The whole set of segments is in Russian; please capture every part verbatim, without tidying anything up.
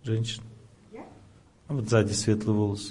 Женщина. А вот сзади светлые волосы.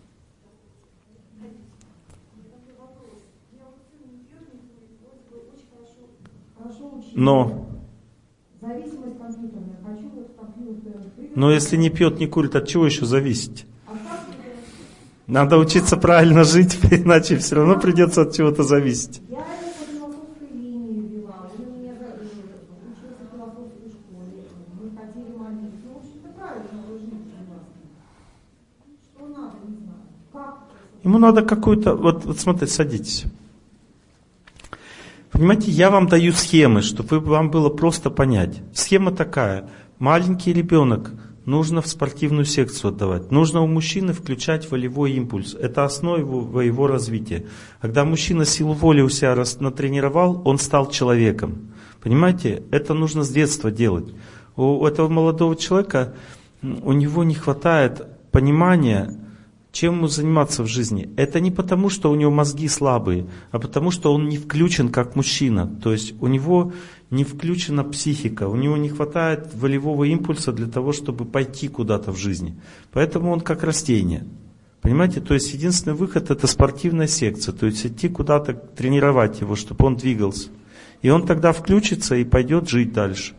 Но. Зависимость компьютерная. Хочу вот компьютер. Но если не пьет, не курит, от чего еще зависеть? Надо учиться правильно жить, иначе все равно придется от чего-то зависеть. Я это по философской линии вела. У меня учился в философской школе. Мы хотели молиться. Ну, в общем-то, правильно вы жить Что надо, не знаю. Как? Ему надо какую-то... Вот, вот смотрите, садитесь. Понимаете, я вам даю схемы, чтобы вам было просто понять. Схема такая. Маленький ребенок нужно в спортивную секцию отдавать. Нужно у мужчины включать волевой импульс. Это основа его, его развития. Когда мужчина силу воли у себя натренировал, он стал человеком. Понимаете, это нужно с детства делать. У этого молодого человека, у него не хватает понимания, чем ему заниматься в жизни. Это не потому, что у него мозги слабые, а потому, что он не включен как мужчина. То есть у него не включена психика, у него не хватает волевого импульса для того, чтобы пойти куда-то в жизни. Поэтому он как растение. Понимаете? То есть единственный выход — это спортивная секция. То есть идти куда-то, тренировать его, чтобы он двигался. И он тогда включится и пойдет жить дальше.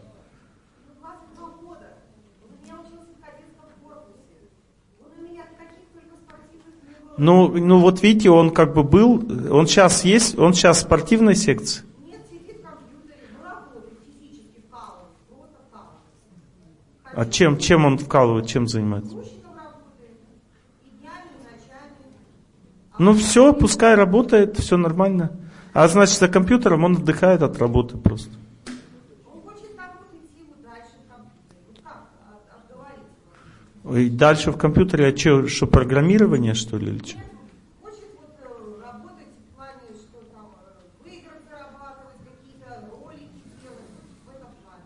Ну, ну вот видите, он как бы был, он сейчас есть, он сейчас в спортивной секции. Нет, сидит в компьютере, но работает физически, вкалывает, просто вкалывает. А чем, чем он вкалывает, чем занимается? Грузчиком работает, и днями, и ночами. Ну все, пускай работает, все нормально. А значит, за компьютером он отдыхает от работы просто. Он хочет работать силу дальше в компьютере. Вот как отговориться? И дальше в компьютере, а что, что программирование, что ли, или что? Хочет вот работать в плане, что там в играх зарабатывать, какие-то ролики делать, в этом плане.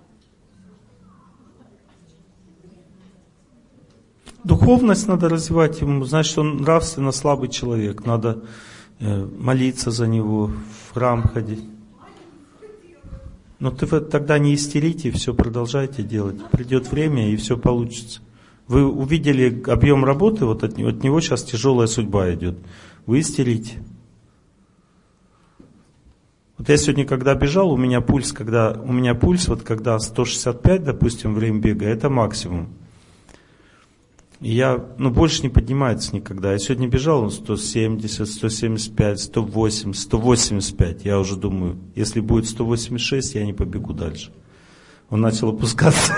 Духовность надо развивать ему, значит, он нравственно слабый человек, надо э, молиться за него, в храм ходить. Но ты тогда не истерите, все продолжайте делать. Придет время, и все получится. Вы увидели объем работы, вот от него, от него сейчас тяжелая судьба идет. Вы истерите. Вот я сегодня, когда бежал, у меня пульс, когда у меня пульс, вот когда сто шестьдесят пять, допустим, время бега, это максимум. И я, ну, больше не поднимается никогда. Я сегодня бежал, он сто семьдесят, сто семьдесят пять, сто восемьдесят, сто восемьдесят пять. Я уже думаю, если будет сто восемьдесят шесть, я не побегу дальше. Он начал опускаться.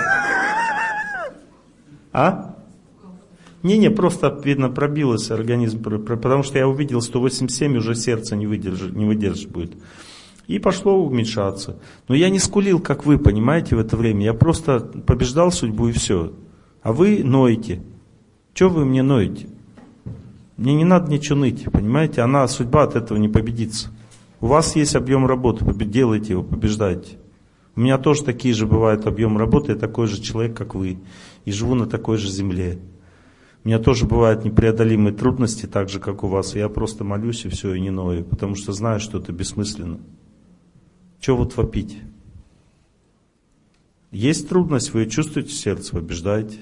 А? Не-не, просто, видно, пробилось организм, потому что я увидел сто восемьдесят семь, уже сердце не выдержит, не выдержит будет. И пошло уменьшаться. Но я не скулил, как вы, понимаете, в это время. Я просто побеждал судьбу и все. А вы ноете. Чего вы мне ноете? Мне не надо ничего ныть, понимаете? Она, судьба от этого не победится. У вас есть объем работы, делайте его, побеждайте. У меня тоже такие же бывают объем работы, я такой же человек, как вы. И живу на такой же земле. У меня тоже бывают непреодолимые трудности, так же, как у вас. И я просто молюсь, и все, и не ною, потому что знаю, что это бессмысленно. Чего вот вопить? Есть трудность, вы ее чувствуете в сердце, побеждаете.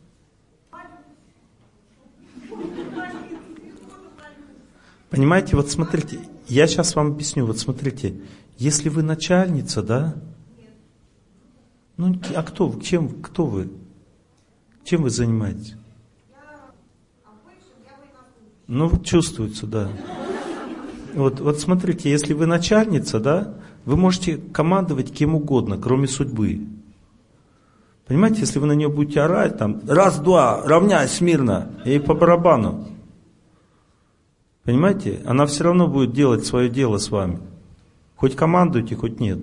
Понимаете, вот смотрите, я сейчас вам объясню, вот смотрите, если вы начальница, да? Ну, а кто, чем, кто вы? Чем вы занимаетесь? Ну, вот чувствуется, да. Вот, вот смотрите, если вы начальница, да, вы можете командовать кем угодно, кроме судьбы. Понимаете, если вы на нее будете орать, там, раз-два, равняйся смирно, и по барабану. Понимаете, она все равно будет делать свое дело с вами. Хоть командуйте, хоть нет.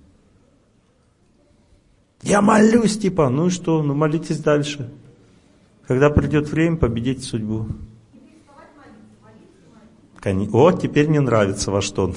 Я молюсь, типа, ну и что, ну молитесь дальше. Когда придет время, победите судьбу. О, теперь мне нравится ваш тон.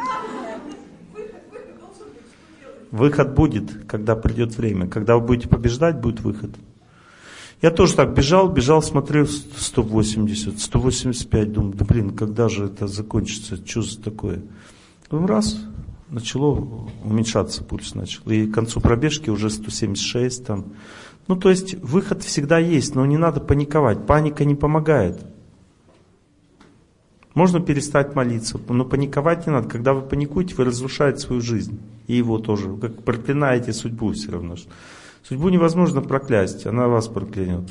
Выход будет, когда придет время. Когда вы будете побеждать, будет выход. Я тоже так бежал, бежал, смотрел сто восемьдесят, сто восемьдесят пять, думаю, да блин, когда же это закончится, что за такое? Потом раз, начало уменьшаться, пульс начал. И к концу пробежки уже сто семьдесят шесть там. Ну, то есть выход всегда есть, но не надо паниковать. Паника не помогает. Можно перестать молиться, но паниковать не надо. Когда вы паникуете, вы разрушаете свою жизнь. И его тоже. Вы как проклинаете судьбу все равно. Судьбу невозможно проклясть, она вас проклянет.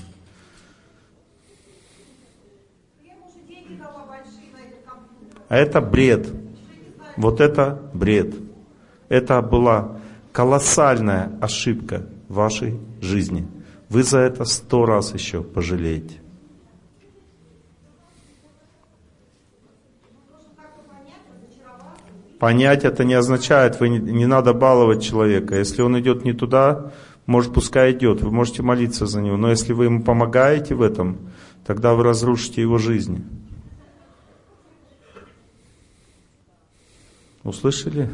А это бред. Вот это бред. Это была колоссальная ошибка в вашей жизни. Вы за это сто раз еще пожалеете. Понять это не означает, вы не, не надо баловать человека. Если он идет не туда, может, пускай идет, вы можете молиться за него. Но если вы ему помогаете в этом, тогда вы разрушите его жизнь. Услышали?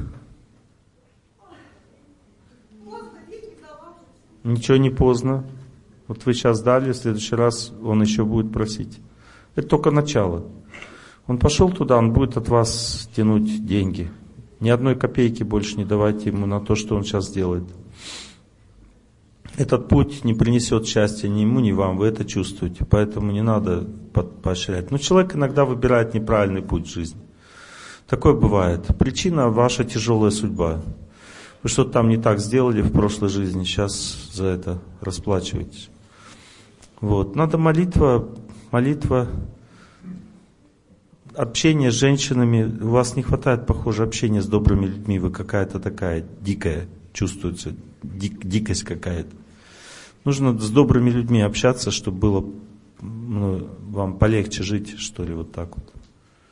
Ничего не поздно. Вот вы сейчас дали, в следующий раз он еще будет просить. Это только начало. Он пошел туда, он будет от вас тянуть деньги. Ни одной копейки больше не давайте ему на то, что он сейчас делает. Этот путь не принесет счастья ни ему, ни вам, вы это чувствуете. Поэтому не надо поощрять. Но человек иногда выбирает неправильный путь в жизни. Такое бывает. Причина — ваша тяжелая судьба. Вы что-то там не так сделали в прошлой жизни, сейчас за это расплачиваетесь. Вот. Надо молитва, молитва, общение с женщинами. У вас не хватает, похоже, общения с добрыми людьми. Вы какая-то такая дикая, чувствуется, дик, дикость какая-то. Нужно с добрыми людьми общаться, чтобы было, ну, вам полегче жить, что ли, вот так вот.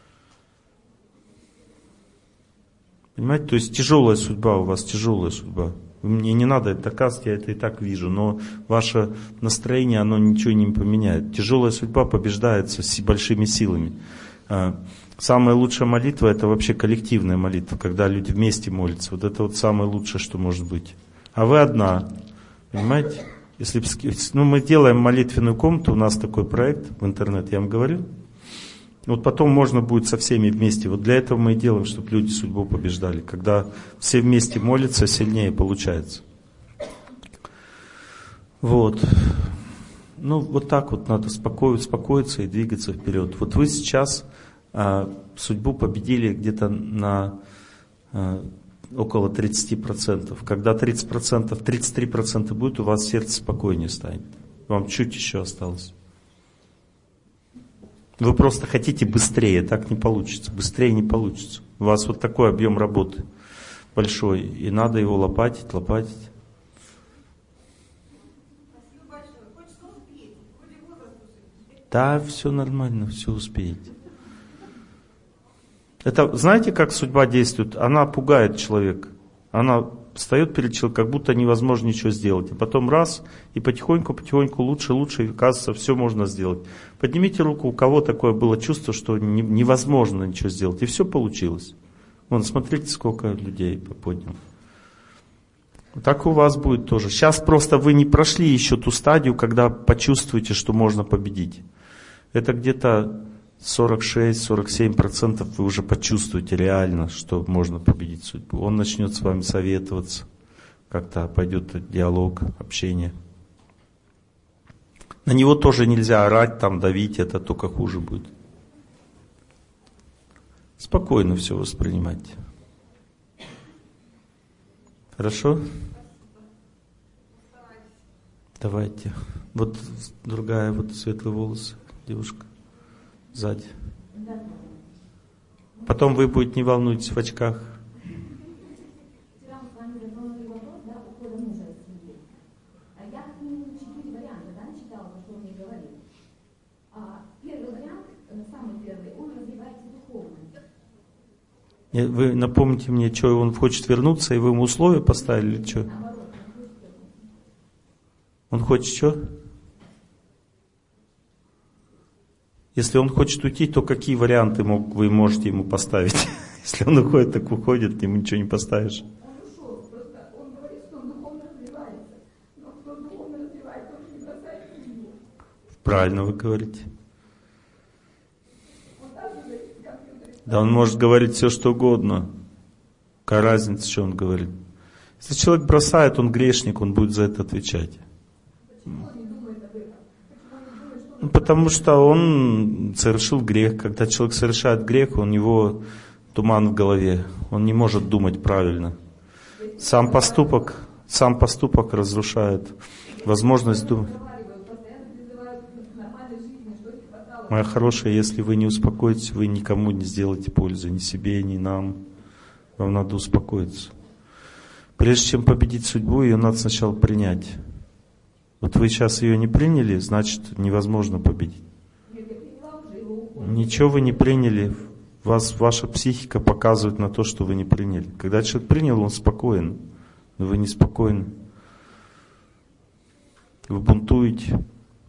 Понимаете, то есть тяжелая судьба у вас, тяжелая судьба. Мне не надо это доказывать, я это и так вижу, но ваше настроение, оно ничего не поменяет. Тяжелая судьба побеждается с большими силами. Самая лучшая молитва — это вообще коллективная молитва, когда люди вместе молятся. Вот это вот самое лучшее, что может быть. А вы одна, понимаете? Если, ну, мы делаем молитвенную комнату, у нас такой проект в интернет, я вам говорю. Вот потом можно будет со всеми вместе. Вот для этого мы и делаем, чтобы люди судьбу побеждали. Когда все вместе молятся, сильнее получается. Вот. Ну, вот так вот надо успокоиться и двигаться вперед. Вот вы сейчас а, судьбу победили где-то на а, около тридцать процентов. Когда тридцать процентов, тридцать три процента будет, у вас сердце спокойнее станет. Вам чуть еще осталось. Вы просто хотите быстрее, так не получится. Быстрее не получится. У вас вот такой объем работы большой, и надо его лопатить, лопатить. Да, все нормально, все успеете. Это, знаете, как судьба действует? Она пугает человека. Она встает перед человеком, как будто невозможно ничего сделать. А потом раз, и потихоньку-потихоньку лучше, лучше, и оказывается, все можно сделать. Поднимите руку, у кого такое было чувство, что не, невозможно ничего сделать. И все получилось. Вон, смотрите, сколько людей поднял. Так у вас будет тоже. Сейчас просто вы не прошли еще ту стадию, когда почувствуете, что можно победить. Это где-то сорок шесть - сорок семь процентов вы уже почувствуете реально, что можно победить судьбу. Он начнет с вами советоваться, как-то пойдет диалог, общение. На него тоже нельзя орать, там, давить, это только хуже будет. Спокойно все воспринимайте. Хорошо? Давайте. Вот другая, вот светлые волосы, девушка. Сзади. Потом вы будете, не волнуйтесь, в очках. Вчера мы с вами затронули вопрос, да, ухода мужа из семьи. Я четыре варианта, да, читала, то, что он мне говорил. Первый вариант, самый первый, он развивается духовно. Вы напомните мне, что он хочет вернуться, и вы ему условия поставили, или что? Наоборот, он хочет что? Если он хочет уйти, то какие варианты вы можете ему поставить? Если он уходит, так уходит, ему ничего не поставишь. Он ушел, просто он говорит, что он духовно развивается. Но кто духовно развивается, он не бросает семью. Правильно вы говорите. Да он может говорить все, что угодно. Какая разница, что он говорит? Если человек бросает, он грешник, он будет за это отвечать. Ну, потому что он совершил грех. Когда человек совершает грех, у него туман в голове. Он не может думать правильно. Сам поступок, сам поступок разрушает возможность думать. Моя хорошая, если вы не успокоитесь, вы никому не сделаете пользы, ни себе, ни нам. Вам надо успокоиться. Прежде чем победить судьбу, ее надо сначала принять. Вот вы сейчас ее не приняли, значит, невозможно победить. Ничего вы не приняли. Вас, ваша психика показывает на то, что вы не приняли. Когда человек принял, он спокоен. Но вы не спокойны. Вы бунтуете.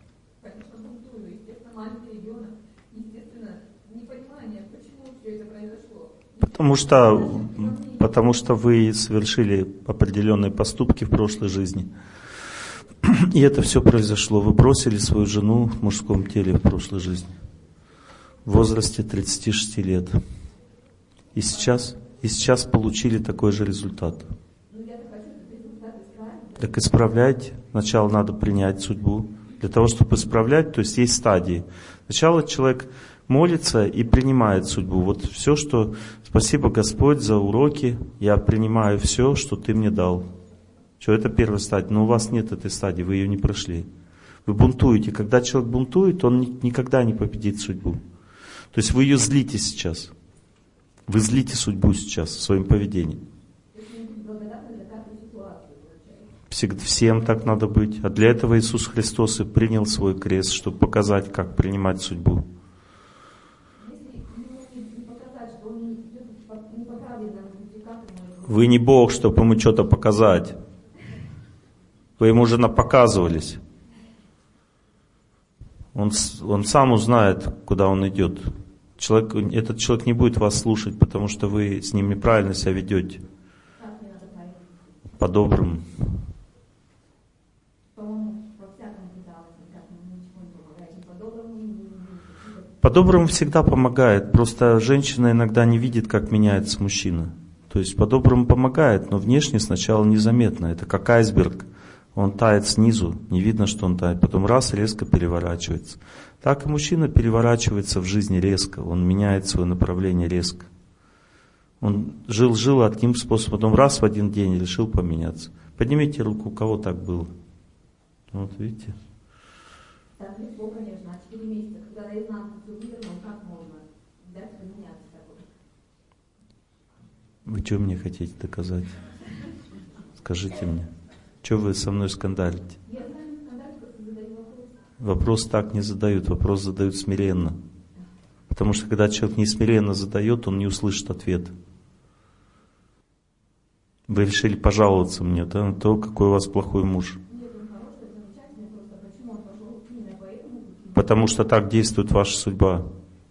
Потому что, потому что вы совершили определенные поступки в прошлой жизни. И это все произошло. Вы бросили свою жену в мужском теле в прошлой жизни. В возрасте тридцати шести лет. И сейчас, и сейчас получили такой же результат. Так исправляйте. Сначала надо принять судьбу. Для того, чтобы исправлять, то есть есть стадии. Сначала человек молится и принимает судьбу. Вот все, что... Спасибо, Господь, за уроки. Я принимаю все, что Ты мне дал. Что, это первая стадия. Но у вас нет этой стадии, вы ее не прошли. Вы бунтуете. Когда человек бунтует, он никогда не победит судьбу. То есть вы ее злите сейчас. Вы злите судьбу сейчас своим поведением. Всем так надо быть. А для этого Иисус Христос и принял свой крест, чтобы показать, как принимать судьбу. Вы не Бог, чтобы ему что-то показать. Вы ему уже напоказывались. Он, он сам узнает, куда он идет. Человек, этот человек не будет вас слушать, потому что вы с ним неправильно себя ведете. По-доброму. По-доброму всегда помогает. Просто женщина иногда не видит, как меняется мужчина. То есть по-доброму помогает, но внешне сначала незаметно. Это как айсберг. Он тает снизу, не видно, что он тает. Потом раз, резко переворачивается. Так и мужчина переворачивается в жизни резко. Он меняет свое направление резко. Он жил-жил одним способом, потом раз в один день решил поменяться. Поднимите руку, у кого так было. Вот видите? Так легко, конечно, а четыре месяца, когда наизнанку все вывернул, как можно дать поменяться такое? Вы что мне хотите доказать? Скажите мне. Что вы со мной скандалите? Я с вами скандалю, просто задаю вопрос. Вопрос так не задают, вопрос задают смиренно. Потому что когда человек не смиренно задает, он не услышит ответ. Вы решили пожаловаться мне, да, на то, какой у вас плохой муж. Нет, он хороший, замечательный, просто почему он пошел именно по этому пути? Потому что так действует ваша судьба.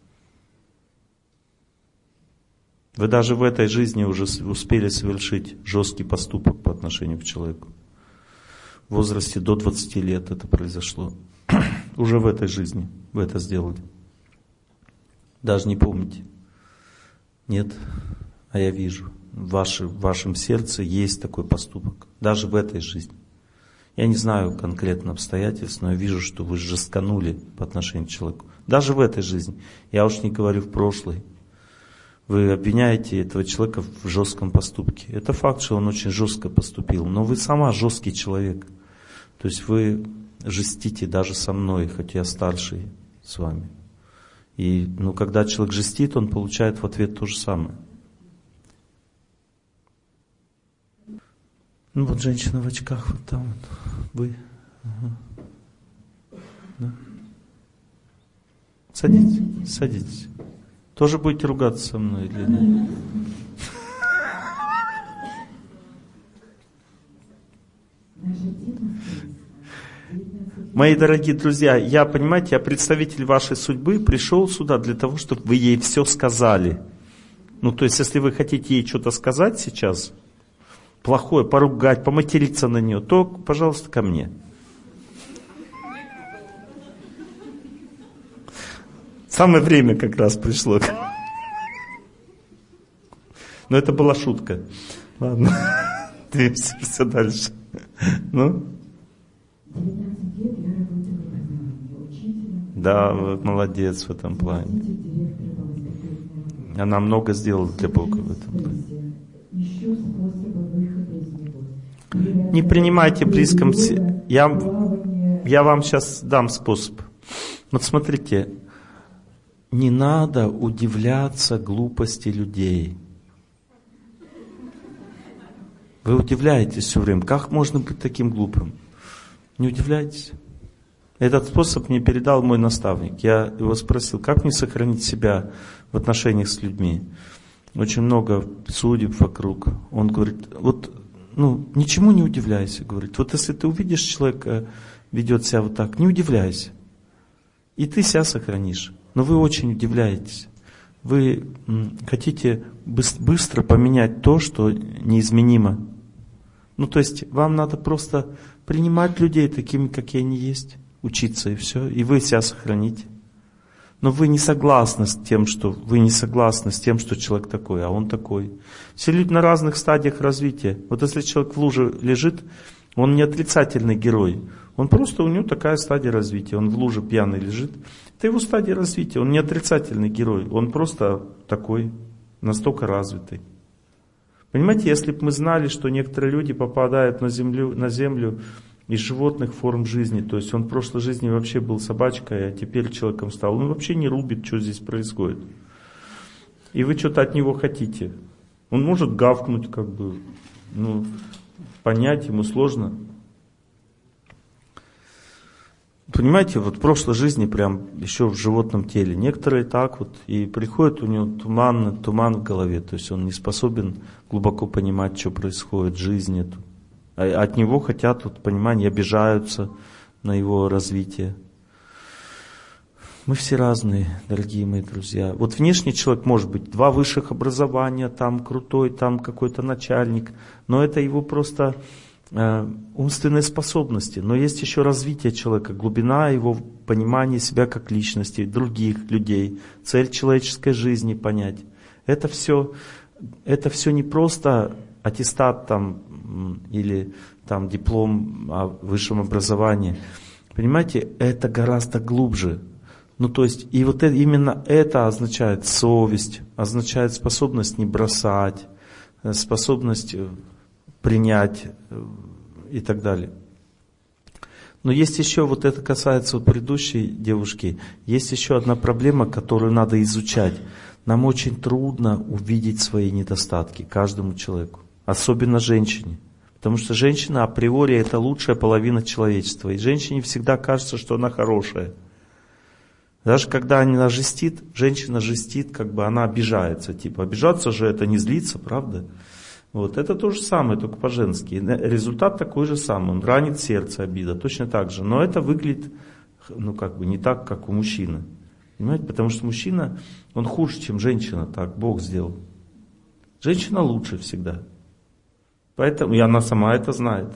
Вы даже в этой жизни уже успели совершить жесткий поступок по отношению к человеку. В возрасте до двадцати лет это произошло. Уже в этой жизни вы это сделали. Даже не помните. Нет, а я вижу. В, ваше, в вашем сердце есть такой поступок. Даже в этой жизни. Я не знаю конкретно обстоятельств, но я вижу, что вы жестканули по отношению к человеку. Даже в этой жизни. Я уж не говорю в прошлой. Вы обвиняете этого человека в жестком поступке. Это факт, что он очень жестко поступил. Но вы сама жесткий человек. То есть вы жестите даже со мной, хоть я старший с вами. И ну, когда человек жестит, он получает в ответ то же самое. Ну вот женщина в очках, вот там вот. Вы. Ага. Да. Садитесь, садитесь. Тоже будете ругаться со мной или нет? Мои дорогие друзья, я, понимаете, я представитель вашей судьбы, пришел сюда для того, чтобы вы ей все сказали. Ну, то есть, если вы хотите ей что-то сказать сейчас, плохое, поругать, поматериться на нее, то, пожалуйста, ко мне. Самое время как раз пришло. Но это была шутка. Ладно, двигаемся дальше. Ну? девятнадцать лет я работала в образовании учителем. Да, вы молодец в этом плане. Она много сделала для Бога в этом плане. Ищу способы выхода из него. Не принимайте близком... Я, я вам сейчас дам способ. Вот смотрите, не надо удивляться глупости людей. Вы удивляетесь все время. Как можно быть таким глупым? Не удивляйтесь. Этот способ мне передал мой наставник. Я его спросил, как мне сохранить себя в отношениях с людьми. Очень много судеб вокруг. Он говорит, вот, ну, ничему не удивляйся. Говорит, вот если ты увидишь, человека ведет себя вот так, не удивляйся. И ты себя сохранишь. Но вы очень удивляетесь. Вы хотите быстро поменять то, что неизменимо. Ну, то есть, вам надо просто принимать людей такими, какие они есть, учиться и все, и вы себя сохраните. Но вы не согласны с тем, что вы не согласны с тем, что человек такой, а он такой. Все люди на разных стадиях развития. Вот если человек в луже лежит, он не отрицательный герой. Он просто, у него такая стадия развития. Он в луже пьяный лежит. Это его стадия развития. Он не отрицательный герой. Он просто такой, настолько развитый. Понимаете, если бы мы знали, что некоторые люди попадают на землю, на землю из животных форм жизни, то есть он в прошлой жизни вообще был собачкой, а теперь человеком стал, он вообще не рубит, что здесь происходит. И вы что-то от него хотите. Он может гавкнуть, как бы, ну, понять ему сложно. Понимаете, вот в прошлой жизни прям еще в животном теле. Некоторые так вот, и приходит у него туман, туман в голове, то есть он не способен глубоко понимать, что происходит, жизнь эту. А от него хотят, вот, понимания, обижаются на его развитие. Мы все разные, дорогие мои друзья. Вот внешний человек может быть два высших образования, там крутой, там какой-то начальник, но это его просто э, умственные способности. Но есть еще развитие человека, глубина его понимания себя как личности, других людей, цель человеческой жизни понять. Это все, это все не просто аттестат там, или там диплом о высшем образовании. Понимаете, это гораздо глубже. Ну, то есть, и вот это, именно это означает совесть, означает способность не бросать, способность принять и так далее. Но есть еще, вот это касается вот предыдущей девушки, есть еще одна проблема, которую надо изучать. Нам очень трудно увидеть свои недостатки каждому человеку. Особенно женщине. Потому что женщина априори это лучшая половина человечества. И женщине всегда кажется, что она хорошая. Даже когда она жестит, женщина жестит, как бы она обижается. Типа обижаться же это не злиться, правда? Вот. Это то же самое, только по-женски. Результат такой же самый. Он ранит сердце, обида. Точно так же. Но это выглядит, ну, как бы не так, как у мужчины. Понимаете? Потому что мужчина, он хуже, чем женщина. Так Бог сделал. Женщина лучше всегда. Поэтому, и она сама это знает.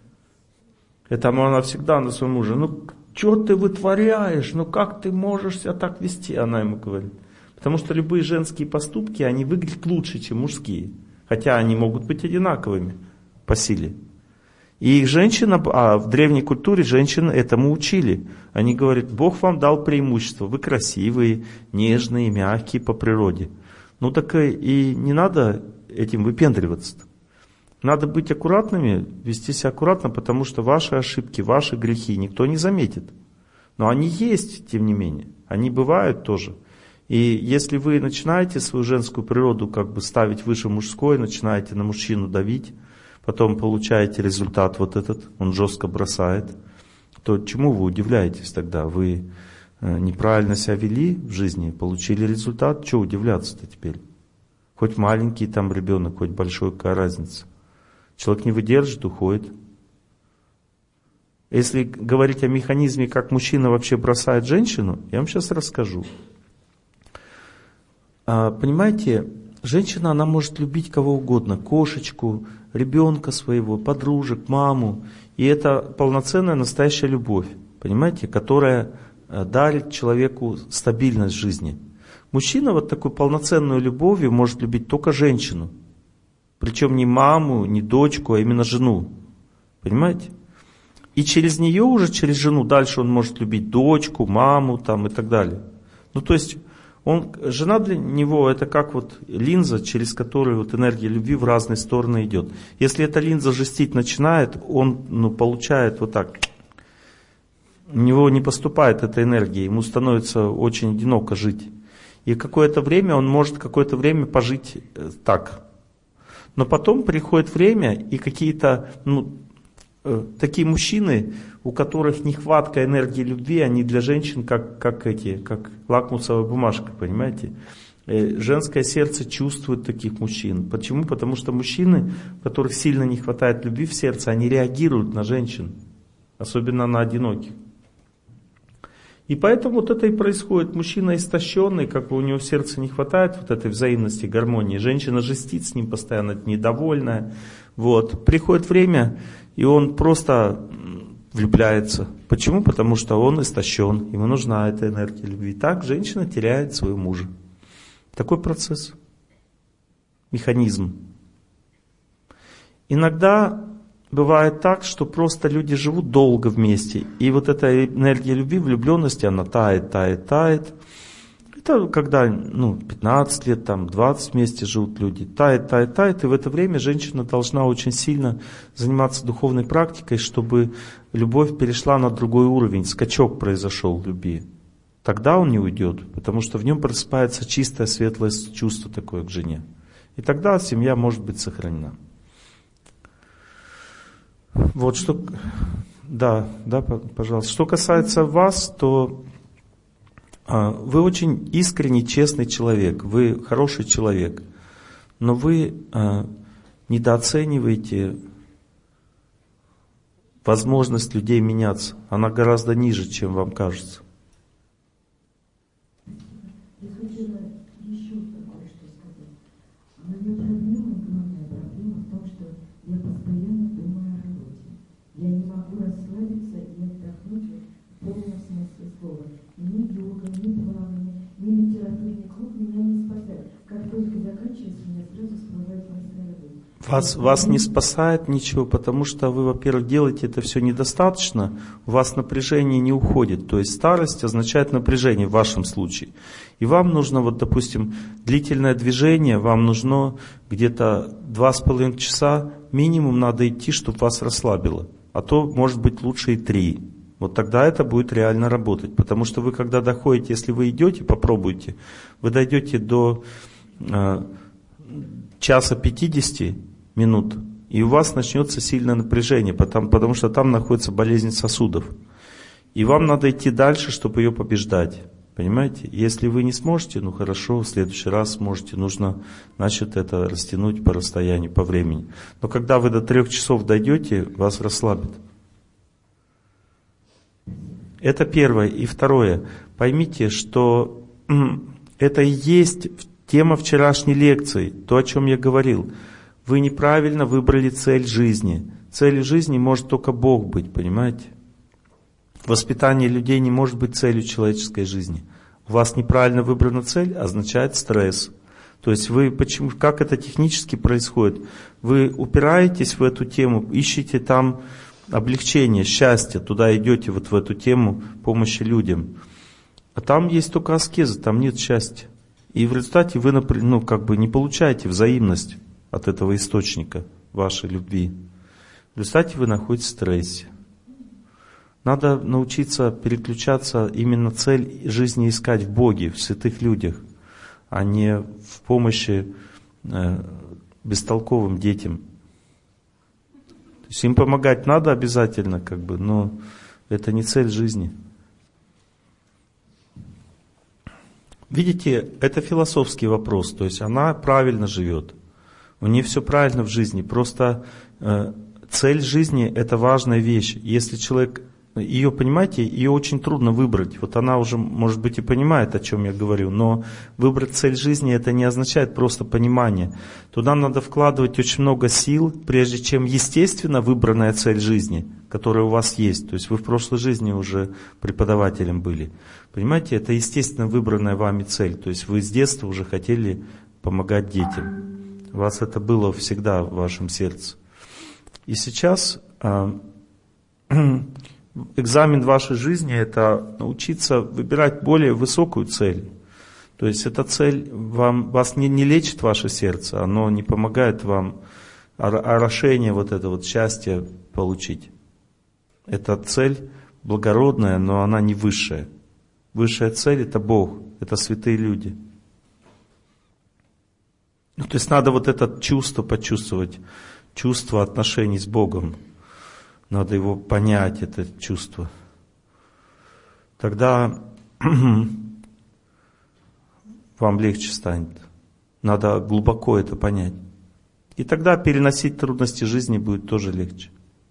Поэтому она всегда на своем муже, ну, что ты вытворяешь, ну, как ты можешь себя так вести, она ему говорит. Потому что любые женские поступки, они выглядят лучше, чем мужские. Хотя они могут быть одинаковыми по силе. И женщина, а в древней культуре женщины этому учили. Они говорят, Бог вам дал преимущество, вы красивые, нежные, мягкие по природе. Ну, так и не надо этим выпендриваться. Надо быть аккуратными, вести себя аккуратно, потому что ваши ошибки, ваши грехи никто не заметит. Но они есть, тем не менее. Они бывают тоже. И если вы начинаете свою женскую природу как бы ставить выше мужской, начинаете на мужчину давить, потом получаете результат вот этот, он жестко бросает, то чему вы удивляетесь тогда? Вы неправильно себя вели в жизни, получили результат, чего удивляться-то теперь? Хоть маленький там ребенок, хоть большой, какая разница? Человек не выдержит, уходит. Если говорить о механизме, как мужчина вообще бросает женщину, я вам сейчас расскажу. А, понимаете, женщина, она может любить кого угодно. Кошечку, ребенка своего, подружек, маму. И это полноценная настоящая любовь, понимаете, которая дарит человеку стабильность в жизни. Мужчина вот такой полноценной любовью может любить только женщину. Причем не маму, не дочку, а именно жену. Понимаете? И через нее уже, через жену, дальше он может любить дочку, маму там, и так далее. Ну, то есть, он, жена для него это как вот линза, через которую вот энергия любви в разные стороны идет. Если эта линза жестить начинает, он ну, получает вот так. У него не поступает эта энергия, ему становится очень одиноко жить. И какое-то время он может какое-то время пожить так. Но потом приходит время, и какие-то ну, такие мужчины, у которых нехватка энергии любви, они для женщин как, как эти, как лакмусовая бумажка, понимаете? Женское сердце чувствует таких мужчин. Почему? Потому что мужчины, у которых сильно не хватает любви в сердце, они реагируют на женщин, особенно на одиноких. И поэтому вот это и происходит. Мужчина истощенный, как бы у него в сердце не хватает вот этой взаимности, гармонии. Женщина жестит с ним постоянно, недовольная. Вот. Приходит время, и он просто влюбляется. Почему? Потому что он истощен, ему нужна эта энергия любви. Так женщина теряет своего мужа. Такой процесс. Механизм. Иногда бывает так, что просто люди живут долго вместе, и вот эта энергия любви, влюбленности, она тает, тает, тает. Это когда ну, пятнадцать лет, там, двадцать вместе живут люди, тает, тает, тает, и в это время женщина должна очень сильно заниматься духовной практикой, чтобы любовь перешла на другой уровень, скачок произошел в любви. Тогда он не уйдет, потому что в нем просыпается чистое, светлое чувство такое к жене. И тогда семья может быть сохранена. Вот что, да, да, пожалуйста. Что касается вас, то а, вы очень искренний, честный человек, вы хороший человек, но вы а, недооцениваете возможность людей меняться. Она гораздо ниже, чем вам кажется. Я хотела еще кое-что сказать. Моя проблема, главная проблема в том, что я постоянно думаю о работе. Я не могу расслабиться и отдохнуть в полном смысле слова. Ни йога, ни плавание, ни литературный клуб меня не спасают. Как только заканчивается, меня сразу всплывает мысль о работе. Вас, вас не спасает ничего, потому что вы, во-первых, делаете это все недостаточно, у вас напряжение не уходит. То есть старость означает напряжение в вашем случае. И вам нужно, вот, допустим, длительное движение, вам нужно где-то два с половиной часа минимум надо идти, чтобы вас расслабило. А то, может быть, лучше и три. Вот тогда это будет реально работать. Потому что вы, когда доходите, если вы идете, попробуйте, вы дойдете до э, часа пятидесяти минут, и у вас начнется сильное напряжение, потому, потому что там находится болезнь сосудов. И вам надо идти дальше, чтобы ее побеждать. Понимаете? Если вы не сможете, ну хорошо, в следующий раз сможете, нужно, значит, это растянуть по расстоянию, по времени. Но когда вы до трех часов дойдете, вас расслабит. Это первое. И второе. Поймите, что это и есть тема вчерашней лекции, то, о чем я говорил. Вы неправильно выбрали цель жизни. Целью жизни может только Бог быть, понимаете? Воспитание людей не может быть целью человеческой жизни. У вас неправильно выбрана цель, означает стресс. То есть вы, почему, как это технически происходит? Вы упираетесь в эту тему, ищете там облегчение, счастье, туда идете вот в эту тему помощи людям. А там есть только аскеза, там нет счастья. И в результате вы, ну, как бы не получаете взаимность от этого источника вашей любви. В результате вы находитесь в стрессе. Надо научиться переключаться, именно цель жизни искать в Боге, в святых людях, а не в помощи э, бестолковым детям. То есть им помогать надо обязательно, как бы, но это не цель жизни. Видите, это философский вопрос, то есть она правильно живет. У нее все правильно в жизни, просто э, цель жизни – это важная вещь. Если человек ее, понимаете, ее очень трудно выбрать. Вот она уже, может быть, и понимает, о чем я говорю, но выбрать цель жизни – это не означает просто понимание. Туда надо вкладывать очень много сил, прежде чем естественно выбранная цель жизни, которая у вас есть. То есть вы в прошлой жизни уже преподавателем были. Понимаете, это естественно выбранная вами цель. То есть вы с детства уже хотели помогать детям. У вас это было всегда в вашем сердце. И сейчас э, экзамен вашей жизни — это научиться выбирать более высокую цель. То есть эта цель вам, вас не, не лечит ваше сердце, оно не помогает вам орошение вот это вот счастье получить. Эта цель благородная, но она не высшая. Высшая цель — это Бог, это святые люди. Ну, то есть надо вот это чувство почувствовать, чувство отношений с Богом. Надо его понять, это чувство. Тогда вам легче станет. Надо глубоко это понять. И тогда переносить трудности жизни будет тоже легче.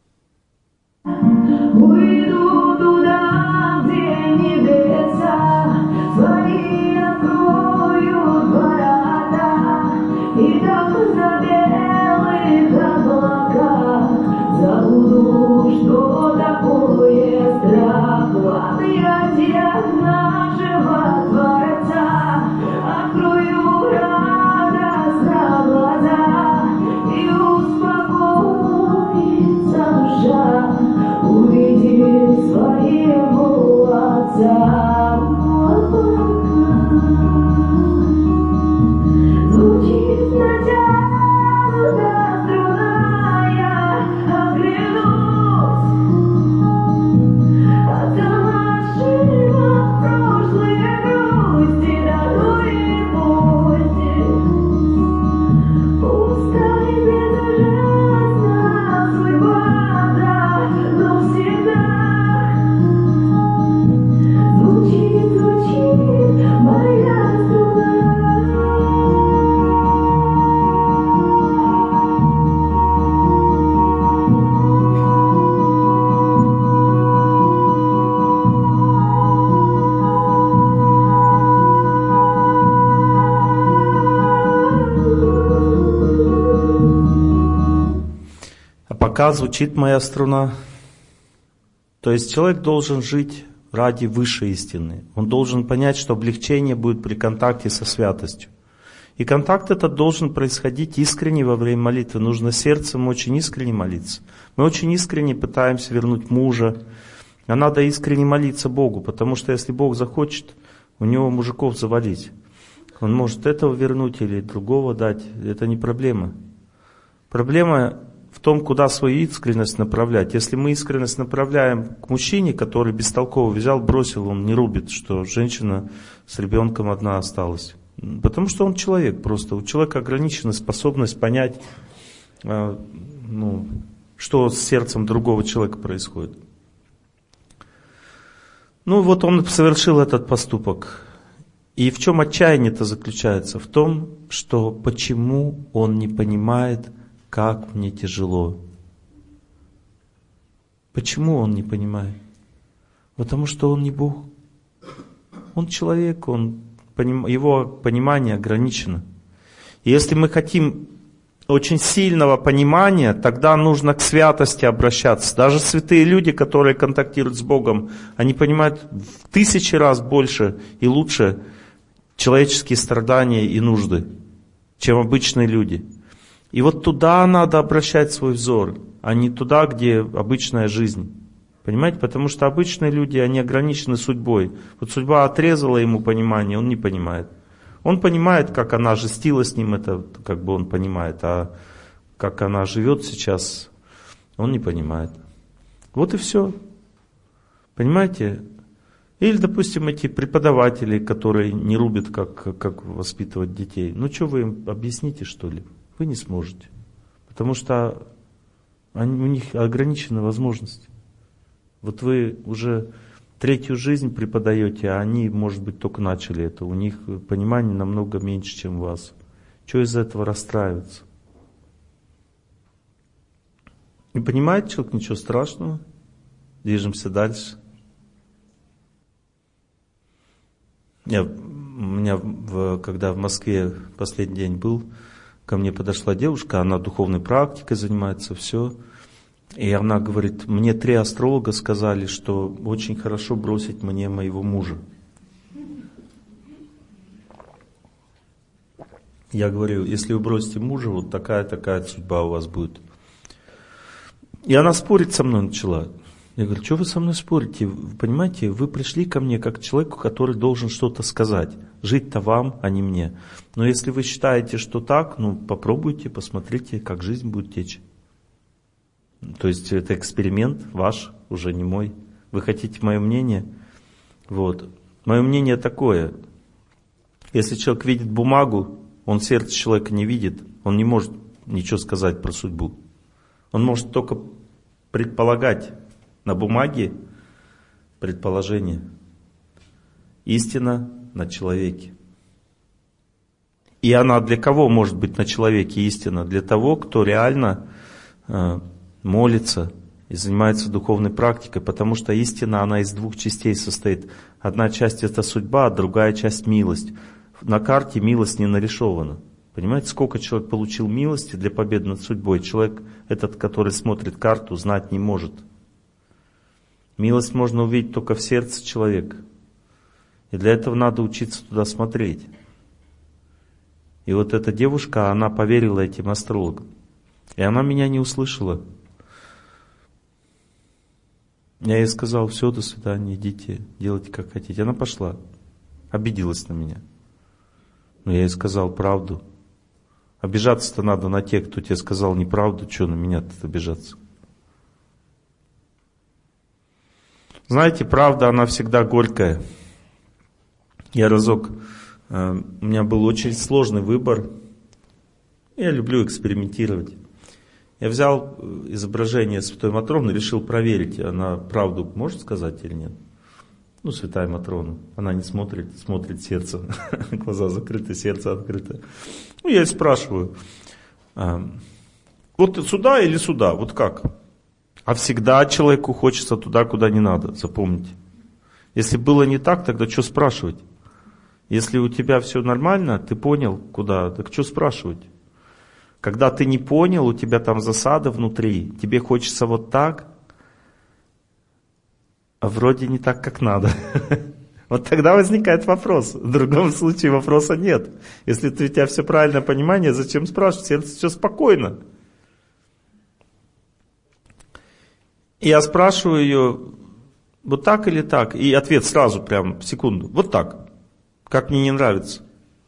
Уйду туда, где небеса свои откроют ворота, и там за белых облаках забуду, что такое страх. В объятиях нашего Творца открою радостно глаза, и успокоится душа, увидев своего Отца. Звучит натянутая струна, я оглянусь, а там ошибок прошлой грусти, дорогой пути. Пускай безужасна судьба, да, но всегда звучит, звучит моя струна. А пока звучит моя струна. То есть человек должен жить ради высшей истины. Он должен понять, что облегчение будет при контакте со святостью. И контакт этот должен происходить искренне во время молитвы. Нужно сердцем очень искренне молиться. Мы очень искренне пытаемся вернуть мужа. А надо искренне молиться Богу, потому что если Бог захочет, у него мужиков завалить. Он может этого вернуть или другого дать. Это не проблема. Проблема в том, куда свою искренность направлять. Если мы искренность направляем к мужчине, который бестолково взял, бросил, он не рубит, что женщина с ребенком одна осталась. Потому что он человек просто. У человека ограничена способность понять, э, ну, что с сердцем другого человека происходит. Ну вот он совершил этот поступок. И в чем отчаяние-то заключается? В том, что почему он не понимает, как мне тяжело. Почему он не понимает? Потому что он не Бог. Он человек, он, его понимание ограничено. И если мы хотим очень сильного понимания, тогда нужно к святости обращаться. Даже святые люди, которые контактируют с Богом, они понимают в тысячи раз больше и лучше человеческие страдания и нужды, чем обычные люди. И вот туда надо обращать свой взор, а не туда, где обычная жизнь. Понимаете? Потому что обычные люди, они ограничены судьбой. Вот судьба отрезала ему понимание, он не понимает. Он понимает, как она жестила с ним, это как бы он понимает, а как она живет сейчас, он не понимает. Вот и все. Понимаете? Или, допустим, эти преподаватели, которые не рубят, как, как воспитывать детей. Ну что вы им объясните, что ли? Вы не сможете. Потому что они, у них ограничены возможности. Вот вы уже третью жизнь преподаете, а они, может быть, только начали это. У них понимание намного меньше, чем у вас. Что из-за этого расстраиваться? Не понимает человек, ничего страшного. Движемся дальше. Я, у меня, в, когда в Москве последний день был, ко мне подошла девушка, она духовной практикой занимается, все. И она говорит, мне три астролога сказали, что очень хорошо бросить мне моего мужа. Я говорю, если вы бросите мужа, вот такая-такая судьба у вас будет. И она спорить со мной начала. Я говорю, что вы со мной спорите? Вы понимаете, вы пришли ко мне как к человеку, который должен что-то сказать. Жить-то вам, а не мне. Но если вы считаете, что так, ну попробуйте, посмотрите, как жизнь будет течь. То есть это эксперимент ваш, уже не мой. Вы хотите мое мнение? Вот. Мое мнение такое. Если человек видит бумагу, он сердце человека не видит, он не может ничего сказать про судьбу. Он может только предполагать на бумаге предположение. Истина на человеке. И она для кого может быть на человеке истина? Для того, кто реально э, молится и занимается духовной практикой, потому что истина, она из двух частей состоит. Одна часть это судьба, а другая часть милость. На карте милость не нарисована. Понимаете, сколько человек получил милости для победы над судьбой? Человек этот, который смотрит карту, знать не может. Милость можно увидеть только в сердце человека. И для этого надо учиться туда смотреть. И вот эта девушка, она поверила этим астрологам. И она меня не услышала. Я ей сказал, все, до свидания, идите, делайте как хотите. Она пошла, обиделась на меня. Но я ей сказал правду. Обижаться-то надо на тех, кто тебе сказал неправду, что на меня-то обижаться? Знаете, правда, она всегда горькая. Я разок, э, у меня был очень сложный выбор. Я люблю экспериментировать. Я взял изображение Святой Матроны, решил проверить, она правду может сказать или нет. Ну, Святая Матрона. Она не смотрит, смотрит сердце. Глаза закрыты, сердце открыто. Ну, я и спрашиваю. Вот сюда или сюда? Вот как? А всегда человеку хочется туда, куда не надо. Запомните. Если было не так, тогда что спрашивать? Если у тебя все нормально, ты понял, куда, так что спрашивать? Когда ты не понял, у тебя там засада внутри, тебе хочется вот так, а вроде не так, как надо. Вот тогда возникает вопрос. В другом случае вопроса нет. Если у тебя все правильное понимание, зачем спрашивать? Сердце все спокойно. И я спрашиваю ее, вот так или так? И ответ сразу, прям в секунду. Вот так. Как мне не нравится.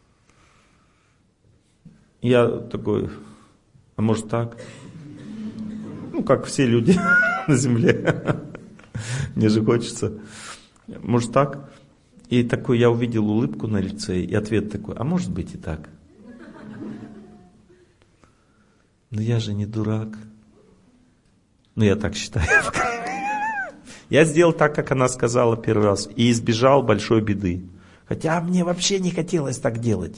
Я такой, а может так? Ну, как все люди на земле. Мне же хочется. Может так? И такой я увидел улыбку на лице, и ответ такой, а может быть и так? Но я же не дурак. Ну, я так считаю. Я сделал так, как она сказала первый раз, и избежал большой беды. Хотя мне вообще не хотелось так делать.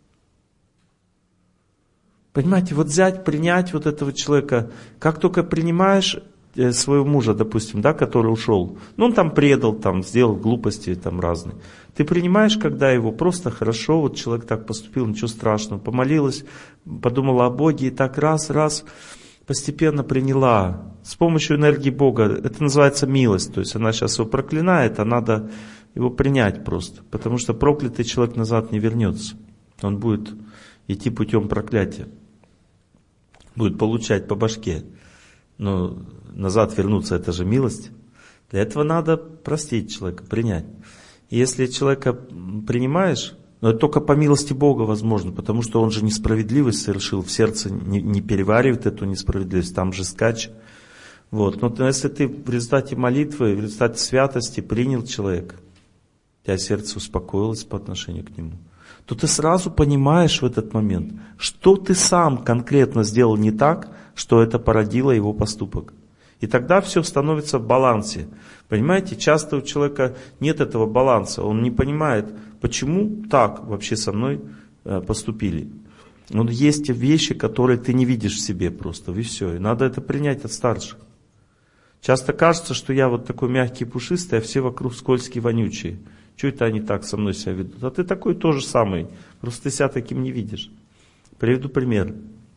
Понимаете, вот взять, принять вот этого человека, как только принимаешь своего мужа, допустим, да, который ушел, ну он там предал, там сделал глупости там разные. Ты принимаешь, когда его просто хорошо, вот человек так поступил, ничего страшного, помолилась, подумала о Боге и так раз, раз, постепенно приняла с помощью энергии Бога. Это называется милость, то есть она сейчас его проклинает, а надо его принять просто, потому что проклятый человек назад не вернется, он будет идти путем проклятия, будет получать по башке. Но назад вернуться, это же милость. Для этого надо простить человека, принять. И если человека принимаешь, но это только по милости Бога возможно, потому что он же несправедливость совершил, в сердце не, не переваривает эту несправедливость, там же скач. Вот. Но если ты в результате молитвы, в результате святости принял человека, у тебя сердце успокоилось по отношению к нему, то ты сразу понимаешь в этот момент, что ты сам конкретно сделал не так, что это породило его поступок. И тогда все становится в балансе. Понимаете, часто у человека нет этого баланса, он не понимает, почему так вообще со мной поступили. Но есть вещи, которые ты не видишь в себе просто, и все. И надо это принять от старших. Часто кажется, что я вот такой мягкий, пушистый, а все вокруг скользкие, вонючие. Чего это они так со мной себя ведут? А ты такой тоже самый, просто ты себя таким не видишь. Приведу пример.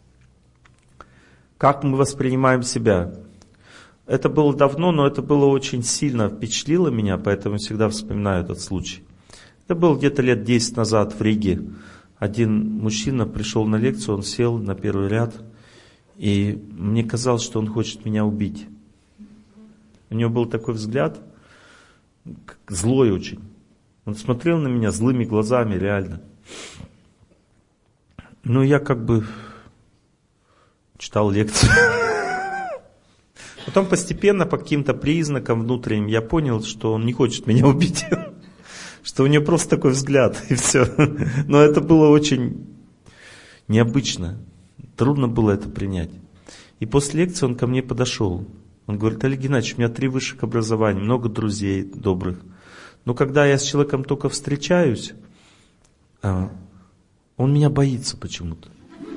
Как мы воспринимаем себя? Это было давно, но это было очень сильно впечатлило меня, поэтому всегда вспоминаю этот случай. Это было где-то лет десять назад в Риге. один мужчина пришел на лекцию, он сел на первый ряд, и мне казалось, что он хочет меня убить. У него был такой взгляд, злой очень. Он смотрел на меня злыми глазами, реально. Ну, я как бы читал лекцию. Потом постепенно, по каким-то признакам внутренним, я понял, что он не хочет меня убить. Что у него просто такой взгляд, и все. Но это было очень необычно. Трудно было это принять. И после лекции он ко мне подошел. Он говорит: Олег Геннадьевич, у меня три высших образования, много друзей добрых. Но когда я с человеком только встречаюсь, он меня боится почему-то.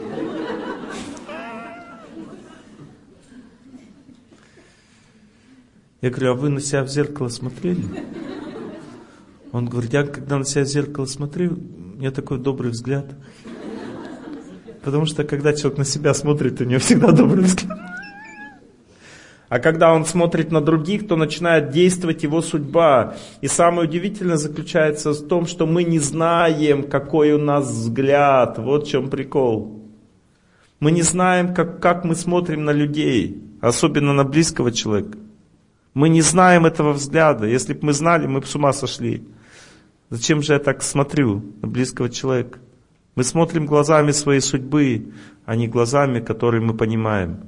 Я говорю: а вы на себя в зеркало смотрели? Он говорит: я когда на себя в зеркало смотрю, у меня такой добрый взгляд. Потому что когда человек на себя смотрит, у него всегда добрый взгляд. А когда он смотрит на других, то начинает действовать его судьба. И самое удивительное заключается в том, что мы не знаем, какой у нас взгляд. Вот в чем прикол. Мы не знаем, как, как мы смотрим на людей, особенно на близкого человека. Мы не знаем этого взгляда. Если бы мы знали, мы бы с ума сошли. Зачем же я так смотрю на близкого человека? Мы смотрим глазами своей судьбы, а не глазами, которые мы понимаем.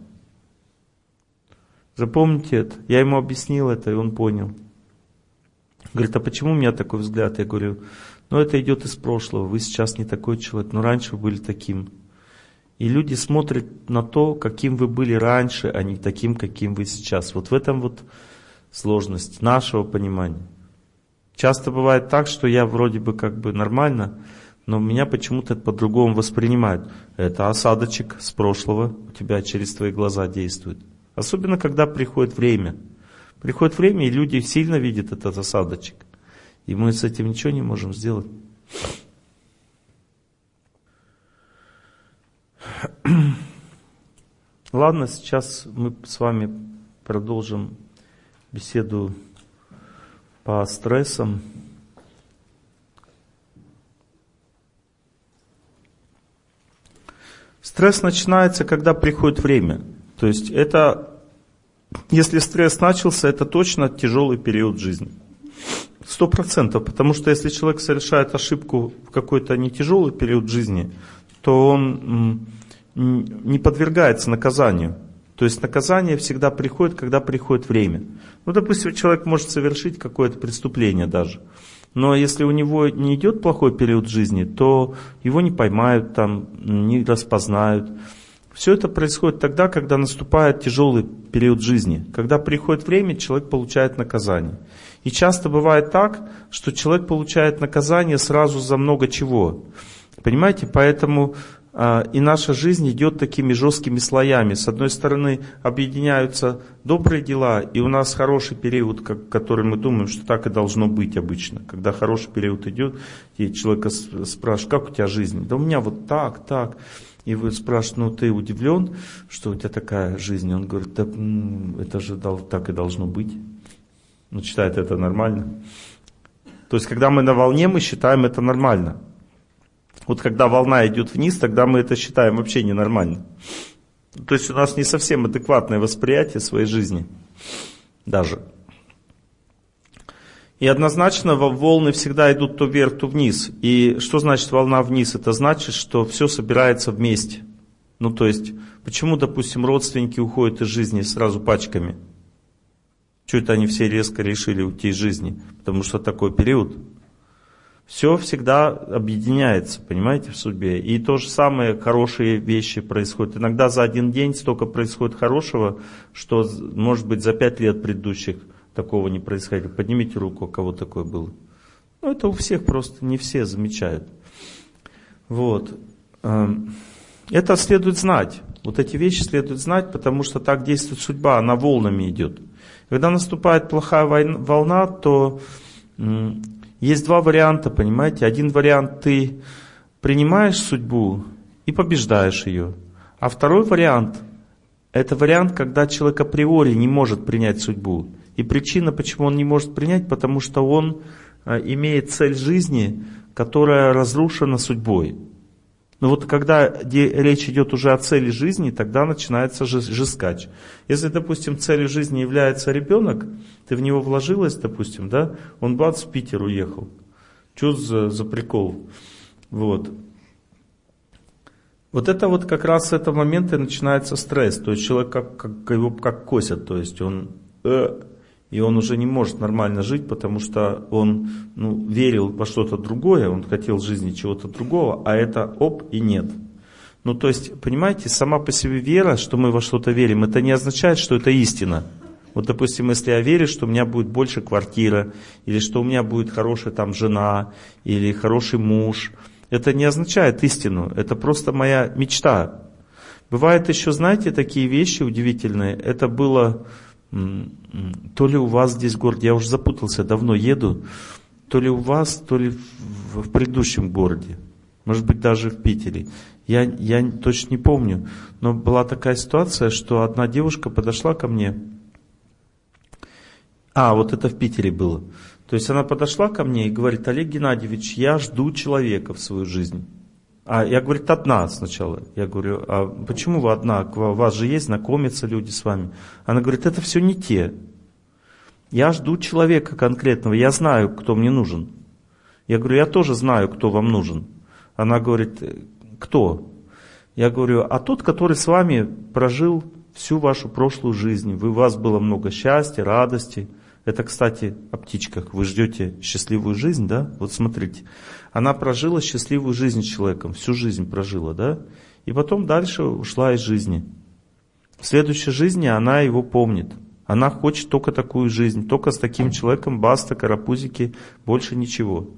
Запомните это. Я ему объяснил это, и он понял. Говорит: а почему у меня такой взгляд? Я говорю: ну это идет из прошлого. Вы сейчас не такой человек, но раньше вы были таким. И люди смотрят на то, каким вы были раньше, а не таким, каким вы сейчас. Вот в этом вот сложность нашего понимания. Часто бывает так, что я вроде бы как бы нормально, но меня почему-то по-другому воспринимают. Это осадочек с прошлого у тебя через твои глаза действует. Особенно, когда приходит время. Приходит время, и люди сильно видят этот осадочек. И мы с этим ничего не можем сделать. Ладно, сейчас мы с вами продолжим беседу по стрессам. Стресс начинается, когда приходит время. То есть это, если стресс начался, это точно тяжелый период жизни. Сто процентов. Потому что если человек совершает ошибку в какой-то не тяжелый период жизни, то он не подвергается наказанию. То есть наказание всегда приходит, когда приходит время. Ну, допустим, человек может совершить какое-то преступление даже. Но если у него не идет плохой период жизни, то его не поймают, там, не распознают. Все это происходит тогда, когда наступает тяжелый период жизни. Когда приходит время, человек получает наказание. И часто бывает так, что человек получает наказание сразу за много чего. Понимаете? Поэтому а, и наша жизнь идет такими жесткими слоями. С одной стороны объединяются добрые дела, и у нас хороший период, как, который мы думаем, что так и должно быть обычно. Когда хороший период идет, и человека спрашивают: как у тебя жизнь? Да у меня вот так, так. И вы спрашиваете: ну ты удивлен, что у тебя такая жизнь? Он говорит: да это же так и должно быть. Он считает это нормально. То есть, когда мы на волне, мы считаем это нормально. Вот когда волна идет вниз, тогда мы это считаем вообще ненормально. То есть у нас не совсем адекватное восприятие своей жизни. Даже. И однозначно волны всегда идут то вверх, то вниз. И что значит волна вниз? Это значит, что все собирается вместе. Ну то есть, почему, допустим, родственники уходят из жизни сразу пачками? Чего это они все резко решили уйти из жизни? Потому что такой период. Все всегда объединяется, понимаете, в судьбе. И то же самое, хорошие вещи происходят. Иногда за один день столько происходит хорошего, что, может быть, за пять лет предыдущих такого не происходило. Поднимите руку, у кого такое было. Ну, это у всех просто, не все замечают. Вот. Это следует знать. Вот эти вещи следует знать, потому что так действует судьба, она волнами идет. Когда наступает плохая волна, то есть два варианта, понимаете. Один вариант — ты принимаешь судьбу и побеждаешь ее. А второй вариант — это вариант, когда человек априори не может принять судьбу. И причина, почему он не может принять, потому что он имеет цель жизни, которая разрушена судьбой. Но вот когда речь идет уже о цели жизни, тогда начинается жескач. Если, допустим, целью жизни является ребенок, ты в него вложилась, допустим, да, он бац, в Питер уехал. Что за, за прикол? Вот. Вот это вот как раз с этого момента и начинается стресс. То есть человек как, как, его как косят, то есть он... Э, и он уже не может нормально жить, потому что он ну, верил во что-то другое, он хотел в жизни чего-то другого, а это оп и нет. Ну то есть, понимаете, сама по себе вера, что мы во что-то верим, это не означает, что это истина. Вот допустим, если я верю, что у меня будет больше квартира, или что у меня будет хорошая там жена, или хороший муж, это не означает истину, это просто моя мечта. Бывает еще, знаете, такие вещи удивительные, это было... То ли у вас здесь в городе, я уже запутался, давно еду, то ли у вас, то ли в, в предыдущем городе, может быть даже в Питере. Я, я точно не помню, но была такая ситуация, что одна девушка подошла ко мне, а вот это в Питере было, то есть она подошла ко мне и говорит: Олег Геннадьевич, я жду человека в свою жизнь. А я, говорит, одна сначала. Я говорю: а почему вы одна? У вас же есть, знакомятся люди с вами. Она говорит: это все не те. Я жду человека конкретного, я знаю, кто мне нужен. Я говорю: я тоже знаю, кто вам нужен. Она говорит: кто? Я говорю: а тот, который с вами прожил всю вашу прошлую жизнь. У вас было много счастья, радости. Это, кстати, о птичках. Вы ждете счастливую жизнь, да? Вот смотрите. Она прожила счастливую жизнь с человеком, всю жизнь прожила, да? И потом дальше ушла из жизни. В следующей жизни она его помнит. Она хочет только такую жизнь, только с таким человеком, баста, карапузики, больше ничего.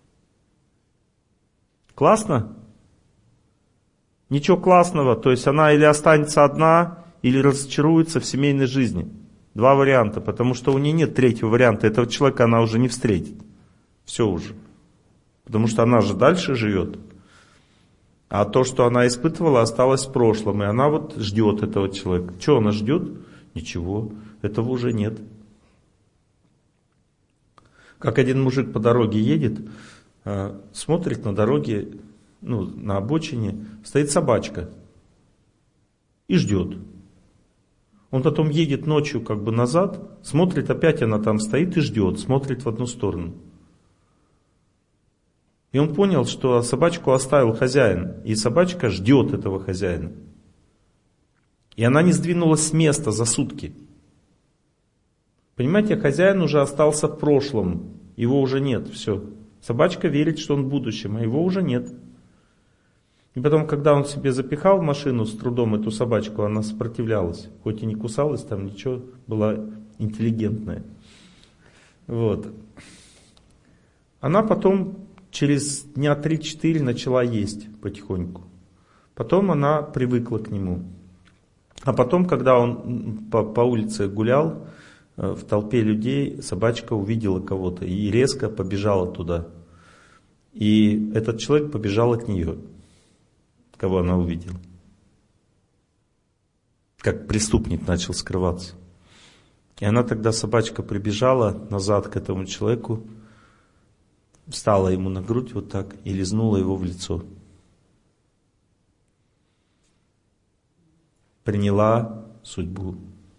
Классно? Ничего классного. То есть она или останется одна, или разочаруется в семейной жизни. Два варианта, потому что у нее нет третьего варианта. Этого человека она уже не встретит. Все уже. Потому что она же дальше живет. А то, что она испытывала, осталось в прошлом. И она вот ждет этого человека. Что она ждет? Ничего. Этого уже нет. Как один мужик по дороге едет, смотрит на дороге, ну, на обочине, стоит собачка. И ждет. Он потом едет ночью как бы назад, смотрит, опять она там стоит и ждет, смотрит в одну сторону. И он понял, что собачку оставил хозяин, и собачка ждет этого хозяина. И она не сдвинулась с места за сутки. Понимаете, хозяин уже остался в прошлом, его уже нет, все. Собачка верит, что он в будущем, а его уже нет. И потом, когда он себе запихал в машину с трудом эту собачку, она сопротивлялась. Хоть и не кусалась, там ничего, была интеллигентная. Вот. Она потом через дня три-четыре начала есть потихоньку. Потом она привыкла к нему. А потом, когда он по, по улице гулял, в толпе людей собачка увидела кого-то и резко побежала туда. И этот человек побежал от нее. Кого она увидела. Как преступник начал скрываться. И она тогда, собачка, прибежала назад к этому человеку, встала ему на грудь вот так и лизнула его в лицо. Приняла судьбу.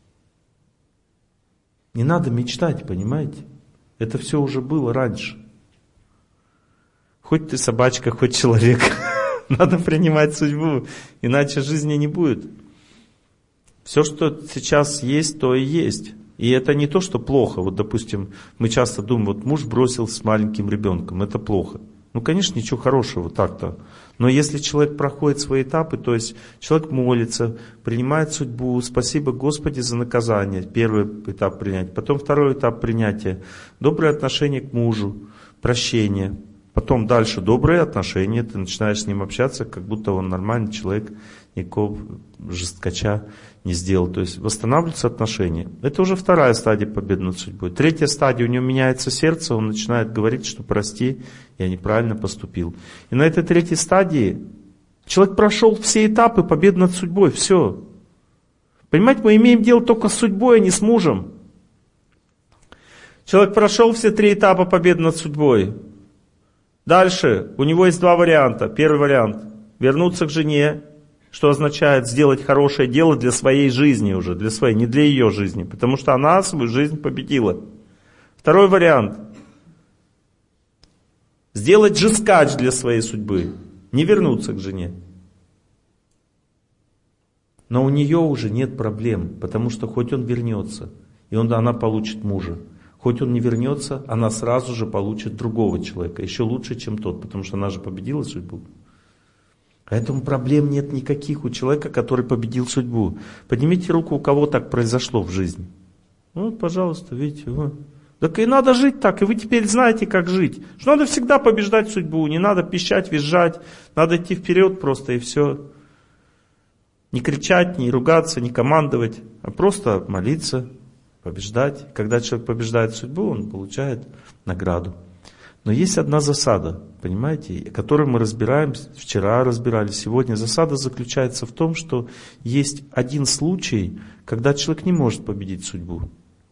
Не надо мечтать, понимаете? Это все уже было раньше. Хоть ты собачка, хоть человек. Надо принимать судьбу, иначе жизни не будет. Все, что сейчас есть, то и есть. И это не то, что плохо. Вот, допустим, мы часто думаем, вот муж бросил с маленьким ребенком, это плохо. Ну, конечно, ничего хорошего так-то. Но если человек проходит свои этапы, то есть человек молится, принимает судьбу, спасибо Господи за наказание, первый этап принятия, потом второй этап принятия, доброе отношение к мужу, прощение. Потом дальше добрые отношения, ты начинаешь с ним общаться, как будто он нормальный человек, никакого жесткача не сделал. То есть восстанавливаются отношения. Это уже вторая стадия победы над судьбой. Третья стадия, у него меняется сердце, он начинает говорить, что прости, я неправильно поступил. И на этой третьей стадии человек прошел все этапы победы над судьбой, все. Понимаете, мы имеем дело только с судьбой, а не с мужем. Человек прошел все три этапа победы над судьбой. Дальше у него есть два варианта. Первый вариант. вернуться к жене, что означает сделать хорошее дело для своей жизни уже, для своей, не для ее жизни, потому что она свою жизнь победила. Второй вариант. Сделать жескач для своей судьбы, не вернуться к жене. Но у нее уже нет проблем, потому что хоть он вернется, и он, она получит мужа. Хоть он не вернется, она сразу же получит другого человека, еще лучше, чем тот, потому что она же победила судьбу. Поэтому проблем нет никаких у человека, который победил судьбу. Поднимите руку, у кого так произошло в жизни. Вот, пожалуйста, видите, вот. Так и надо жить так, и вы теперь знаете, как жить. Что надо всегда побеждать судьбу, не надо пищать, визжать, надо идти вперед просто и все. Не кричать, не ругаться, не командовать, а просто молиться, побеждать. Когда человек побеждает судьбу, он получает награду. Но есть одна засада, понимаете, которую мы разбираем, вчера разбирали, сегодня. Засада заключается в том, что есть один случай, когда человек не может победить судьбу.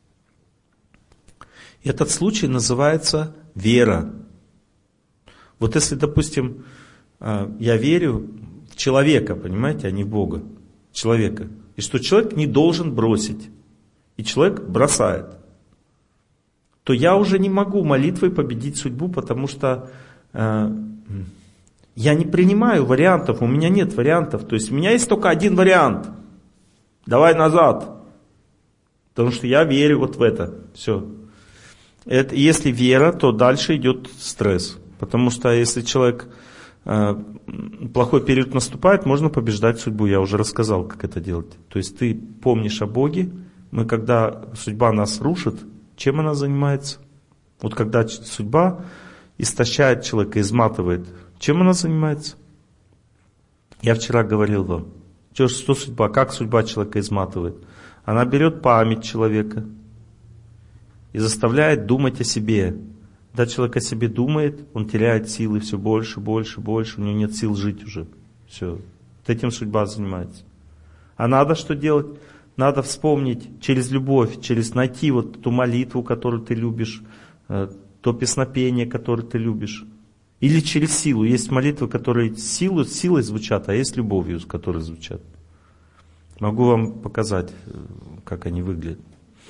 И этот случай называется вера. Вот если, допустим, я верю в человека, понимаете, а не в Бога, человека, и что человек не должен бросить, и человек бросает, то я уже не могу молитвой победить судьбу, потому что э, я не принимаю вариантов, у меня нет вариантов. То есть у меня есть только один вариант. Давай назад. Потому что я верю вот в это. Все. Это, если вера, то дальше идет стресс. Потому что если человек, э, плохой период наступает, можно побеждать судьбу. Я уже рассказал, как это делать. То есть ты помнишь о Боге. Мы, когда судьба нас рушит, чем она занимается? Вот когда судьба истощает человека, изматывает, чем она занимается? Я вчера говорил вам, что, что судьба, как судьба человека изматывает? Она берет память человека и заставляет думать о себе. Когда человек о себе думает, он теряет силы все больше, больше, больше, у него нет сил жить уже. Все. Вот этим судьба занимается. А надо что делать? Надо вспомнить через любовь, через найти вот ту молитву, которую ты любишь, то песнопение, которое ты любишь. Или через силу. Есть молитвы, которые силу, силой звучат, а есть любовью, с которой звучат. Могу вам показать, как они выглядят.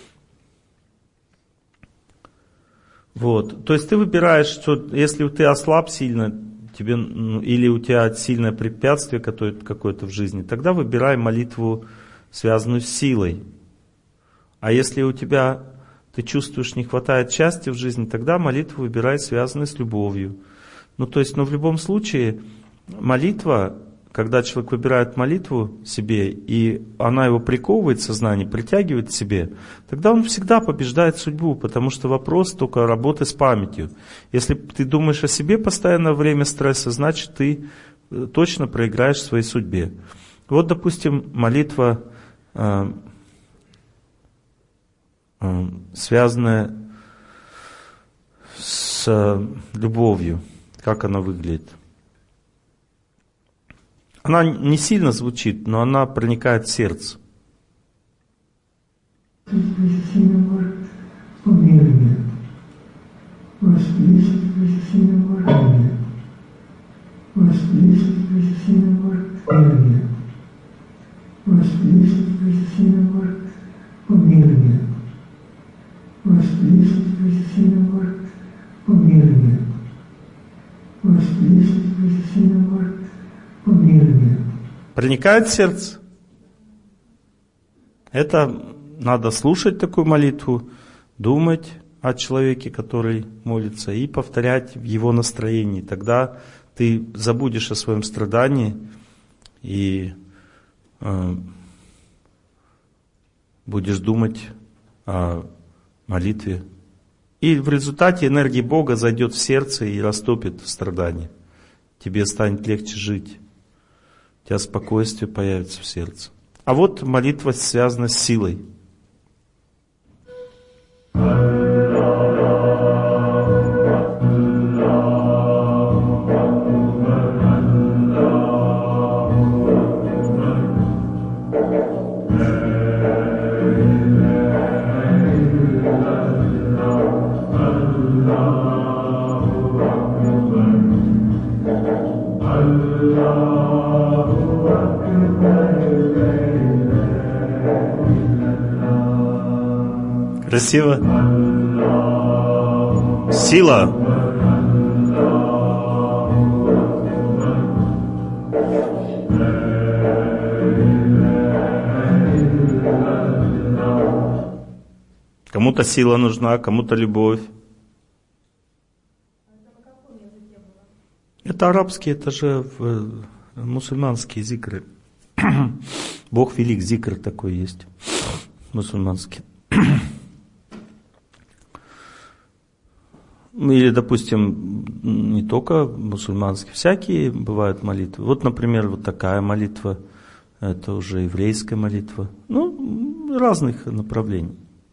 Вот. То есть ты выбираешь, что если ты ослаб сильно, тебе, или у тебя сильное препятствие какое-то в жизни, тогда выбирай молитву, связанную с силой. А если у тебя, ты чувствуешь, не хватает счастья в жизни, тогда молитву выбирай, связанную с любовью. Ну, то есть, но в любом случае, молитва, когда человек выбирает молитву себе, и она его приковывает в сознание, притягивает к себе, тогда он всегда побеждает судьбу, потому что вопрос только работы с памятью. Если ты думаешь о себе постоянно во время стресса, значит, ты точно проиграешь в своей судьбе. Вот, допустим, молитва, э, э, связанная с э, любовью. Как она выглядит? Она не сильно звучит, но она проникает в сердце. Проникает в сердце. Это надо слушать такую молитву, думать о человеке, который молится, и повторять в его настроении. Тогда ты забудешь о своем страдании и э, будешь думать о молитве. И в результате энергия Бога зайдет в сердце и растопит страдания. Тебе станет легче жить. У тебя спокойствие появится в сердце. А вот молитва связана с силой. Allah Красиво? Сила. Кому-то сила нужна, кому-то любовь. Это арабский, это же мусульманские зикры. Бог велик, зикр такой есть, мусульманский. Или, допустим, не только мусульманские, всякие бывают молитвы. Вот, например, вот такая молитва, это уже еврейская молитва. Ну, разных направлений.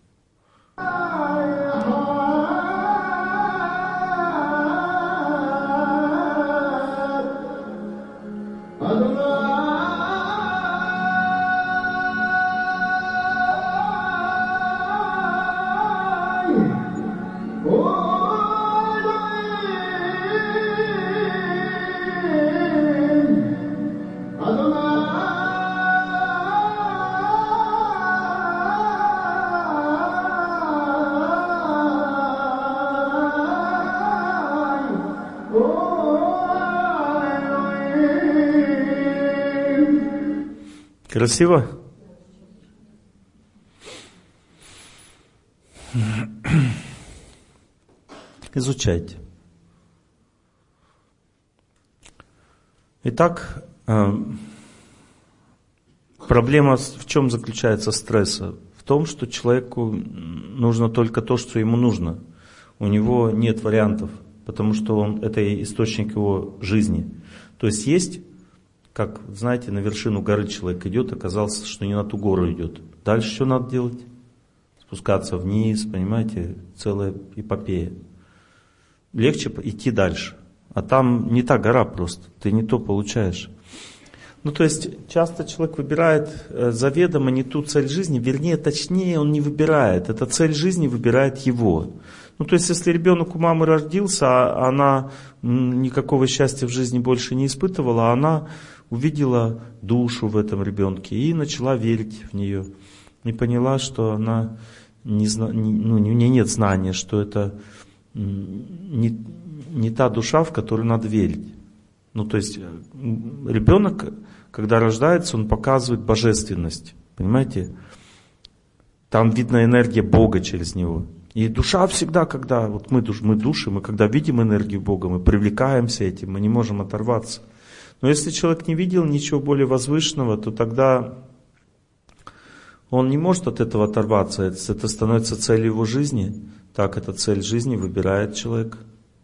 Красиво? Изучайте. Итак, проблема в чем заключается стресса? В том, что человеку нужно только то, что ему нужно. У него нет вариантов, потому что он, это источник его жизни. То есть есть, как, знаете, на вершину горы человек идет, оказалось, что не на ту гору идет. Дальше что надо делать? Спускаться вниз, понимаете, целая эпопея. Легче идти дальше. А там не та гора просто, ты не то получаешь. Ну, то есть, часто человек выбирает заведомо не ту цель жизни, вернее, точнее, он не выбирает, эта цель жизни выбирает его. Ну, то есть, если ребенок у мамы родился, а она никакого счастья в жизни больше не испытывала, она увидела душу в этом ребенке и начала верить в нее. И поняла, что она не, ну, у нее нет знания, что это не, не та душа, в которую надо верить. Ну, то есть, ребенок, когда рождается, он показывает божественность. Понимаете? Там видна энергия Бога через него. И душа всегда, когда вот мы, душ, мы души, мы когда видим энергию Бога, мы привлекаемся этим, мы не можем оторваться. Но если человек не видел ничего более возвышенного, то тогда он не может от этого оторваться. Это становится целью его жизни. Так, эта цель жизни выбирает человек.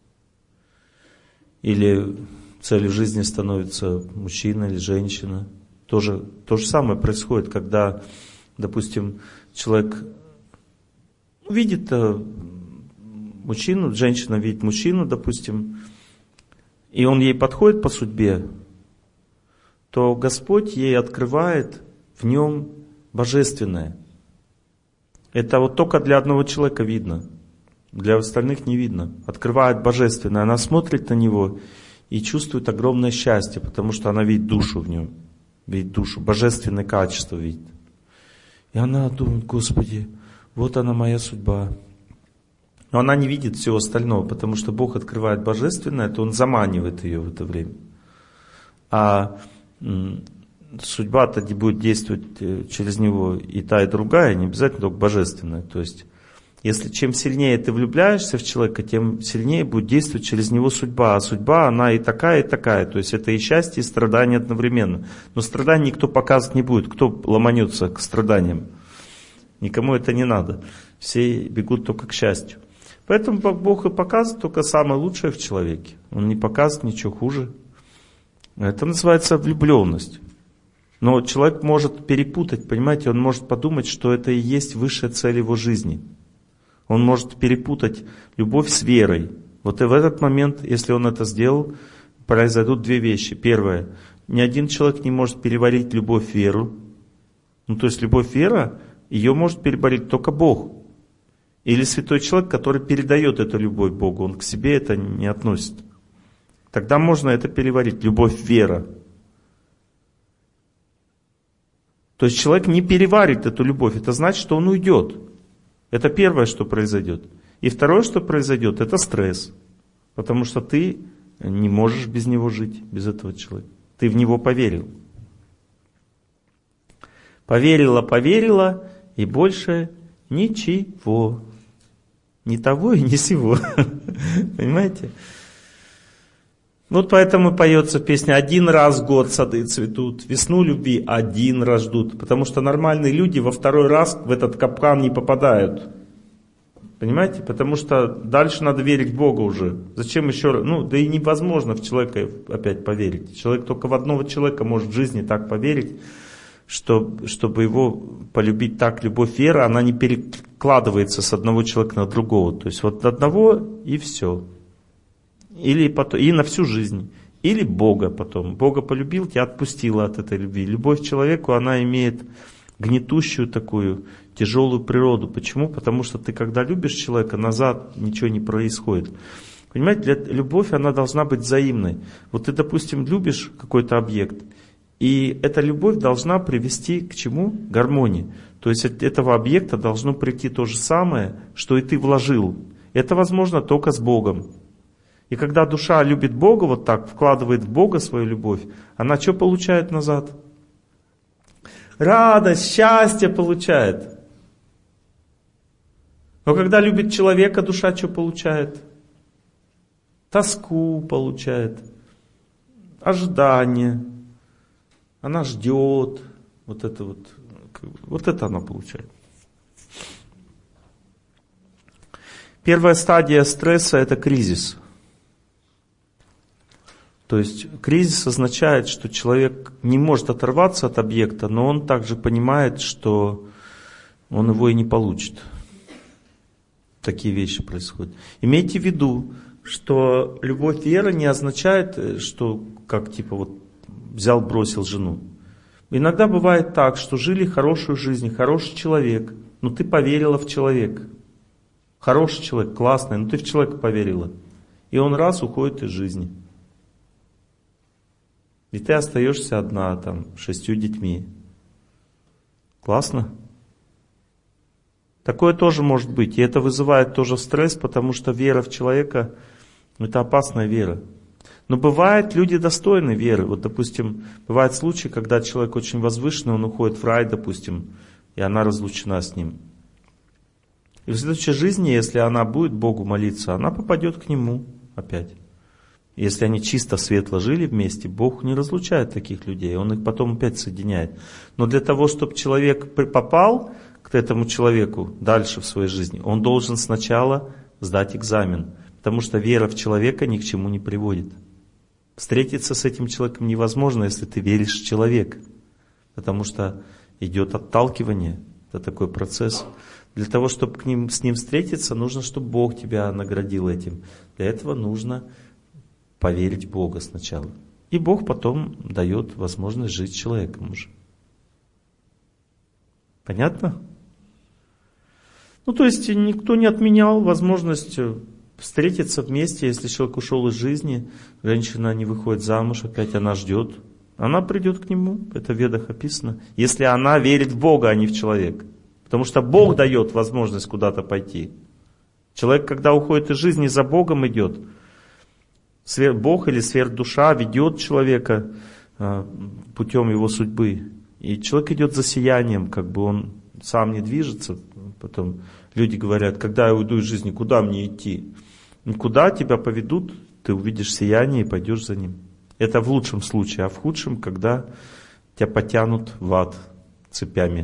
Или целью жизни становится мужчина или женщина. Тоже, то же самое происходит, когда, допустим, человек видит мужчину, женщина видит мужчину, допустим, и он ей подходит по судьбе, то Господь ей открывает в нем божественное. Это вот только для одного человека видно, для остальных не видно. Открывает божественное, она смотрит на него и чувствует огромное счастье, потому что она видит душу в нем, видит душу, божественное качество видит. И она думает: Господи, вот она моя судьба. Но она не видит всего остального, потому что Бог открывает божественное, то Он заманивает ее в это время. А судьба-то будет действовать через него и та, и другая, не обязательно только божественная. То есть, если чем сильнее ты влюбляешься в человека, тем сильнее будет действовать через него судьба. А судьба, она и такая, и такая. То есть, это и счастье, и страдание одновременно. Но страданий никто показывать не будет. Кто ломанется к страданиям? Никому это не надо. Все бегут только к счастью. Поэтому Бог и показывает только самое лучшее в человеке. Он не показывает ничего хуже. Это называется влюбленность. Но человек может перепутать, понимаете, он может подумать, что это и есть высшая цель его жизни. Он может перепутать любовь с верой. Вот и в этот момент, если он это сделал, произойдут две вещи. Первое. Ни один человек не может переварить любовь в веру. Ну, то есть любовь вера, ее может переварить только Бог. Или святой человек, который передает эту любовь Богу. Он к себе это не относит. Тогда можно это переварить. Любовь вера. То есть человек не переварит эту любовь. Это значит, что он уйдет. Это первое, что произойдет. И второе, что произойдет, это стресс. Потому что ты не можешь без него жить, без этого человека. Ты в него поверил. Поверила, поверила, и больше ничего. Ни того и ни сего. Понимаете? Вот поэтому поется песня «Один раз в год сады цветут, весну любви один раз ждут». Потому что нормальные люди во второй раз в этот капкан не попадают. Понимаете? Потому что дальше надо верить в Бога уже. Зачем еще раз? Ну, да и невозможно в человека опять поверить. Человек только в одного человека может в жизни так поверить, что, чтобы его полюбить так, любовь, вера, она не перекладывается с одного человека на другого. То есть вот одного и все. Или потом, и на всю жизнь. Или Бога потом. Бога полюбил, тебя отпустила от этой любви. Любовь к человеку, она имеет гнетущую такую тяжелую природу. Почему? Потому что ты, когда любишь человека, назад ничего не происходит. Понимаете, для, любовь, она должна быть взаимной. Вот ты, допустим, любишь какой-то объект, и эта любовь должна привести к чему? К гармонии. То есть от этого объекта должно прийти то же самое, что и ты вложил. Это возможно только с Богом. И когда душа любит Бога, вот так, вкладывает в Бога свою любовь, она что получает назад? Радость, счастье получает. Но когда любит человека, душа что получает? Тоску получает, ожидание. Она ждет. Вот это вот, вот это она получает. Первая стадия стресса – это кризис. То есть кризис означает, что человек не может оторваться от объекта, но он также понимает, что он его и не получит. Такие вещи происходят. Имейте в виду, что любовь, вера не означает, что как типа вот взял, бросил жену. Иногда бывает так, что жили хорошую жизнь, хороший человек, но ты поверила в человека. Хороший человек, классный, но ты в человека поверила. И он раз уходит из жизни. И ты остаешься одна, там, с шестью детьми. Классно? Такое тоже может быть. И это вызывает тоже стресс, потому что вера в человека – это опасная вера. Но бывают люди достойны веры. Вот, допустим, бывают случаи, когда человек очень возвышенный, он уходит в рай, допустим, и она разлучена с ним. И в следующей жизни, если она будет Богу молиться, она попадет к Нему опять. Если они чисто светло жили вместе, Бог не разлучает таких людей, Он их потом опять соединяет. Но для того, чтобы человек попал к этому человеку дальше в своей жизни, он должен сначала сдать экзамен. Потому что вера в человека ни к чему не приводит. Встретиться с этим человеком невозможно, если ты веришь в человека. Потому что идет отталкивание, это такой процесс. Для того, чтобы к ним, с ним встретиться, нужно, чтобы Бог тебя наградил этим. Для этого нужно поверить в Бога сначала. И Бог потом дает возможность жить с человеком уже. Понятно? Ну, то есть, никто не отменял возможность встретиться вместе, если человек ушел из жизни, женщина не выходит замуж, опять она ждет. Она придет к нему, это в Ведах описано, если она верит в Бога, а не в человека. Потому что Бог дает возможность куда-то пойти. Человек, когда уходит из жизни, за Богом идет. Бог или сверхдуша ведет человека путем его судьбы. И человек идет за сиянием, как бы он сам не движется. Потом люди говорят, когда я уйду из жизни, куда мне идти? Куда тебя поведут, ты увидишь сияние и пойдешь за ним. Это в лучшем случае, а в худшем, когда тебя потянут в ад цепями.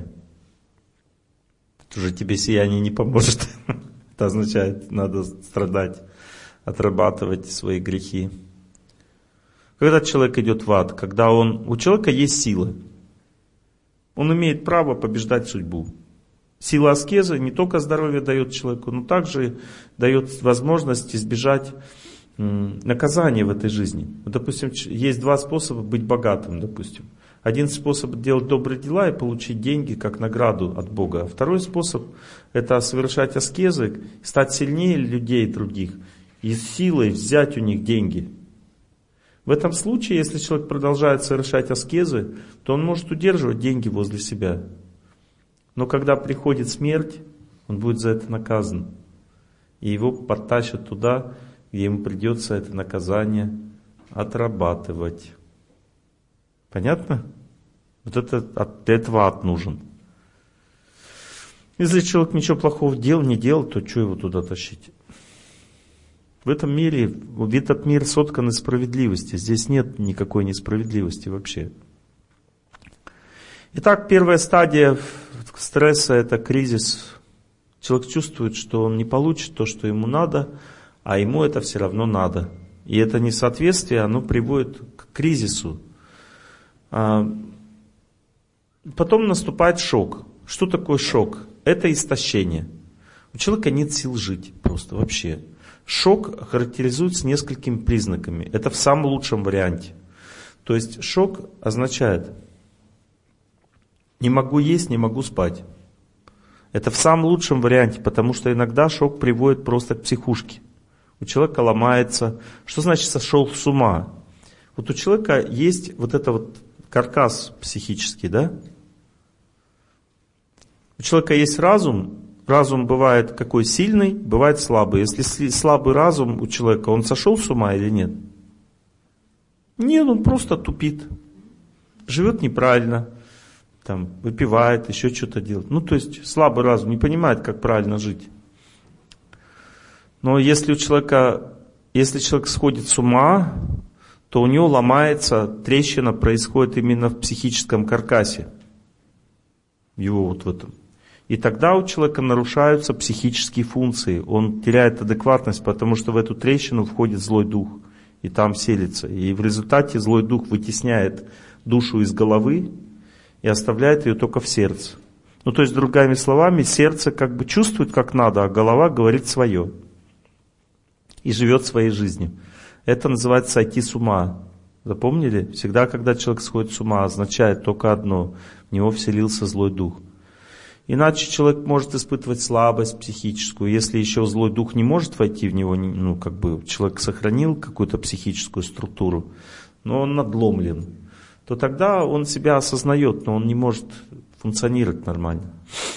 Уже тебе сияние не поможет. Это означает, надо страдать, отрабатывать свои грехи. Когда человек идет в ад, когда он, у человека есть сила, он имеет право побеждать судьбу. Сила аскезы не только здоровье дает человеку, но также дает возможность избежать наказания в этой жизни. Допустим, есть два способа быть богатым, допустим. Один способ делать добрые дела и получить деньги как награду от Бога. А второй способ это совершать аскезы, стать сильнее людей других и силой взять у них деньги. В этом случае, если человек продолжает совершать аскезы, то он может удерживать деньги возле себя. Но когда приходит смерть, Он будет за это наказан. И его подтащат туда, где ему придется это наказание отрабатывать. Понятно? Вот это, для этого ад нужен. Если человек ничего плохого делал, не делал, то что его туда тащить? В этом мире, этот мир соткан из справедливости. Здесь нет никакой несправедливости вообще. Итак, первая стадия стресса – это кризис. Человек чувствует, что он не получит то, что ему надо, а ему это все равно надо. И это несоответствие, оно приводит к кризису. Потом наступает шок. Что такое шок? Это истощение. У человека нет сил жить просто вообще. Шок характеризуется несколькими признаками. Это в самом лучшем варианте. То есть шок означает: не могу есть, не могу спать. Это в самом лучшем варианте, потому что иногда шок приводит просто к психушке. У человека ломается. Что значит сошел с ума? Вот у человека есть вот это вот каркас психический, да? У человека есть разум. Разум бывает какой сильный, бывает слабый. Если слабый разум у человека, он сошел с ума или нет? Нет, он просто тупит. Живет неправильно. Там, выпивает, еще что-то делает. Ну, то есть слабый разум не понимает, как правильно жить. Но если у человека, если человек сходит с ума, то у него ломается, трещина происходит именно в психическом каркасе. Его вот в этом. И тогда у человека нарушаются психические функции. Он теряет адекватность, потому что в эту трещину входит злой дух. И там селится. И в результате злой дух вытесняет душу из головы и оставляет ее только в сердце. Ну, то есть, другими словами, сердце как бы чувствует, как надо, а голова говорит свое. И живет своей жизнью. Это называется сойти с ума. Запомнили? Всегда, когда человек сходит с ума, означает только одно. В него вселился злой дух. Иначе человек может испытывать слабость психическую. Если еще злой дух не может войти в него, ну, как бы человек сохранил какую-то психическую структуру, но он надломлен, то тогда он себя осознает, но он не может функционировать нормально.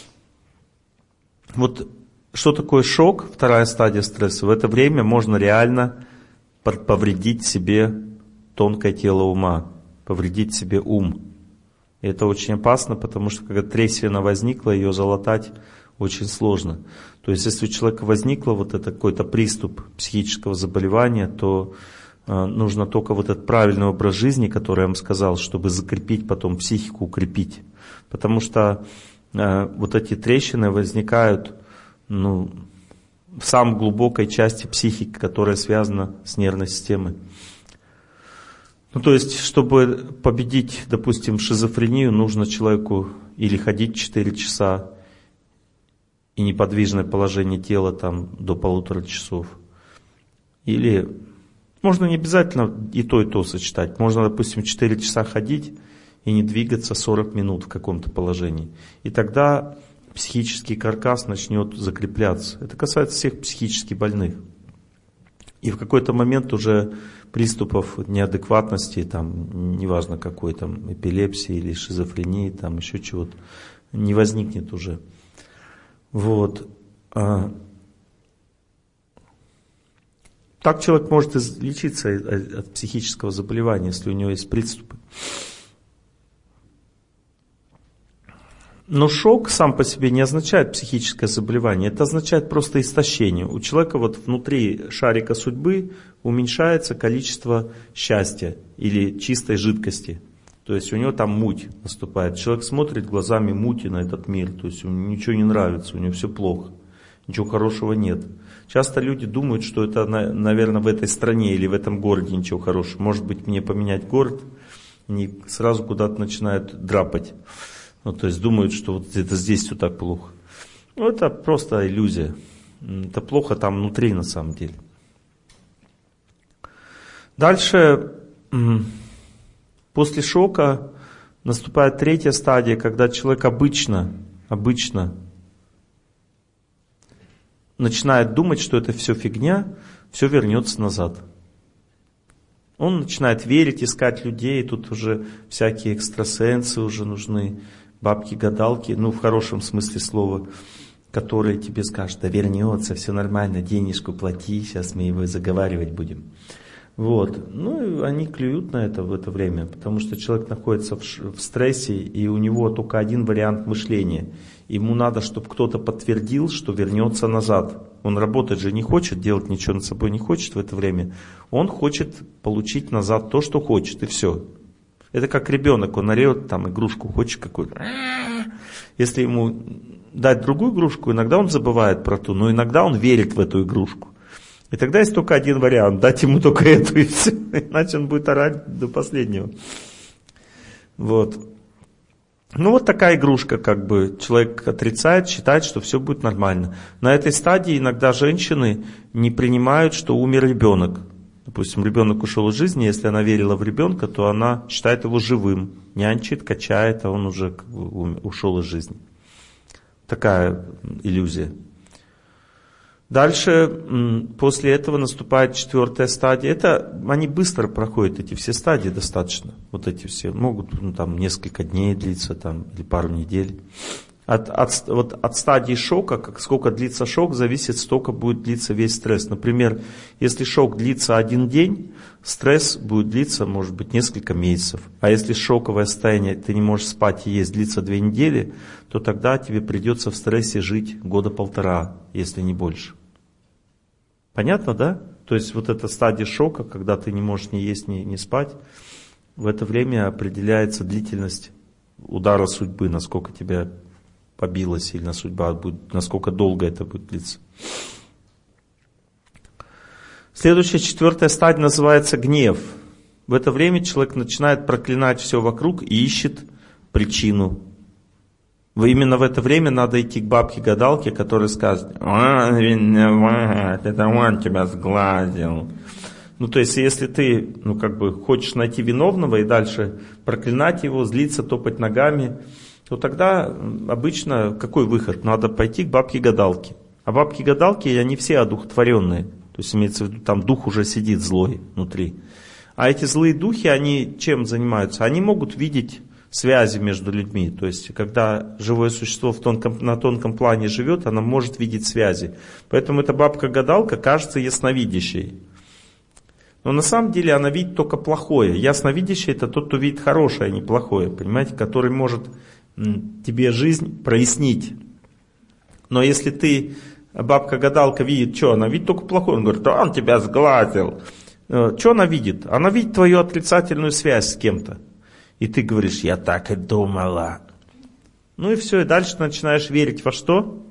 Вот что такое шок, вторая стадия стресса? В это время можно реально повредить себе тонкое тело ума, повредить себе ум. И это очень опасно, потому что когда трещина возникла, ее залатать очень сложно. То есть если у человека возникло вот это какой-то приступ психического заболевания, то э, нужно только вот этот правильный образ жизни, который я вам сказал, чтобы закрепить потом психику, укрепить. Потому что э, вот эти трещины возникают, ну, в самой глубокой части психики, которая связана с нервной системой. Ну, то есть, чтобы победить, допустим, шизофрению, нужно человеку или ходить четыре часа и неподвижное положение тела там до полутора часов. Или можно не обязательно и то, и то сочетать. Можно, допустим, четыре часа ходить и не двигаться сорок минут в каком-то положении. И тогда психический каркас начнет закрепляться. Это касается всех психически больных. И в какой-то момент уже приступов неадекватности, там, неважно какой, там, эпилепсии или шизофрении, там, еще чего-то, не возникнет уже. Вот. Так человек может излечиться от психического заболевания, если у него есть приступы. Но шок сам по себе не означает психическое заболевание, это означает просто истощение. У человека вот внутри шарика судьбы уменьшается количество счастья или чистой жидкости. То есть у него там муть наступает. Человек смотрит глазами мути на этот мир, то есть ему ничего не нравится, у него все плохо, ничего хорошего нет. Часто люди думают, что это, наверное, в этой стране или в этом городе ничего хорошего. Может быть, мне поменять город, они сразу куда-то начинают драпать. Ну, то есть думают, что вот это здесь все так плохо. Ну, это просто иллюзия. Это плохо там внутри на самом деле. Дальше, после шока, наступает третья стадия, когда человек обычно, обычно начинает думать, что это все фигня, все вернется назад. Он начинает верить, искать людей, тут уже всякие экстрасенсы уже нужны, бабки-гадалки, ну в хорошем смысле слова. которые тебе скажут: да вернется, все нормально, денежку плати, сейчас мы его заговаривать будем. Вот. Ну и они клюют на это в это время, потому что человек находится в, в стрессе, и у него только один вариант мышления. Ему надо, чтобы кто-то подтвердил, что вернется назад. Он работать же не хочет, делать ничего над собой не хочет в это время. Он хочет получить назад то, что хочет, и все. Это как ребенок, он орет, там игрушку хочет какую-то. Если ему дать другую игрушку, иногда он забывает про ту, но иногда он верит в эту игрушку. И тогда есть только один вариант: дать ему только эту, и все. Иначе он будет орать до последнего. Вот. Ну вот такая игрушка, как бы человек отрицает, считает, что все будет нормально. На этой стадии иногда женщины не принимают, что умер ребенок. Допустим, ребенок ушел из жизни, если она верила в ребенка, то она считает его живым, нянчит, качает, а он уже как бы ушел из жизни. Такая иллюзия. Дальше, после этого наступает четвертая стадия. Это, они быстро проходят, эти все стадии достаточно. Вот эти все могут, ну, там, несколько дней длиться, там, или пару недель. От, от, вот от стадии шока, как сколько длится шок, зависит, столько будет длиться весь стресс. Например, если шок длится один день, стресс будет длиться, может быть, несколько месяцев. А если шоковое состояние, ты не можешь спать и есть, длится две недели, то тогда тебе придется в стрессе жить года полтора, если не больше. Понятно, да? То есть вот эта стадия шока, когда ты не можешь ни есть, ни, ни спать, в это время определяется длительность удара судьбы, насколько тебя побила сильно судьба, будет, насколько долго это будет длиться. Следующая, четвертая стадия называется гнев. В это время человек начинает проклинать все вокруг и ищет причину. Именно в это время надо идти к бабке-гадалке, которая скажет: «Он виноват, это он тебя сглазил». Ну, то есть, если ты, ну, как бы, хочешь найти виновного и дальше проклинать его, злиться, топать ногами, то тогда обычно какой выход? Надо пойти к бабке-гадалке. А бабки-гадалки, они все одухотворенные. То есть, имеется в виду, там дух уже сидит злой внутри. А эти злые духи, они чем занимаются? Они могут видеть связи между людьми. То есть, когда живое существо в тонком, на тонком плане живет, оно может видеть связи. Поэтому эта бабка-гадалка кажется ясновидящей. Но на самом деле она видит только плохое. Ясновидящий — это тот, кто видит хорошее, а не плохое. Понимаете? Который может тебе жизнь прояснить. Но если ты, бабка-гадалка видит, что она видит только плохое, он говорит: он тебя сглазил. Что она видит? Она видит твою отрицательную связь с кем-то. И ты говоришь: я так и думала. Ну и все, и дальше ты начинаешь верить во что?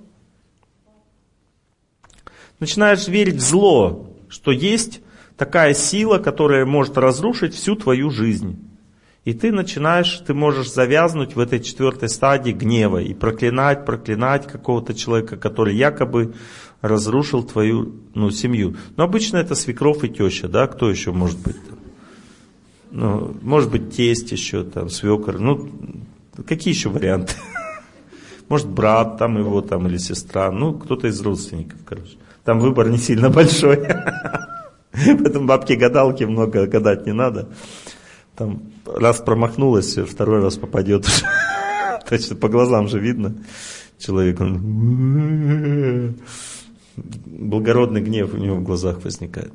Начинаешь верить в зло, что есть такая сила, которая может разрушить всю твою жизнь. И ты начинаешь, ты можешь завязнуть в этой четвертой стадии гнева и проклинать, проклинать какого-то человека, который якобы разрушил твою, ну, семью. Но обычно это свекровь и теща, да, кто еще может быть? Ну, может быть, тесть еще, там, свекор, ну, какие еще варианты? Может, брат там его, там, или сестра, ну, кто-то из родственников, короче. Там выбор не сильно большой. Поэтому бабке-гадалке много гадать не надо. Там раз промахнулась, второй раз попадет. Точно по глазам же видно. Человек, он... благородный гнев у него в глазах возникает.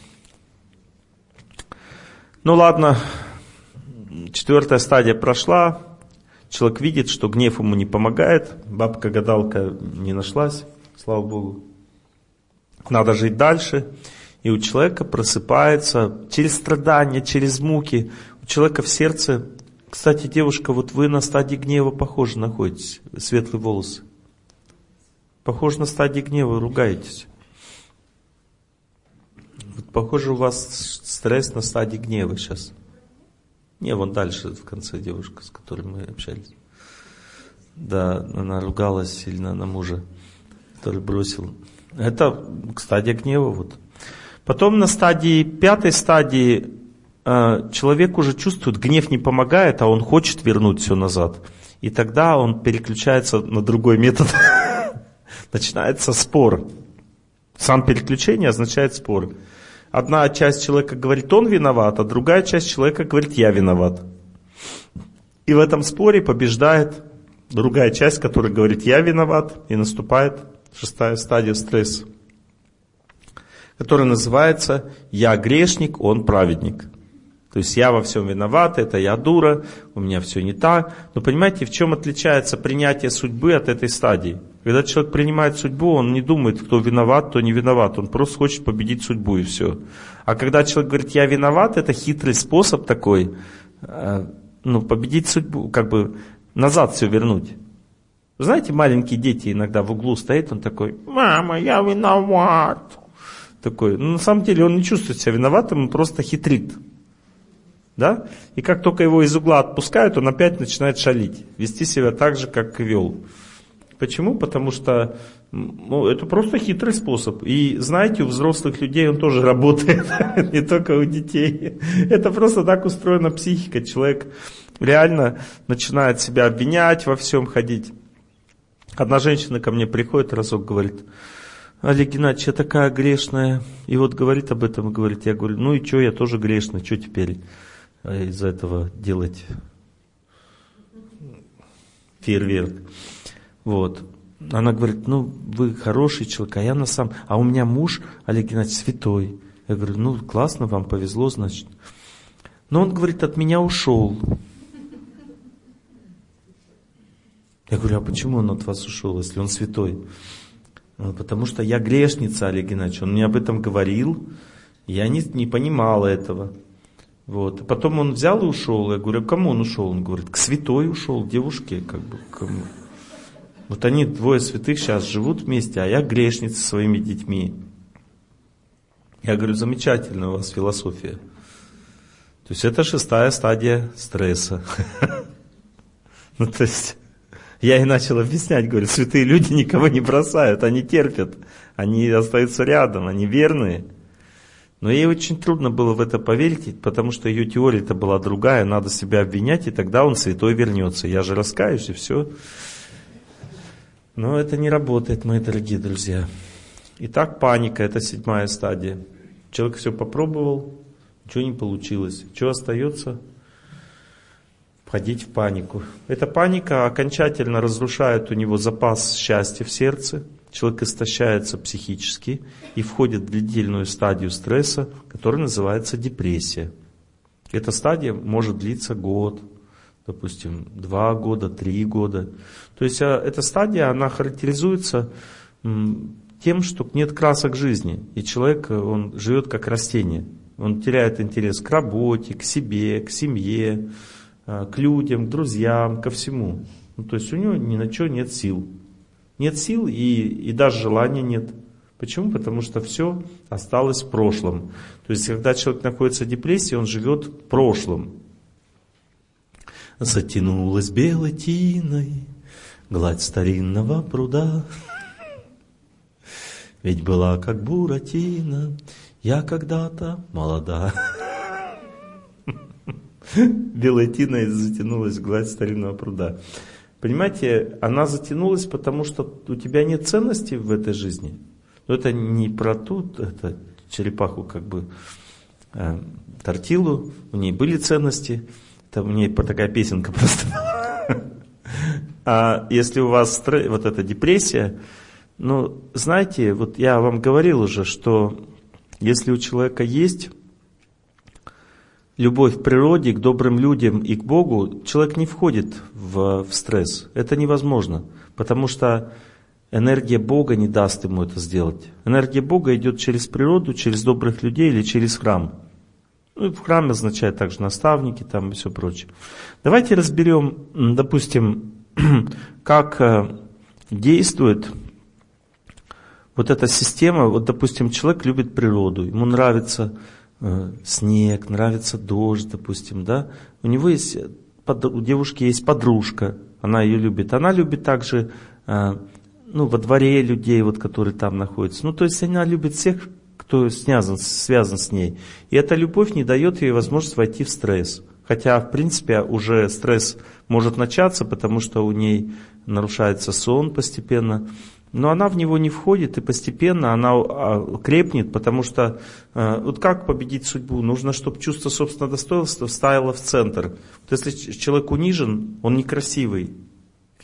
Ну ладно, четвертая стадия прошла. Человек видит, что гнев ему не помогает. Бабка-гадалка не нашлась, слава Богу. Надо жить дальше. И у человека просыпается через страдания, через муки. У человека в сердце... Кстати, девушка, вот вы на стадии гнева похоже находитесь. Светлые волосы. Похоже на стадии гнева, ругаетесь. Вот, похоже, у вас стресс на стадии гнева сейчас. Не, вон дальше в конце девушка, с которой мы общались. Да, она ругалась сильно на мужа, который бросил. Это стадия гнева вот. Потом на стадии, пятой стадии, э, человек уже чувствует, гнев не помогает, а он хочет вернуть все назад. И тогда он переключается на другой метод. Начинается спор. Сам переключение означает спор. Одна часть человека говорит: он виноват, а другая часть человека говорит: я виноват. И в этом споре побеждает другая часть, которая говорит «я виноват», и наступает шестая стадия стресса, которая называется «я грешник, он праведник». То есть я во всем виноват, это я дура, у меня все не так. Но понимаете, в чем отличается принятие судьбы от этой стадии? Когда человек принимает судьбу, он не думает, кто виноват, кто не виноват. Он просто хочет победить судьбу и все. А когда человек говорит «я виноват», это хитрый способ такой, ну, победить судьбу, как бы назад все вернуть. Вы знаете, маленькие дети иногда в углу стоят, он такой «мама, я виноват». Такой. Но на самом деле он не чувствует себя виноватым, он просто хитрит. Да? И как только его из угла отпускают, он опять начинает шалить, вести себя так же, как и вел. Почему? Потому что ну, это просто хитрый способ. И знаете, у взрослых людей он тоже работает, не только у детей. Это просто так устроена психика. Человек реально начинает себя обвинять во всем, ходить. Одна женщина ко мне приходит разок, говорит: Олег Геннадьевич, я такая грешная. И вот говорит об этом, и говорит, я говорю, ну и что, я тоже грешный, что теперь из-за этого делать фейерверк? Вот. Она говорит, ну вы хороший человек, а я на самом... А у меня муж, Олег Геннадьевич, святой. Я говорю, ну классно, вам повезло, значит. Но он, говорит, от меня ушел. Я говорю, а почему он от вас ушел, если он святой? Потому что я грешница, Олег Геннадьевич. Он мне об этом говорил, я не, не понимала этого. Вот. Потом он взял и ушел. Я говорю, а к кому он ушел? Он говорит, к святой ушел, к девушке. Как бы, к кому? Вот они, двое святых, сейчас живут вместе, а я грешница со своими детьми. Я говорю, замечательно у вас философия. То есть это шестая стадия стресса. Ну то есть... Я и начал объяснять, говорю, святые люди никого не бросают, они терпят, они остаются рядом, они верные. Но ей очень трудно было в это поверить, потому что ее теория-то была другая, надо себя обвинять, и тогда он святой вернется. Я же раскаюсь, и все. Но это не работает, мои дорогие друзья. Итак, паника – это седьмая стадия. Человек все попробовал, ничего не получилось. Что остается? Входить в панику. Эта паника окончательно разрушает у него запас счастья в сердце. Человек истощается психически и входит в длительную стадию стресса, которая называется депрессия. Эта стадия может длиться год, допустим, два года, три года. То есть эта стадия, она характеризуется тем, что нет красок жизни. И человек, он живет как растение. Он теряет интерес к работе, к себе, к семье, к людям, к друзьям, ко всему. Ну, то есть у него ни на что нет сил. Нет сил и, и даже желания нет. Почему? Потому что все осталось в прошлом. То есть когда человек находится в депрессии, он живет в прошлом. Затянулась белой тиной гладь старинного пруда. Ведь была как буратино, я когда-то молода. Белой тиной затянулась гладь старинного пруда. Понимаете, она затянулась, потому что у тебя нет ценностей в этой жизни. Но это не про ту это черепаху, как бы э, тортилу. У ней были ценности. Это у нее такая песенка просто была. А если у вас вот эта депрессия, ну, знаете, вот я вам говорил уже, что если у человека есть любовь к природе, к добрым людям и к Богу, человек не входит в, в стресс. Это невозможно, потому что энергия Бога не даст ему это сделать. Энергия Бога идет через природу, через добрых людей или через храм. Ну, в храме означает также наставники там и все прочее. Давайте разберем, допустим, как действует вот эта система. Вот, допустим, человек любит природу, ему нравится снег, нравится дождь, допустим, да. У него есть, у девушки есть подружка, она ее любит. Она любит также, ну, во дворе людей, вот, которые там находятся. Ну, то есть она любит всех, кто связан, связан с ней. И эта любовь не дает ей возможность войти в стресс. Хотя, в принципе, уже стресс может начаться, потому что у ней нарушается сон постепенно. Но она в него не входит, и постепенно она крепнет, потому что вот как победить судьбу? Нужно, чтобы чувство собственного достоинства вставило в центр. Вот если человек унижен, он некрасивый.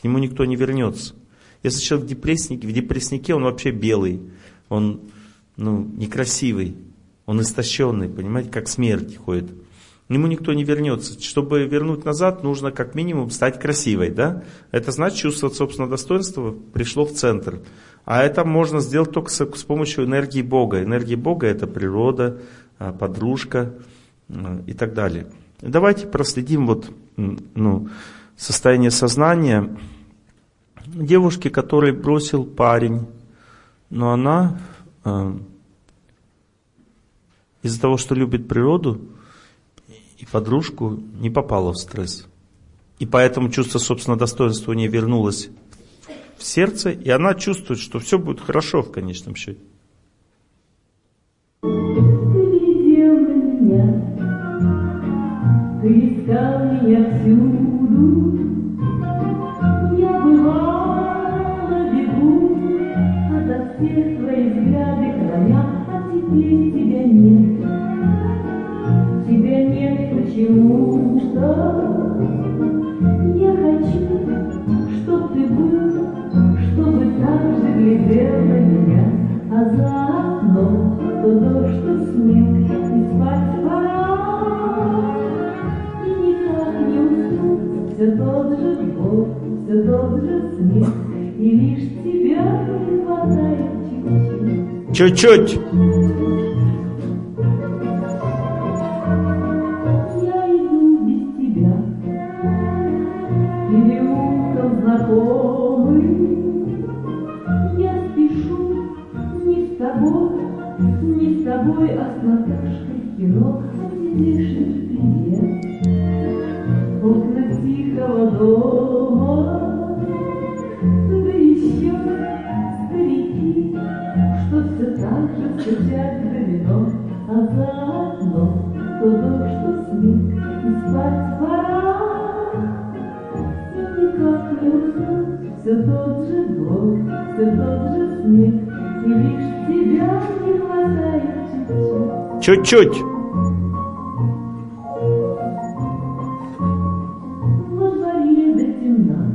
к нему никто не вернется. Если человек в депресснике, в депресснике он вообще белый, он ну, некрасивый, он истощенный, понимаете, как смерть ходит. К нему никто не вернется. Чтобы вернуть назад, нужно как минимум стать красивой, да? Это значит, чувство собственного достоинства пришло в центр. А это можно сделать только с, с помощью энергии Бога. Энергия Бога — это природа, подружка и так далее. Давайте проследим вот, ну, состояние сознания девушки, которой бросил парень, но она э, из-за того, что любит природу и подружку, не попала в стресс. И поэтому чувство собственного достоинства у нее вернулось в сердце, и она чувствует, что все будет хорошо в конечном счете. Ты глядел на меня, ты искал меня всюду. Я бывала на бегу, ото всех твоих взгляды храня, а теперь тебя нет. Тебя нет почему-то. Я хочу, чтоб ты был, чтобы так же глядел на меня, а за окном то дождь, то снег, и спать пора. И никак не уснуть, все тот же двор, все тот же смех, и лишь тебя не хватает чуть-чуть. Чуть-чуть. Я иду без тебя, переулком знакомый. Я спешу не с тобой, не с тобой, а с Наташкой в кино. Пишешь привет, окна тихого дома. Да еще старики, что все так же стучат в домино, а за окном то дождь, то снег, и спать пора. И никак не уснуть, все тот же двор, все тот же снег, и лишь тебя не хватает чуть-чуть. Чуть-чуть. Во дворе до темна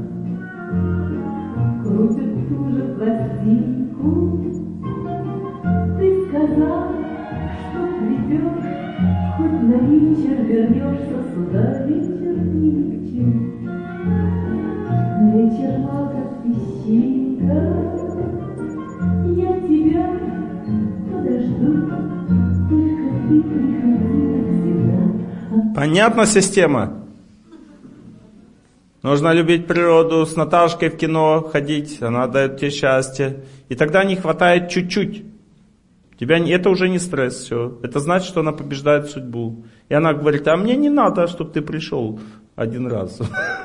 крутят ту же пластинку. Ты сказал, что придешь, хоть на вечер вернешься сюда. Вечер ни к чему, вечер мал, как песчинка. Я тебя подожду, только ты приходи всегда. Понятна система? Нужно любить природу, с Наташкой в кино ходить, она дает тебе счастье. И тогда не хватает чуть-чуть. Тебя, это уже не стресс, все. Это значит, что она побеждает судьбу. И она говорит, а мне не надо, чтобы ты пришел один раз.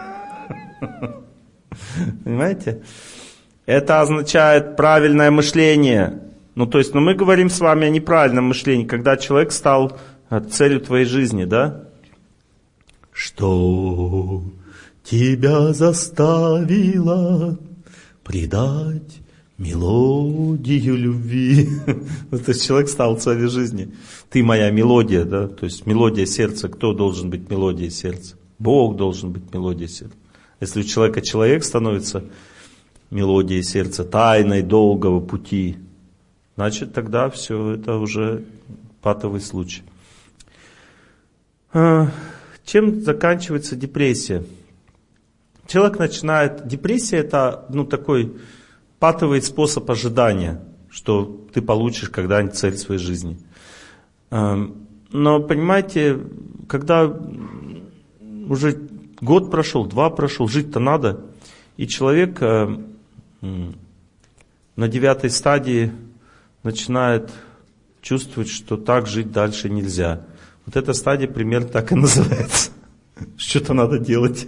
Понимаете? Это означает правильное мышление. Ну, то есть, ну, мы говорим с вами о неправильном мышлении, когда человек стал целью твоей жизни, да? Что тебя заставило предать мелодию любви? Ну, то есть человек стал целью жизни. Ты моя мелодия, да? То есть мелодия сердца. Кто должен быть мелодией сердца? Бог должен быть мелодией сердца. Если у человека человек становится мелодией сердца, тайной долгого пути, значит тогда все это уже патовый случай. Чем заканчивается депрессия? Человек начинает... Депрессия — это ну, такой патовый способ ожидания, что ты получишь когда-нибудь цель своей жизни. Но, понимаете, когда уже год прошел, два прошел, жить-то надо, и человек на девятой стадии начинает чувствовать, что так жить дальше нельзя. Вот эта стадия примерно так и называется. Что-то надо делать.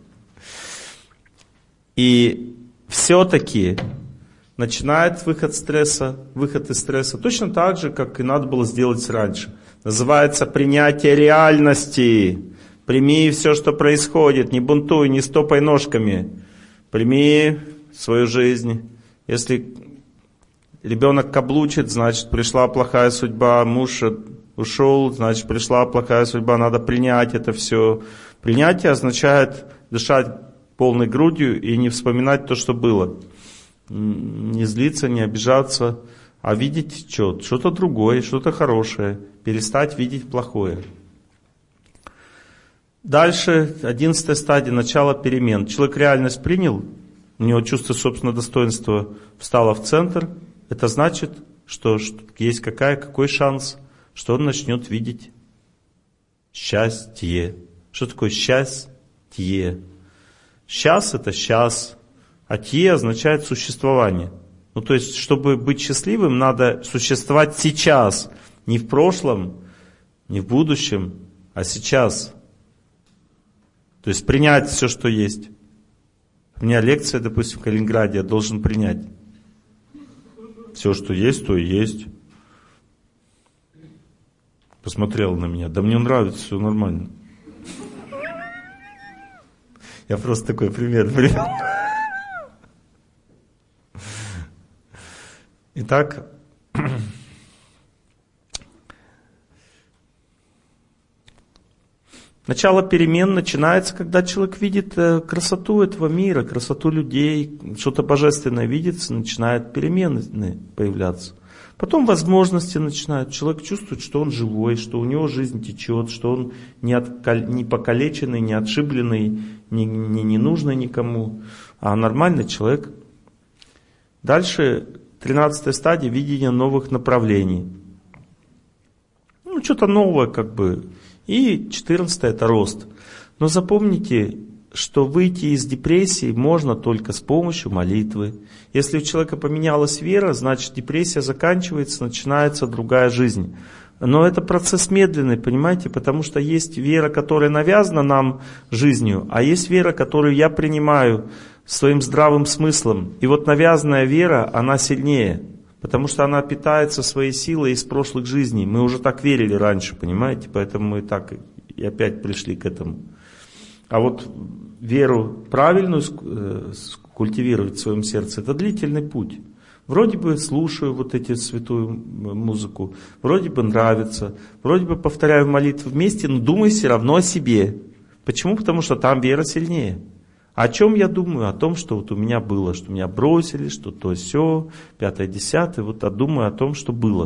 И все-таки начинает выход стресса, выход из стресса, точно так же, как и надо было сделать раньше. Называется принятие реальности. Прими все, что происходит, не бунтуй, не стопай ножками. Прими свою жизнь. Если ребенок каблучит, значит пришла плохая судьба, муж ушел, значит пришла плохая судьба, надо принять это все. Принятие означает дышать полной грудью и не вспоминать то, что было. Не злиться, не обижаться, а видеть что? Что-то другое, что-то хорошее. Перестать видеть плохое. Дальше, одиннадцатая стадия, начало перемен. Человек реальность принял, у него чувство собственного достоинства встало в центр. Это значит, что есть какая, какой шанс, что он начнет видеть счастье. Что такое счастье? Сейчас это сейчас, а тье означает существование. Ну то есть, чтобы быть счастливым, надо существовать сейчас. Не в прошлом, не в будущем, а сейчас. То есть принять все, что есть. У меня лекция, допустим, в Калининграде, я должен принять. Все, что есть, то и есть. Посмотрел на меня. Да мне нравится, все нормально. Я просто такой пример привел. Итак, начало перемен начинается, когда человек видит красоту этого мира, красоту людей, что-то божественное видится, начинают перемены появляться. Потом возможности начинают. Человек чувствует, что он живой, что у него жизнь течет, что он не, откал... не покалеченный, не отшибленный, не, не, не нужный никому, а нормальный человек. Дальше тринадцатая стадия видения новых направлений. Ну, что-то новое как бы. И четырнадцатая это рост. Но запомните, что выйти из депрессии можно только с помощью молитвы. Если у человека поменялась вера, значит депрессия заканчивается, начинается другая жизнь. Но это процесс медленный, понимаете, потому что есть вера, которая навязана нам жизнью, а есть вера, которую я принимаю своим здравым смыслом. И вот навязанная вера, она сильнее, потому что она питается своей силой из прошлых жизней. Мы уже так верили раньше, понимаете, поэтому мы так и опять пришли к этому. А вот веру правильную культивировать в своем сердце, это длительный путь. Вроде бы слушаю вот эти святую музыку, вроде бы нравится, вроде бы повторяю молитвы вместе, но думаю все равно о себе. Почему? Потому что там вера сильнее. О чем я думаю? О том, что вот у меня было, что меня бросили, что то сё, пятое, десятое, вот я думаю о том, что было.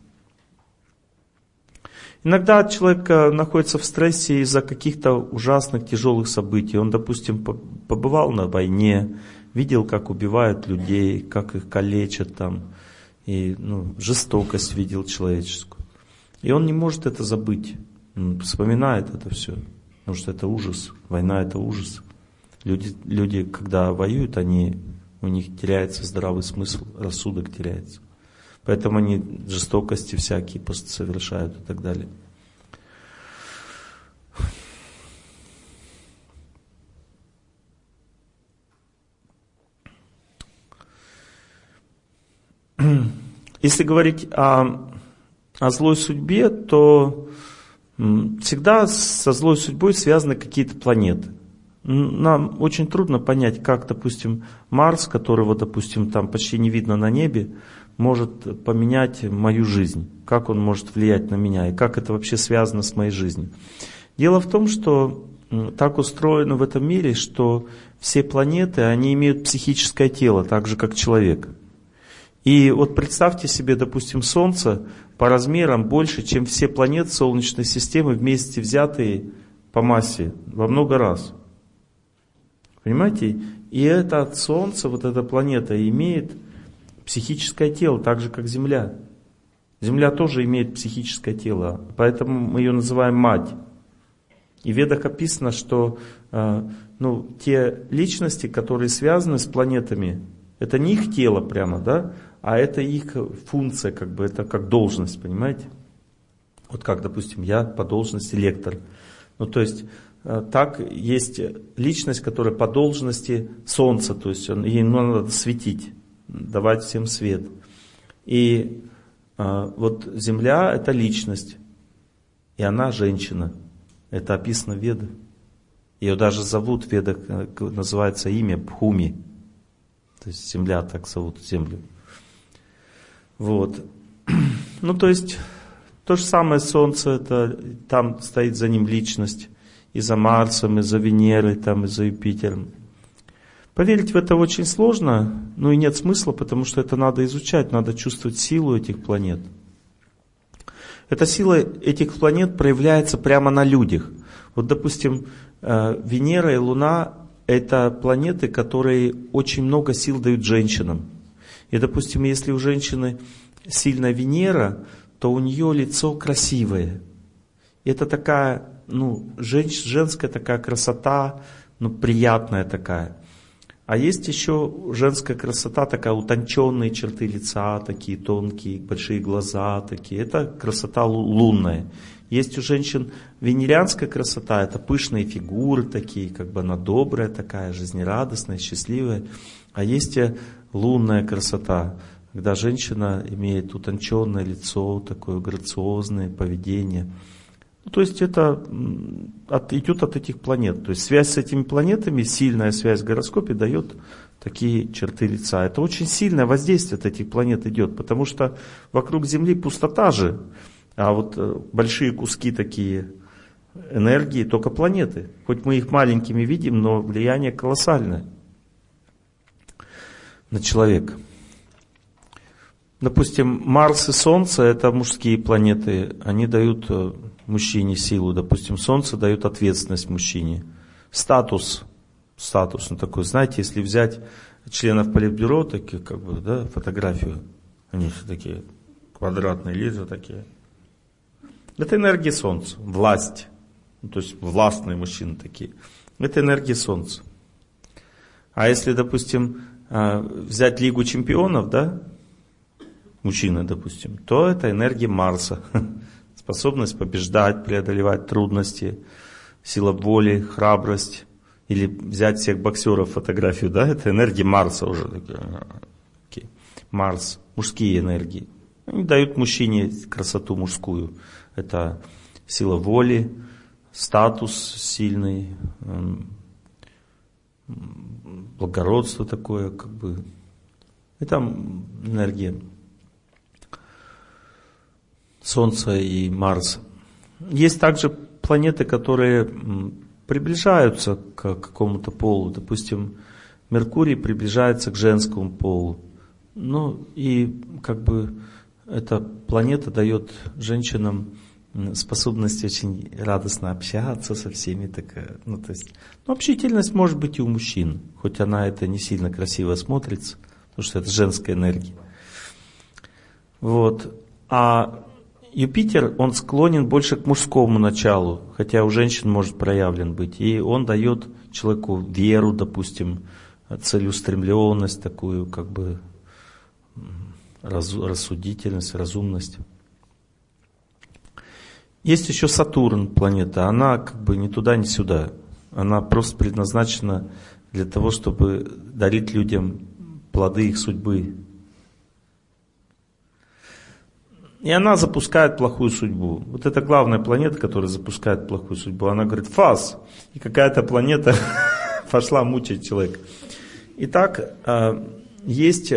Иногда человек находится в стрессе из-за каких-то ужасных, тяжелых событий. Он, допустим, побывал на войне, видел, как убивают людей, как их калечат там, и ну, жестокость видел человеческую. И он не может это забыть, он вспоминает это все, потому что это ужас, война это ужас. Люди, люди когда воюют, они, у них теряется здравый смысл, рассудок теряется. Поэтому они жестокости всякие просто совершают и так далее. Если говорить о, о злой судьбе, то всегда со злой судьбой связаны какие-то планеты. Нам очень трудно понять, как, допустим, Марс, которого, допустим, там почти не видно на небе, может поменять мою жизнь, как он может влиять на меня, и как это вообще связано с моей жизнью. Дело в том, что так устроено в этом мире, что все планеты, они имеют психическое тело, так же, как человек. И вот представьте себе, допустим, Солнце по размерам больше, чем все планеты Солнечной системы вместе взятые по массе, во много раз. Понимаете? И это от Солнца, вот эта планета, имеет психическое тело, так же, как Земля. Земля тоже имеет психическое тело, поэтому мы ее называем Мать. И в Ведах описано, что э, ну, те личности, которые связаны с планетами, это не их тело прямо, да, а это их функция, как бы, это как должность, понимаете? Вот как, допустим, я по должности лектор. Ну, то есть, э, так есть личность, которая по должности Солнца, то есть он, ей надо светить, давать всем свет. И э, вот Земля — это личность, и она женщина. Это описано в Ведах. Ее даже зовут в Ведах, называется имя Бхуми. То есть Земля, так зовут Землю. Вот. Ну, то есть, то же самое Солнце, это, там стоит за ним личность. И за Марсом, и за Венерой, там, и за Юпитером. Поверить в это очень сложно, но и нет смысла, потому что это надо изучать, надо чувствовать силу этих планет. Эта сила этих планет проявляется прямо на людях. Вот, допустим, Венера и Луна – это планеты, которые очень много сил дают женщинам. И, допустим, если у женщины сильная Венера, то у нее лицо красивое. И это такая, ну, женщ, женская такая красота, ну, приятная такая. А есть еще женская красота, такая утонченные черты лица, такие тонкие, большие глаза такие. Это красота лунная. Есть у женщин венерианская красота, это пышные фигуры такие, как бы она добрая такая, жизнерадостная, счастливая. А есть лунная красота, когда женщина имеет утонченное лицо, такое грациозное поведение. Ну, то есть это от, идет от этих планет. То есть связь с этими планетами, сильная связь в гороскопе дает такие черты лица. Это очень сильное воздействие от этих планет идет, потому что вокруг Земли пустота же, а вот большие куски такие энергии только планеты. Хоть мы их маленькими видим, но влияние колоссальное на человека. Допустим, Марс и Солнце — это мужские планеты, они дают мужчине силу. Допустим, Солнце дает ответственность мужчине. Статус, статус, ну такой, знаете, если взять членов политбюро, таких как бы, да, фотографию, они все такие квадратные лица такие. Это энергия Солнца, власть, ну, то есть властные мужчины такие. Это энергия Солнца. А если, допустим, взять Лигу чемпионов, да, мужчины, допустим, то это энергия Марса. Способность побеждать, преодолевать трудности, сила воли, храбрость. Или взять всех боксеров фотографию, да, это энергия Марса уже. Окей. Марс, мужские энергии. Они дают мужчине красоту мужскую. Это сила воли, статус сильный, благородство такое, как бы. Это энергия Солнца и Марса. Есть также планеты, которые приближаются к какому-то полу. Допустим, Меркурий приближается к женскому полу. Ну и как бы эта планета дает женщинам способность очень радостно общаться со всеми. Такая, ну, то есть, ну, общительность может быть и у мужчин, хоть она это не сильно красиво смотрится, потому что это женская энергия. Вот. А Юпитер, он склонен больше к мужскому началу, хотя у женщин может проявлен быть. И он дает человеку веру, допустим, целеустремленность такую, как бы рассудительность, разумность. Есть еще Сатурн, планета. Она как бы ни туда, ни сюда. Она просто предназначена для того, чтобы дарить людям плоды их судьбы. И она запускает плохую судьбу. Вот это главная планета, которая запускает плохую судьбу. Она говорит: фас. И какая-то планета пошла мучить человека. Итак, есть...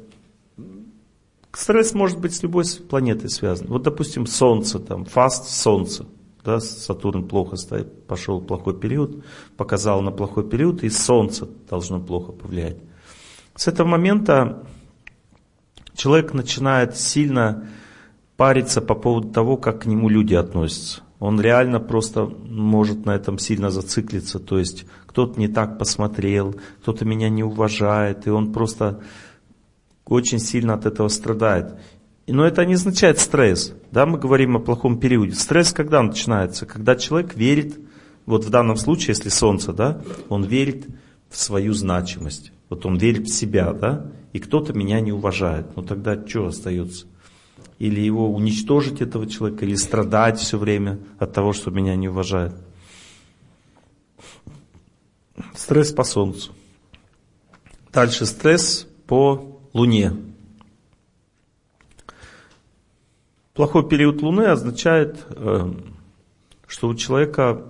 Стресс может быть с любой планетой связан. Вот, допустим, Солнце, там, фаст Солнце. Да, Сатурн плохо стоит, пошел плохой период, показал на плохой период, и Солнце должно плохо повлиять. С этого момента человек начинает сильно париться по поводу того, как к нему люди относятся. Он реально просто может на этом сильно зациклиться. То есть кто-то не так посмотрел, кто-то меня не уважает, и он просто очень сильно от этого страдает. Но это не означает стресс. Да, мы говорим о плохом периоде. Стресс когда начинается? Когда человек верит, вот в данном случае, если Солнце, да, он верит в свою значимость. Вот он верит в себя, да, и кто-то меня не уважает. Ну тогда что остается? Или его уничтожить, этого человека, или страдать все время от того, что меня не уважают. Стресс по Солнцу. Дальше стресс по Луне. Плохой период Луны означает, что у человека...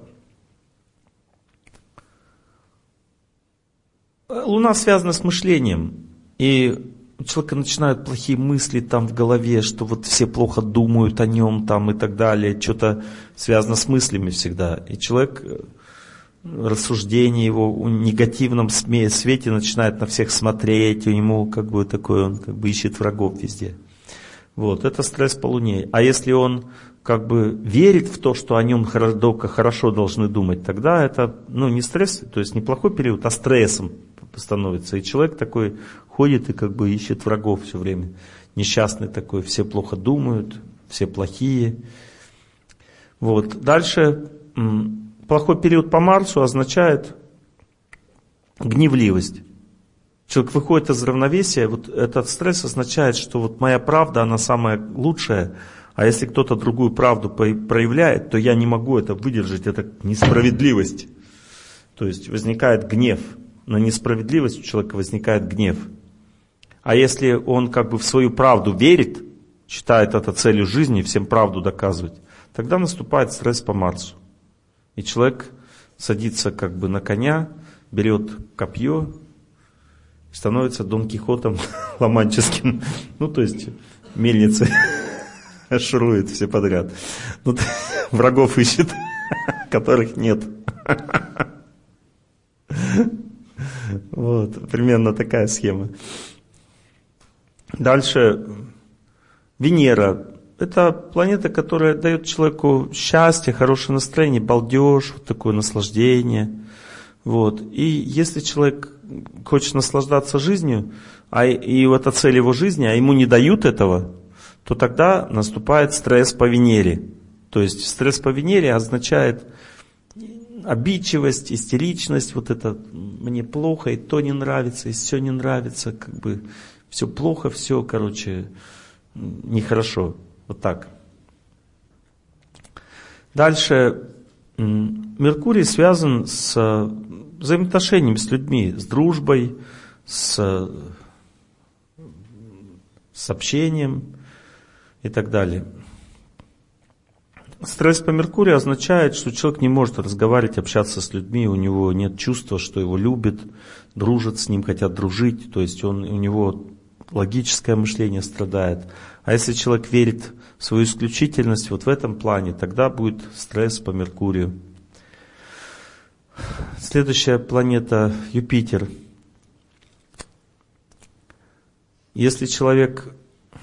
Луна связана с мышлением. И у человека начинают плохие мысли там в голове, что вот все плохо думают о нем там и так далее. Что-то связано с мыслями всегда. И человек рассуждения его в негативном свете начинает на всех смотреть, у него как бы такой, он как бы ищет врагов везде. Вот, это стресс по Луне. А если он как бы верит в то, что о нем хорошо, хорошо должны думать, тогда это, ну, не стресс, то есть не плохой период, а стрессом становится. И человек такой ходит и как бы ищет врагов все время. Несчастный такой, все плохо думают, все плохие. Вот. Дальше плохой период по Марсу означает гневливость. Человек выходит из равновесия, вот этот стресс означает, что вот моя правда, она самая лучшая, а если кто-то другую правду проявляет, то я не могу это выдержать, это несправедливость. То есть возникает гнев. На несправедливость у человека возникает гнев. А если он как бы в свою правду верит, считает это целью жизни, всем правду доказывать, тогда наступает стресс по Марсу. И человек садится как бы на коня, берет копье, становится Дон Кихотом ломанческим. Ну, то есть мельницы шурует все подряд. Ну, врагов ищет, которых нет. Вот, примерно такая схема. Дальше Венера. Это планета, которая дает человеку счастье, хорошее настроение, балдеж, вот такое наслаждение. Вот. И если человек хочет наслаждаться жизнью, а и это цель его жизни, а ему не дают этого, то тогда наступает стресс по Венере. То есть стресс по Венере означает обидчивость, истеричность, вот это мне плохо, и то не нравится, и все не нравится, как бы все плохо, все, короче, нехорошо. Вот так. Дальше Меркурий связан с взаимоотношениями с людьми, с дружбой, с, с общением и так далее. Стресс по Меркурию означает, что человек не может разговаривать, общаться с людьми, у него нет чувства, что его любят, дружат с ним, хотят дружить, то есть он, у него логическое мышление страдает. А если человек верит в свою исключительность вот в этом плане, тогда будет стресс по Меркурию. Следующая планета Юпитер. Если человек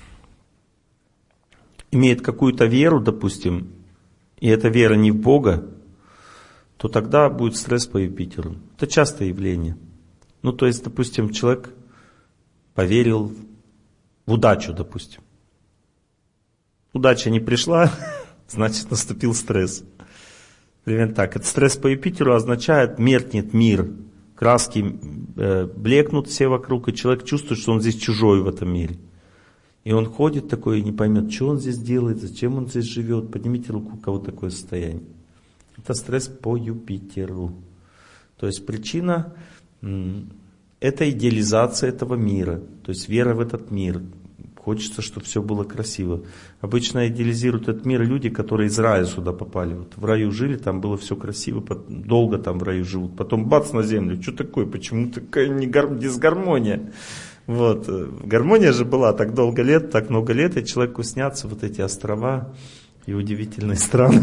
имеет какую-то веру, допустим, и эта вера не в Бога, то тогда будет стресс по Юпитеру. Это частое явление. Ну, то есть, допустим, человек поверил в удачу, допустим. Удача не пришла, значит, наступил стресс. Примерно так. Этот стресс по Юпитеру означает, меркнет мир, краски э, блекнут все вокруг, и человек чувствует, что он здесь чужой в этом мире. И он ходит такой и не поймет, что он здесь делает, зачем он здесь живет. Поднимите руку, у кого такое состояние. Это стресс по Юпитеру. То есть причина – это идеализация этого мира. То есть вера в этот мир. Хочется, чтобы все было красиво. Обычно идеализируют этот мир люди, которые из рая сюда попали. Вот в раю жили, там было все красиво, долго там в раю живут. Потом бац на землю. Что такое? Почему такая дисгармония? Вот. Гармония же была так долго лет, так много лет, и человеку снятся вот эти острова и удивительные страны.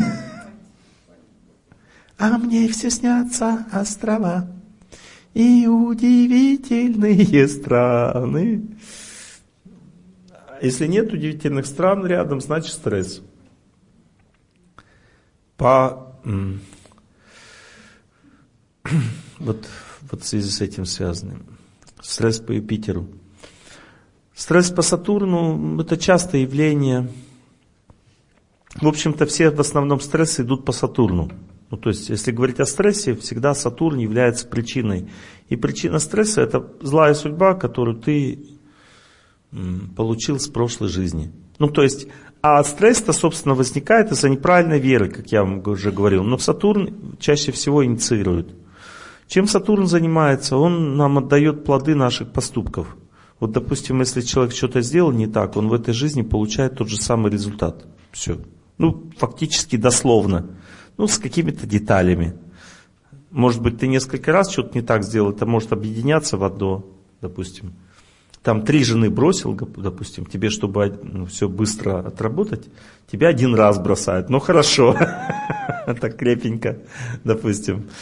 А мне все снятся острова и удивительные страны. Если нет удивительных стран рядом, значит стресс. По вот, вот в связи с этим связанным. Стресс по Юпитеру. Стресс по Сатурну – это частое явление. В общем-то, все в основном стрессы идут по Сатурну. Ну, то есть, если говорить о стрессе, всегда Сатурн является причиной. И причина стресса – это злая судьба, которую ты получил с прошлой жизни. Ну, то есть, а стресс-то, собственно, возникает из-за неправильной веры, как я вам уже говорил. Но Сатурн чаще всего инициирует. Чем Сатурн занимается? Он нам отдает плоды наших поступков. Вот, допустим, если человек что-то сделал не так, он в этой жизни получает тот же самый результат. Все. Ну, фактически дословно. Ну, с какими-то деталями. Может быть, ты несколько раз что-то не так сделал, это может объединяться в одно, допустим. Там три жены бросил, допустим, тебе, чтобы ну, все быстро отработать, тебя один раз бросают. Ну, хорошо. Так крепенько, допустим.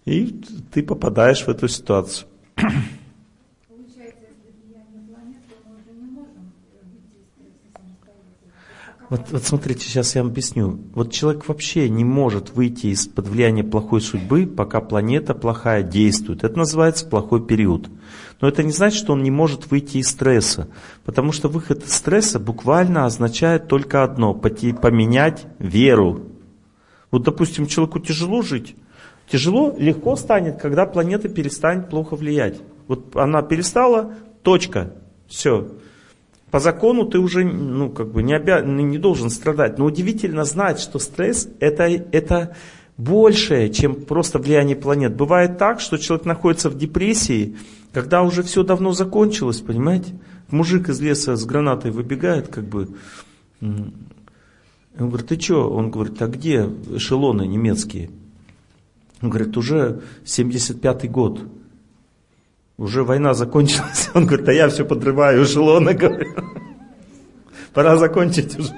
И ты попадаешь в эту ситуацию. Получается, если влияние планет, то мы уже не можем выйти из стресса самостоятельно. Вот, вот смотрите, сейчас я вам объясню. Вот человек вообще не может выйти из-под влияния плохой судьбы, пока планета плохая действует. Это называется плохой период. Но это не значит, что он не может выйти из стресса. Потому что выход из стресса буквально означает только одно – поменять веру. Вот, допустим, человеку тяжело жить. Тяжело, легко станет, когда планета перестанет плохо влиять. Вот она перестала, точка, все. По закону ты уже ну, как бы не, обя... не должен страдать. Но удивительно знать, что стресс это, это большее, чем просто влияние планет. Бывает так, что человек находится в депрессии, когда уже все давно закончилось, понимаете? Мужик из леса с гранатой выбегает, как бы. Он говорит, ты что? Он говорит, а где эшелоны немецкие? Он говорит, уже семьдесят пятый год. Уже война закончилась. Он говорит, а я все подрываю эшелоны. Говорю. Пора закончить уже.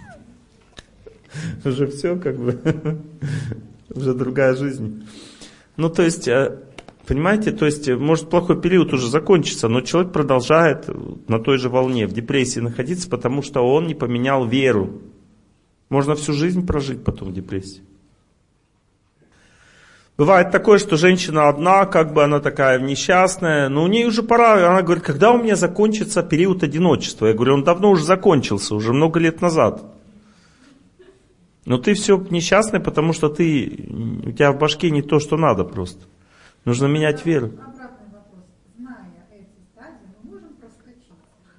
Уже все как бы. Уже другая жизнь. Ну то есть, понимаете, то есть может плохой период уже закончится, но человек продолжает на той же волне, в депрессии находиться, потому что он не поменял веру. Можно всю жизнь прожить потом в депрессии. Бывает такое, что женщина одна, как бы она такая несчастная, но у нее уже пора, она говорит, когда у меня закончится период одиночества? Я говорю, он давно уже закончился, уже много лет назад. Но ты все несчастный, потому что ты, у тебя в башке не то, что надо просто. Нужно менять веру. Обратный вопрос. Зная эти стадии, мы можем проскочить?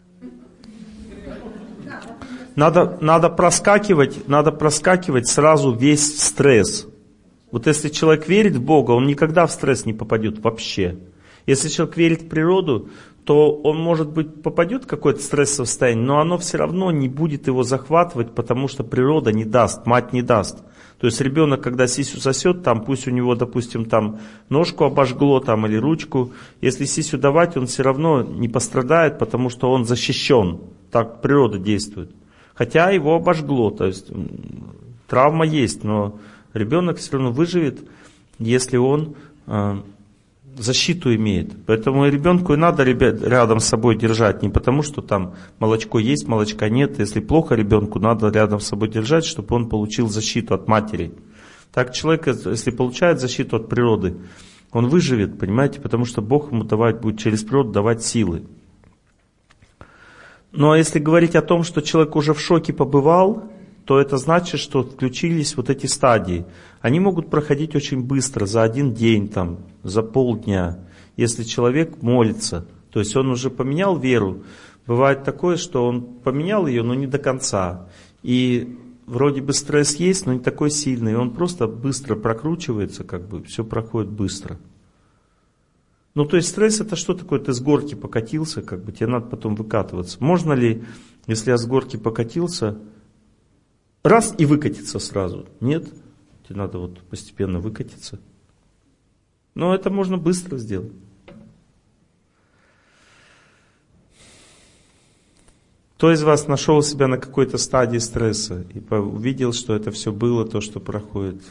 Надо, надо проскакивать, надо проскакивать сразу весь стресс. Вот если человек верит в Бога, он никогда в стресс не попадет вообще. Если человек верит в природу, то он, может быть, попадет в какое-то стрессовое состояние, но оно все равно не будет его захватывать, потому что природа не даст, мать не даст. То есть ребенок, когда сисю сосет, там, пусть у него, допустим, там ножку обожгло там, или ручку, если сисю давать, он все равно не пострадает, потому что он защищен. Так природа действует. Хотя его обожгло, то есть травма есть, но ребенок все равно выживет, если он э, защиту имеет. Поэтому ребенку и надо ребят, рядом с собой держать, не потому что там молочко есть, молочка нет. Если плохо ребенку, надо рядом с собой держать, чтобы он получил защиту от матери. Так человек, если получает защиту от природы, он выживет, понимаете, потому что Бог ему давать будет через природу давать силы. Ну а если говорить о том, что человек уже в шоке побывал, то это значит, что включились вот эти стадии. Они могут проходить очень быстро, за один день, там, за полдня, если человек молится. То есть он уже поменял веру. Бывает такое, что он поменял ее, но не до конца. И вроде бы стресс есть, но не такой сильный. И он просто быстро прокручивается, как бы, все проходит быстро. Ну, то есть стресс это что такое? Ты с горки покатился, как бы, тебе надо потом выкатываться. Можно ли, если я с горки покатился, раз и выкатиться сразу? Нет, тебе надо вот постепенно выкатиться. Но это можно быстро сделать. Кто из вас нашел себя на какой-то стадии стресса и увидел, что это все было, то, что проходит?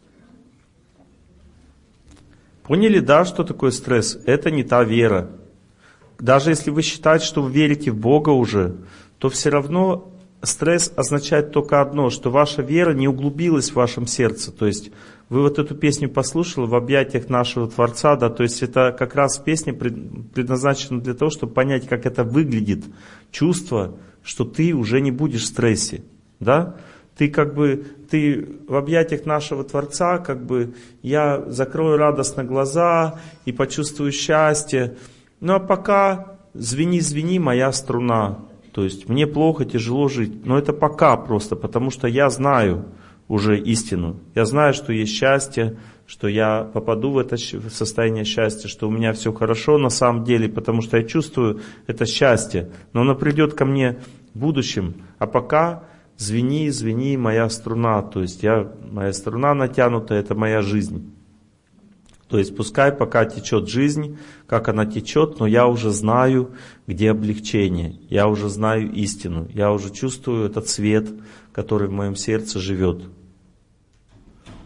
Поняли, да, что такое стресс? Это не та вера. Даже если вы считаете, что вы верите в Бога уже, то все равно стресс означает только одно, что ваша вера не углубилась в вашем сердце. То есть вы вот эту песню послушали в объятиях нашего Творца, да, то есть это как раз песня предназначена для того, чтобы понять, как это выглядит. Чувство, что ты уже не будешь в стрессе, да. Ты как бы, ты в объятиях нашего Творца, как бы, я закрою радостно глаза и почувствую счастье. Ну а пока звени, звени моя струна. То есть мне плохо, тяжело жить. Но это пока просто, потому что я знаю уже истину. Я знаю, что есть счастье, что я попаду в это состояние счастья, что у меня все хорошо на самом деле, потому что я чувствую это счастье. Но оно придет ко мне в будущем. А пока звени, звени моя струна. То есть я, моя струна натянута, это моя жизнь. То есть пускай пока течет жизнь, как она течет, но я уже знаю, где облегчение. Я уже знаю истину. Я уже чувствую этот свет, который в моем сердце живет.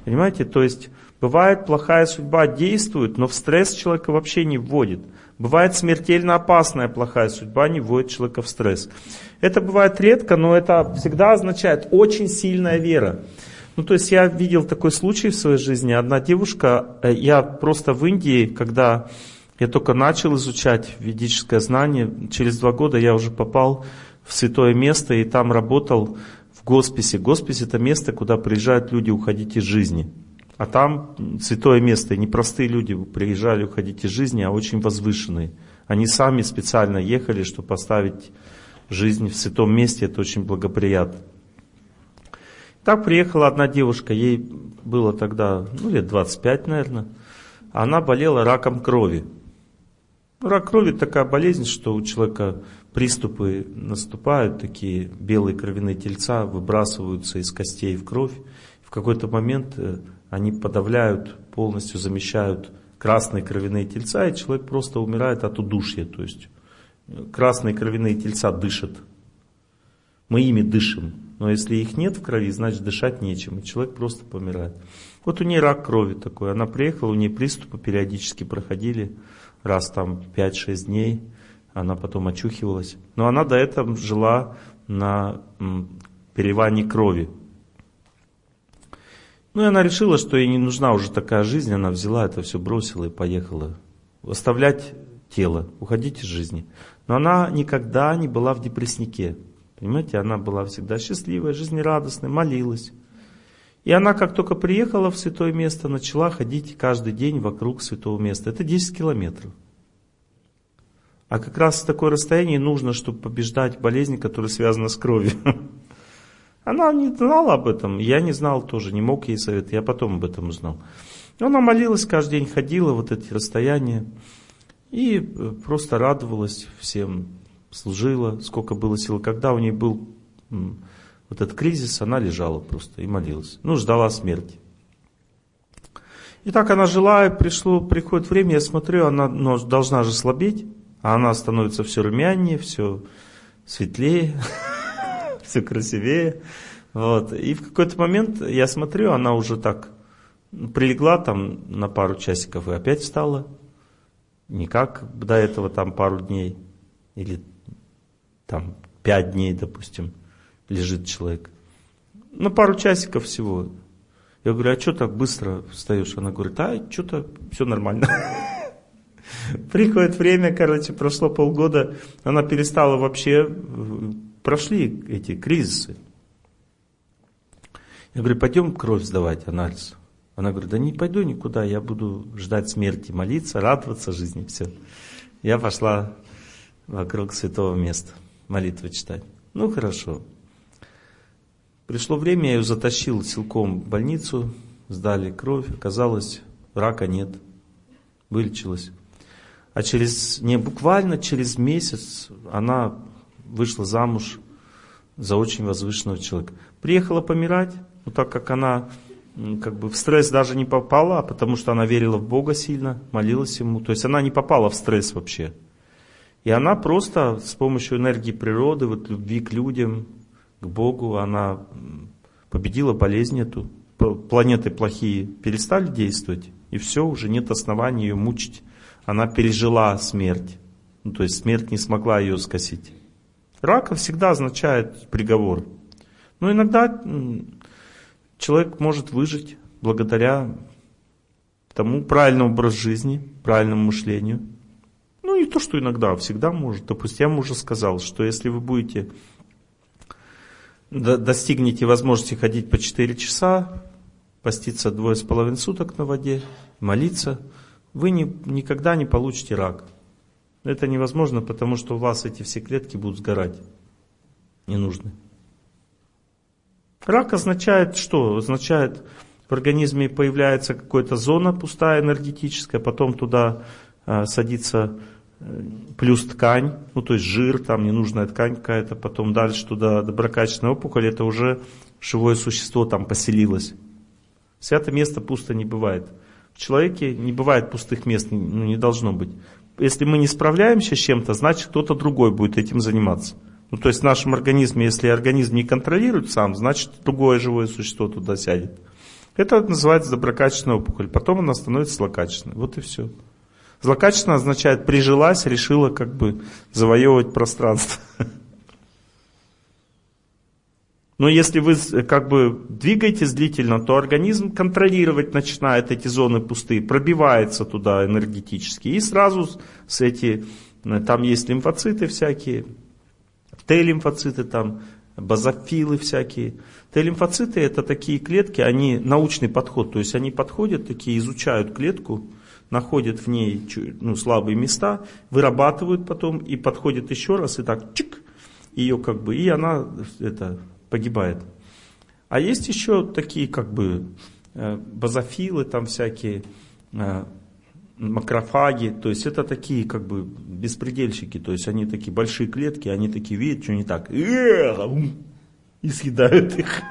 Понимаете? То есть бывает плохая судьба действует, но в стресс человека вообще не вводит. Бывает смертельно опасная плохая судьба, не вводит человека в стресс. Это бывает редко, но это всегда означает очень сильная вера. Ну, то есть я видел такой случай в своей жизни. Одна девушка, я просто в Индии, когда я только начал изучать ведическое знание, через два года я уже попал в святое место и там работал в госписе. Госпис — это место, куда приезжают люди уходить из жизни. А там святое место, и не простые люди приезжали уходить из жизни, а очень возвышенные. Они сами специально ехали, чтобы поставить жизнь в святом месте, это очень благоприятно. Так приехала одна девушка, ей было тогда, ну, лет двадцать пять, наверное. Она болела раком крови. Рак крови — такая болезнь, что у человека приступы наступают, такие белые кровяные тельца выбрасываются из костей в кровь. В какой-то момент они подавляют, полностью замещают красные кровяные тельца, и человек просто умирает от удушья. То есть красные кровяные тельца дышат. Мы ими дышим. Но если их нет в крови, значит дышать нечем, и человек просто помирает. Вот у нее рак крови такой. Она приехала, у нее приступы периодически проходили, раз там пять-шесть дней, она потом очухивалась. Но она до этого жила на переливании крови. Ну и она решила, что ей не нужна уже такая жизнь, она взяла это все, бросила и поехала. Оставлять тело, уходить из жизни. Но она никогда не была в депресснике. Понимаете, она была всегда счастливая, жизнерадостная, молилась. И она, как только приехала в святое место, начала ходить каждый день вокруг святого места. Это десять километров. А как раз такое расстояние нужно, чтобы побеждать болезнь, которая связана с кровью. Она не знала об этом, я не знал тоже, не мог ей советовать, я потом об этом узнал. Она молилась, каждый день ходила вот эти расстояния и просто радовалась всем, служила, сколько было сил. Когда у нее был вот этот кризис, она лежала просто и молилась. Ну, ждала смерти. И так она жила, и пришло, приходит время, я смотрю, она ну, должна же слабеть, а она становится все румянее, все светлее, все красивее. Вот. И в какой-то момент я смотрю, она уже так прилегла там на пару часиков и опять встала. Не как до этого там пару дней или там пять дней, допустим, лежит человек. На пару часиков всего. Я говорю, а что так быстро встаешь? Она говорит, а что-то все нормально. Приходит время, короче, прошло полгода, она перестала вообще, прошли эти кризисы. Я говорю, пойдем кровь сдавать, анализ. Она говорит, да не пойду никуда, я буду ждать смерти, молиться, радоваться жизни, все. Я пошла вокруг святого места, молитвы читать. Ну, хорошо. Пришло время, я ее затащил силком в больницу, сдали кровь, оказалось, рака нет, вылечилась. А через, не буквально через месяц она вышла замуж за очень возвышенного человека. Приехала помирать, но так как она как бы в стресс даже не попала, потому что она верила в Бога сильно, молилась Ему. То есть она не попала в стресс вообще. И она просто с помощью энергии природы, вот любви к людям, к Богу, она победила болезнь эту. Планеты плохие перестали действовать, и все, уже нет оснований ее мучить. Она пережила смерть. Ну, то есть смерть не смогла ее скосить. Рак всегда означает приговор. Но иногда человек может выжить благодаря тому правильному образу жизни, правильному мышлению. Ну, не то, что иногда, а всегда может. Допустим, я вам уже сказал, что если вы будете достигнете возможности ходить по четыре часа, поститься двое с половиной суток на воде, молиться, вы не, никогда не получите рак. Это невозможно, потому что у вас эти все клетки будут сгорать. Не нужны. Рак означает что? Означает, в организме появляется какая-то зона пустая, энергетическая, потом туда э, садится э, плюс ткань, ну то есть жир, там ненужная ткань какая-то, потом дальше туда доброкачественная опухоль, это уже живое существо там поселилось. Святое место пусто не бывает. В человеке не бывает пустых мест, ну, не должно быть. Если мы не справляемся с чем-то, значит кто-то другой будет этим заниматься. Ну, то есть в нашем организме, если организм не контролирует сам, значит другое живое существо туда сядет. Это называется доброкачественная опухоль. Потом она становится злокачественной. Вот и все. Злокачественная означает прижилась, решила как бы завоевывать пространство. Но если вы как бы двигаетесь длительно, то организм контролировать начинает эти зоны пустые, пробивается туда энергетически. И сразу с эти, там есть лимфоциты всякие, Т-лимфоциты, там, базофилы всякие. Т-лимфоциты это такие клетки, они научный подход, то есть они подходят, такие изучают клетку, находят в ней ну, слабые места, вырабатывают потом и подходят еще раз и так чик, ее как бы, и она это, погибает. А есть еще такие как бы базофилы, там всякие макрофаги, то есть это такие как бы беспредельщики, то есть они такие большие клетки, они такие видят, что не так, и съедают их.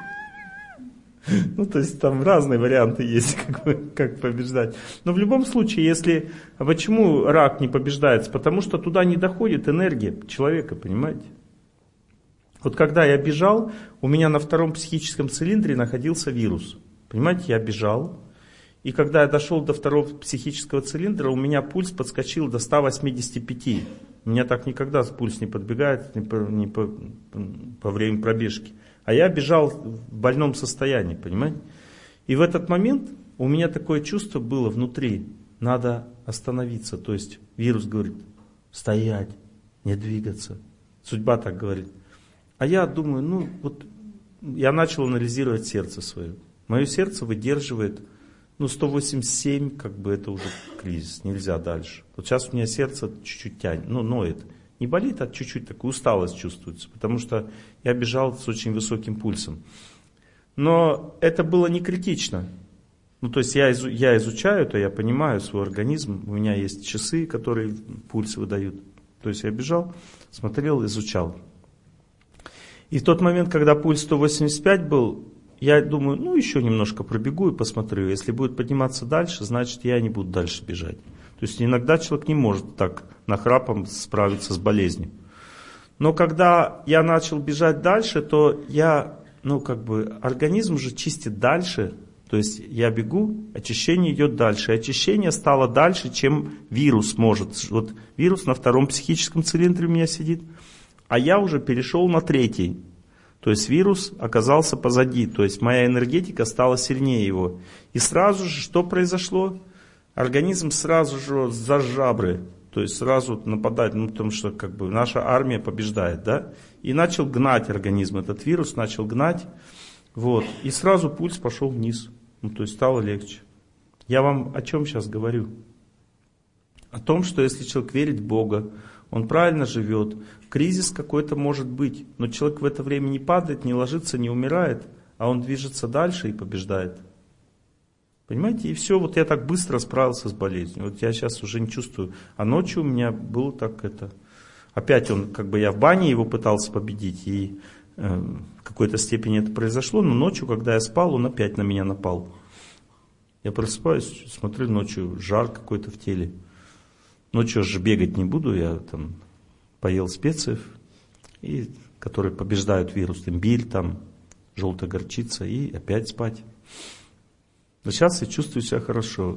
Ну, то есть там разные варианты есть, как, бы, как побеждать. Но в любом случае, если... А почему рак не побеждается? Потому что туда не доходит энергия человека, понимаете? Вот когда я бежал, у меня на втором психическом цилиндре находился вирус. Понимаете, я бежал. И когда я дошел до второго психического цилиндра, у меня пульс подскочил до ста восьмидесяти пяти. У меня так никогда пульс не подбегает ни по, ни по, по время пробежки. А я бежал в больном состоянии, понимаете? И в этот момент у меня такое чувство было внутри. Надо остановиться. То есть вирус говорит, стоять, не двигаться. Судьба так говорит. А я думаю, ну вот, я начал анализировать сердце свое. Мое сердце выдерживает, ну сто восемьдесят семь, как бы это уже кризис, нельзя дальше. Вот сейчас у меня сердце чуть-чуть тянет, ну ноет. Не болит, а чуть-чуть такая усталость чувствуется, потому что я бежал с очень высоким пульсом. Но это было не критично. Ну, то есть я, изу, я изучаю это, я понимаю свой организм, у меня есть часы, которые пульс выдают. То есть я бежал, смотрел, изучал. И в тот момент, когда пульс сто восемьдесят пять был, я думаю, ну еще немножко пробегу и посмотрю. Если будет подниматься дальше, значит я не буду дальше бежать. То есть иногда человек не может так нахрапом справиться с болезнью. Но когда я начал бежать дальше, то я, ну как бы, организм уже чистит дальше. То есть я бегу, очищение идет дальше. Очищение стало дальше, чем вирус может. Вот вирус на втором психическом цилиндре у меня сидит, а я уже перешел на третий. То есть вирус оказался позади, то есть моя энергетика стала сильнее его. И сразу же что произошло? Организм сразу же за жабры, то есть сразу нападает, ну, потому что как бы наша армия побеждает, да? И начал гнать организм, этот вирус начал гнать, вот, и сразу пульс пошел вниз, ну, то есть стало легче. Я вам о чем сейчас говорю? О том, что если человек верит в Бога, он правильно живет, кризис какой-то может быть, но человек в это время не падает, не ложится, не умирает, а он движется дальше и побеждает. Понимаете, и все, вот я так быстро справился с болезнью. Вот я сейчас уже не чувствую. А ночью у меня было так это... Опять он, как бы я в бане его пытался победить, и э, в какой-то степени это произошло, но ночью, когда я спал, он опять на меня напал. Я просыпаюсь, смотрю, ночью жар какой-то в теле. Ночью же бегать не буду, я там поел специев, и, которые побеждают вирус, имбирь, там, желтая горчица, и опять спать. Но сейчас я чувствую себя хорошо.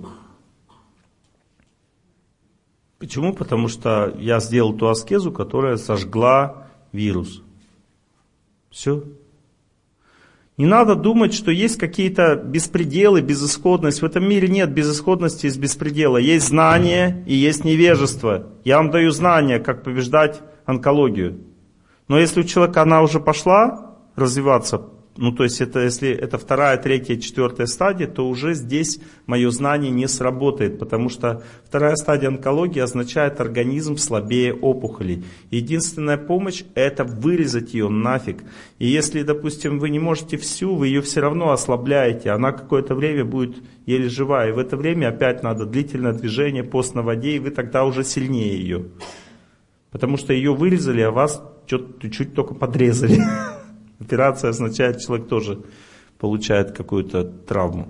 Почему? Потому что я сделал ту аскезу, которая сожгла вирус. Все. Не надо думать, что есть какие-то беспределы, безысходность. В этом мире нет безысходности из беспредела. Есть знание и есть невежество. Я вам даю знания, как побеждать онкологию. Но если у человека она уже пошла развиваться, ну то есть это, если это вторая, третья, четвертая стадия, то уже здесь мое знание не сработает, потому что вторая стадия онкологии означает организм слабее опухолей. Единственная помощь — это вырезать ее нафиг. И если, допустим, вы не можете всю, вы ее все равно ослабляете, она какое-то время будет еле жива, и в это время опять надо длительное движение, пост на воде, и вы тогда уже сильнее ее. Потому что ее вырезали, а вас чуть-чуть только подрезали. Операция означает, человек тоже получает какую-то травму.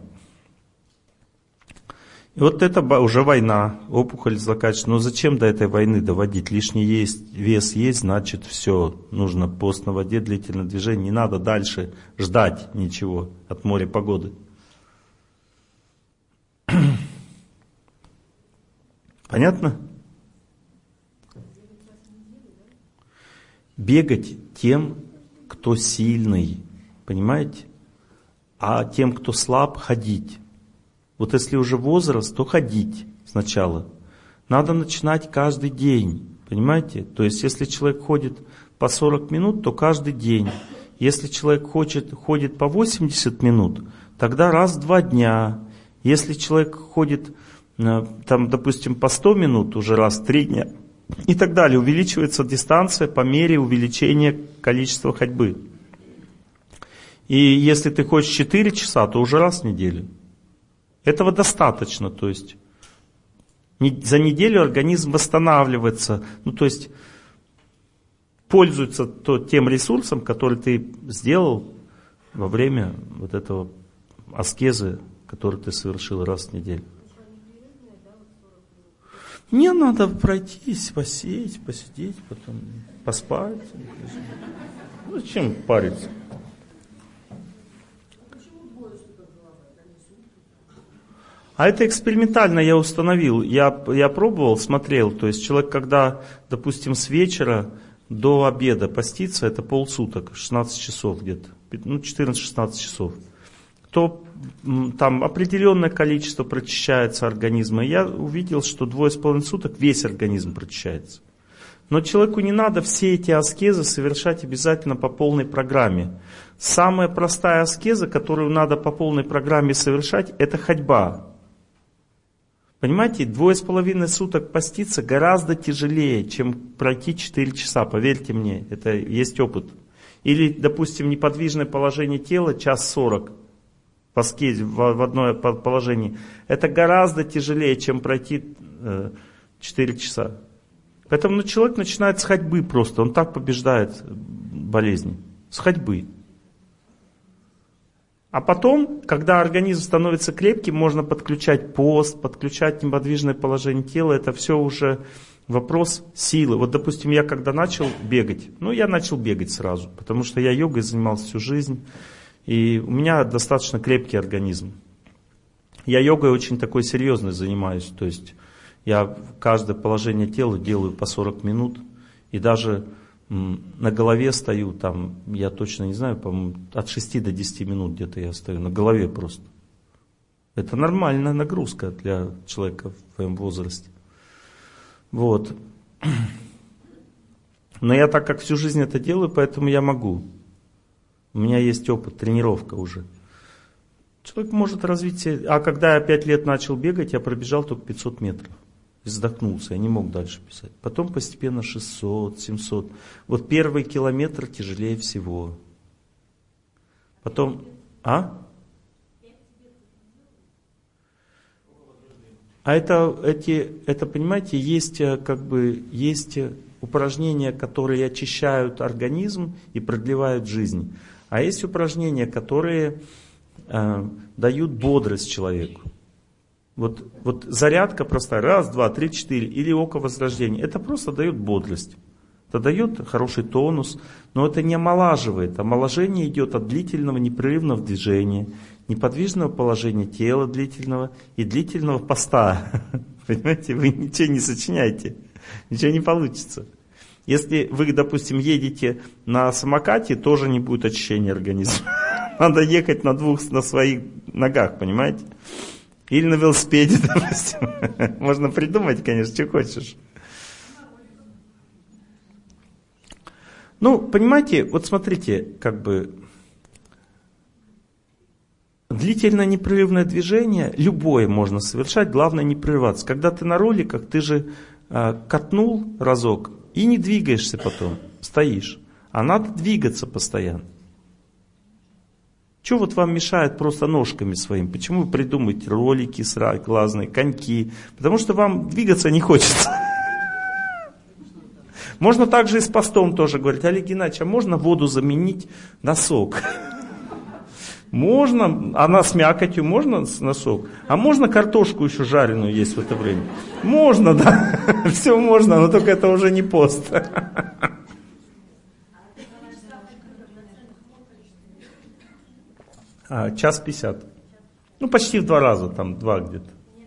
И вот это уже война, опухоль злокачественная. Но зачем до этой войны доводить? Лишний есть, вес есть, значит все. Нужно пост на воде, длительное движение. Не надо дальше ждать ничего от моря погоды. Понятно? Бегать тем, кто сильный, понимаете? А тем, кто слаб, ходить. Вот если уже возраст, то ходить сначала. Надо начинать каждый день, понимаете? То есть, если человек ходит по сорок минут, то каждый день. Если человек хочет, ходит по восемьдесят минут, тогда раз в два дня. Если человек ходит, там, допустим, по сто минут, уже раз в три дня. И так далее. Увеличивается дистанция по мере увеличения количества ходьбы. И если ты хочешь четыре часа, то уже раз в неделю. Этого достаточно. То есть за неделю организм восстанавливается. Ну, то есть пользуется то, тем ресурсом, который ты сделал во время вот этого аскезы, который ты совершил раз в неделю. Мне надо пройтись, посеять, посидеть, потом поспать. Ну, зачем париться? А это экспериментально я установил. Я, я пробовал, смотрел. То есть человек, когда, допустим, с вечера до обеда постится, это полсуток, шестнадцать часов где-то, ну, четырнадцать-шестнадцать часов, то там определенное количество прочищается организма. Я увидел, что двое с половиной суток весь организм прочищается. Но человеку не надо все эти аскезы совершать обязательно по полной программе. Самая простая аскеза, которую надо по полной программе совершать, это ходьба. Понимаете, двое с половиной суток поститься гораздо тяжелее, чем пройти четыре часа, поверьте мне, это есть опыт. Или, допустим, неподвижное положение тела, час сорок. В аскезе, в одное положении, это гораздо тяжелее, чем пройти четыре часа. Поэтому ну, человек начинает с ходьбы просто, он так побеждает болезни, с ходьбы. А потом, когда организм становится крепким, можно подключать пост, подключать неподвижное положение тела, это все уже вопрос силы. Вот, допустим, я когда начал бегать, ну я начал бегать сразу, потому что я йогой занимался всю жизнь. И у меня достаточно крепкий организм. Я йогой очень такой серьезной занимаюсь. То есть я каждое положение тела делаю по сорок минут. И даже м, на голове стою, там, я точно не знаю, по-моему, от шести до десяти минут где-то я стою. На голове просто. Это нормальная нагрузка для человека в твоем возрасте. Вот. Но я так как всю жизнь это делаю, поэтому я могу. У меня есть опыт, тренировка уже. Человек может развить себя. А когда я пять лет начал бегать, я пробежал только пятьсот метров. И вздохнулся, я не мог дальше писать. Потом постепенно шестьсот, семьсот. Вот первый километр тяжелее всего. Потом... А? А это, эти, это, понимаете, есть, как бы, есть упражнения, которые очищают организм и продлевают жизнь. А есть упражнения, которые э, дают бодрость человеку. Вот, вот зарядка простая, раз, два, три, четыре, или око возрождения, это просто дает бодрость. Это дает хороший тонус, но это не омолаживает. Омоложение идет от длительного непрерывного движения, неподвижного положения тела длительного и длительного поста. Понимаете, вы ничего не сочиняете, ничего не получится. Если вы, допустим, едете на самокате, тоже не будет очищения организма. Надо ехать на двух, на своих ногах, понимаете? Или на велосипеде, допустим. Можно придумать, конечно, что хочешь. Ну, понимаете, вот смотрите, как бы длительное непрерывное движение, любое можно совершать, главное не прерываться. Когда ты на роликах, ты же э, катнул разок и не двигаешься потом, стоишь. А надо двигаться постоянно. Что вот вам мешает просто ножками своими? Почему вы придумаете ролики разные, коньки? Потому что вам двигаться не хочется. Можно также и с постом тоже говорить: Олег Геннадьевич, а можно воду заменить на сок? Можно, она с мякотью, можно на сок? А можно картошку еще жареную есть в это время? Можно, да. Все можно, но только это уже не пост. А, час пятьдесят. Ну, почти в два раза, там, два где-то.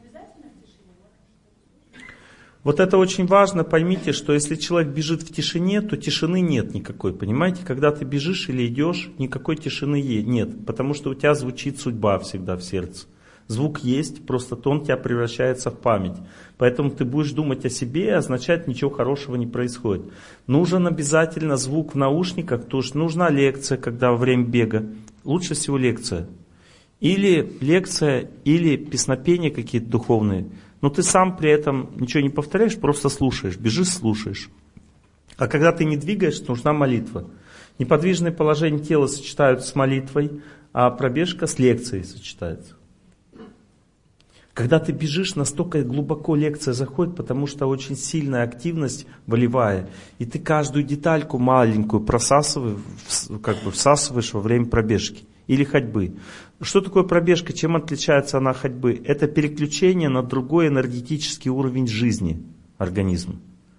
Вот это очень важно, поймите, что если человек бежит в тишине, то тишины нет никакой, понимаете? Когда ты бежишь или идешь, никакой тишины нет, потому что у тебя звучит судьба всегда в сердце. Звук есть, просто тон тебя превращается в память. Поэтому ты будешь думать о себе, и означает, ничего хорошего не происходит. Нужен обязательно звук в наушниках, потому что нужна лекция, когда во время бега. Лучше всего лекция. Или лекция, или песнопения какие-то духовные. Но ты сам при этом ничего не повторяешь, просто слушаешь, бежишь, слушаешь. А когда ты не двигаешься, нужна молитва. Неподвижное положение тела сочетаются с молитвой, а пробежка с лекцией сочетается. Когда ты бежишь, настолько глубоко лекция заходит, потому что очень сильная активность волевая. И ты каждую детальку маленькую просасываешь, как бы всасываешь во время пробежки или ходьбы. Что такое пробежка? Чем отличается она от ходьбы? Это переключение на другой энергетический уровень жизни организма.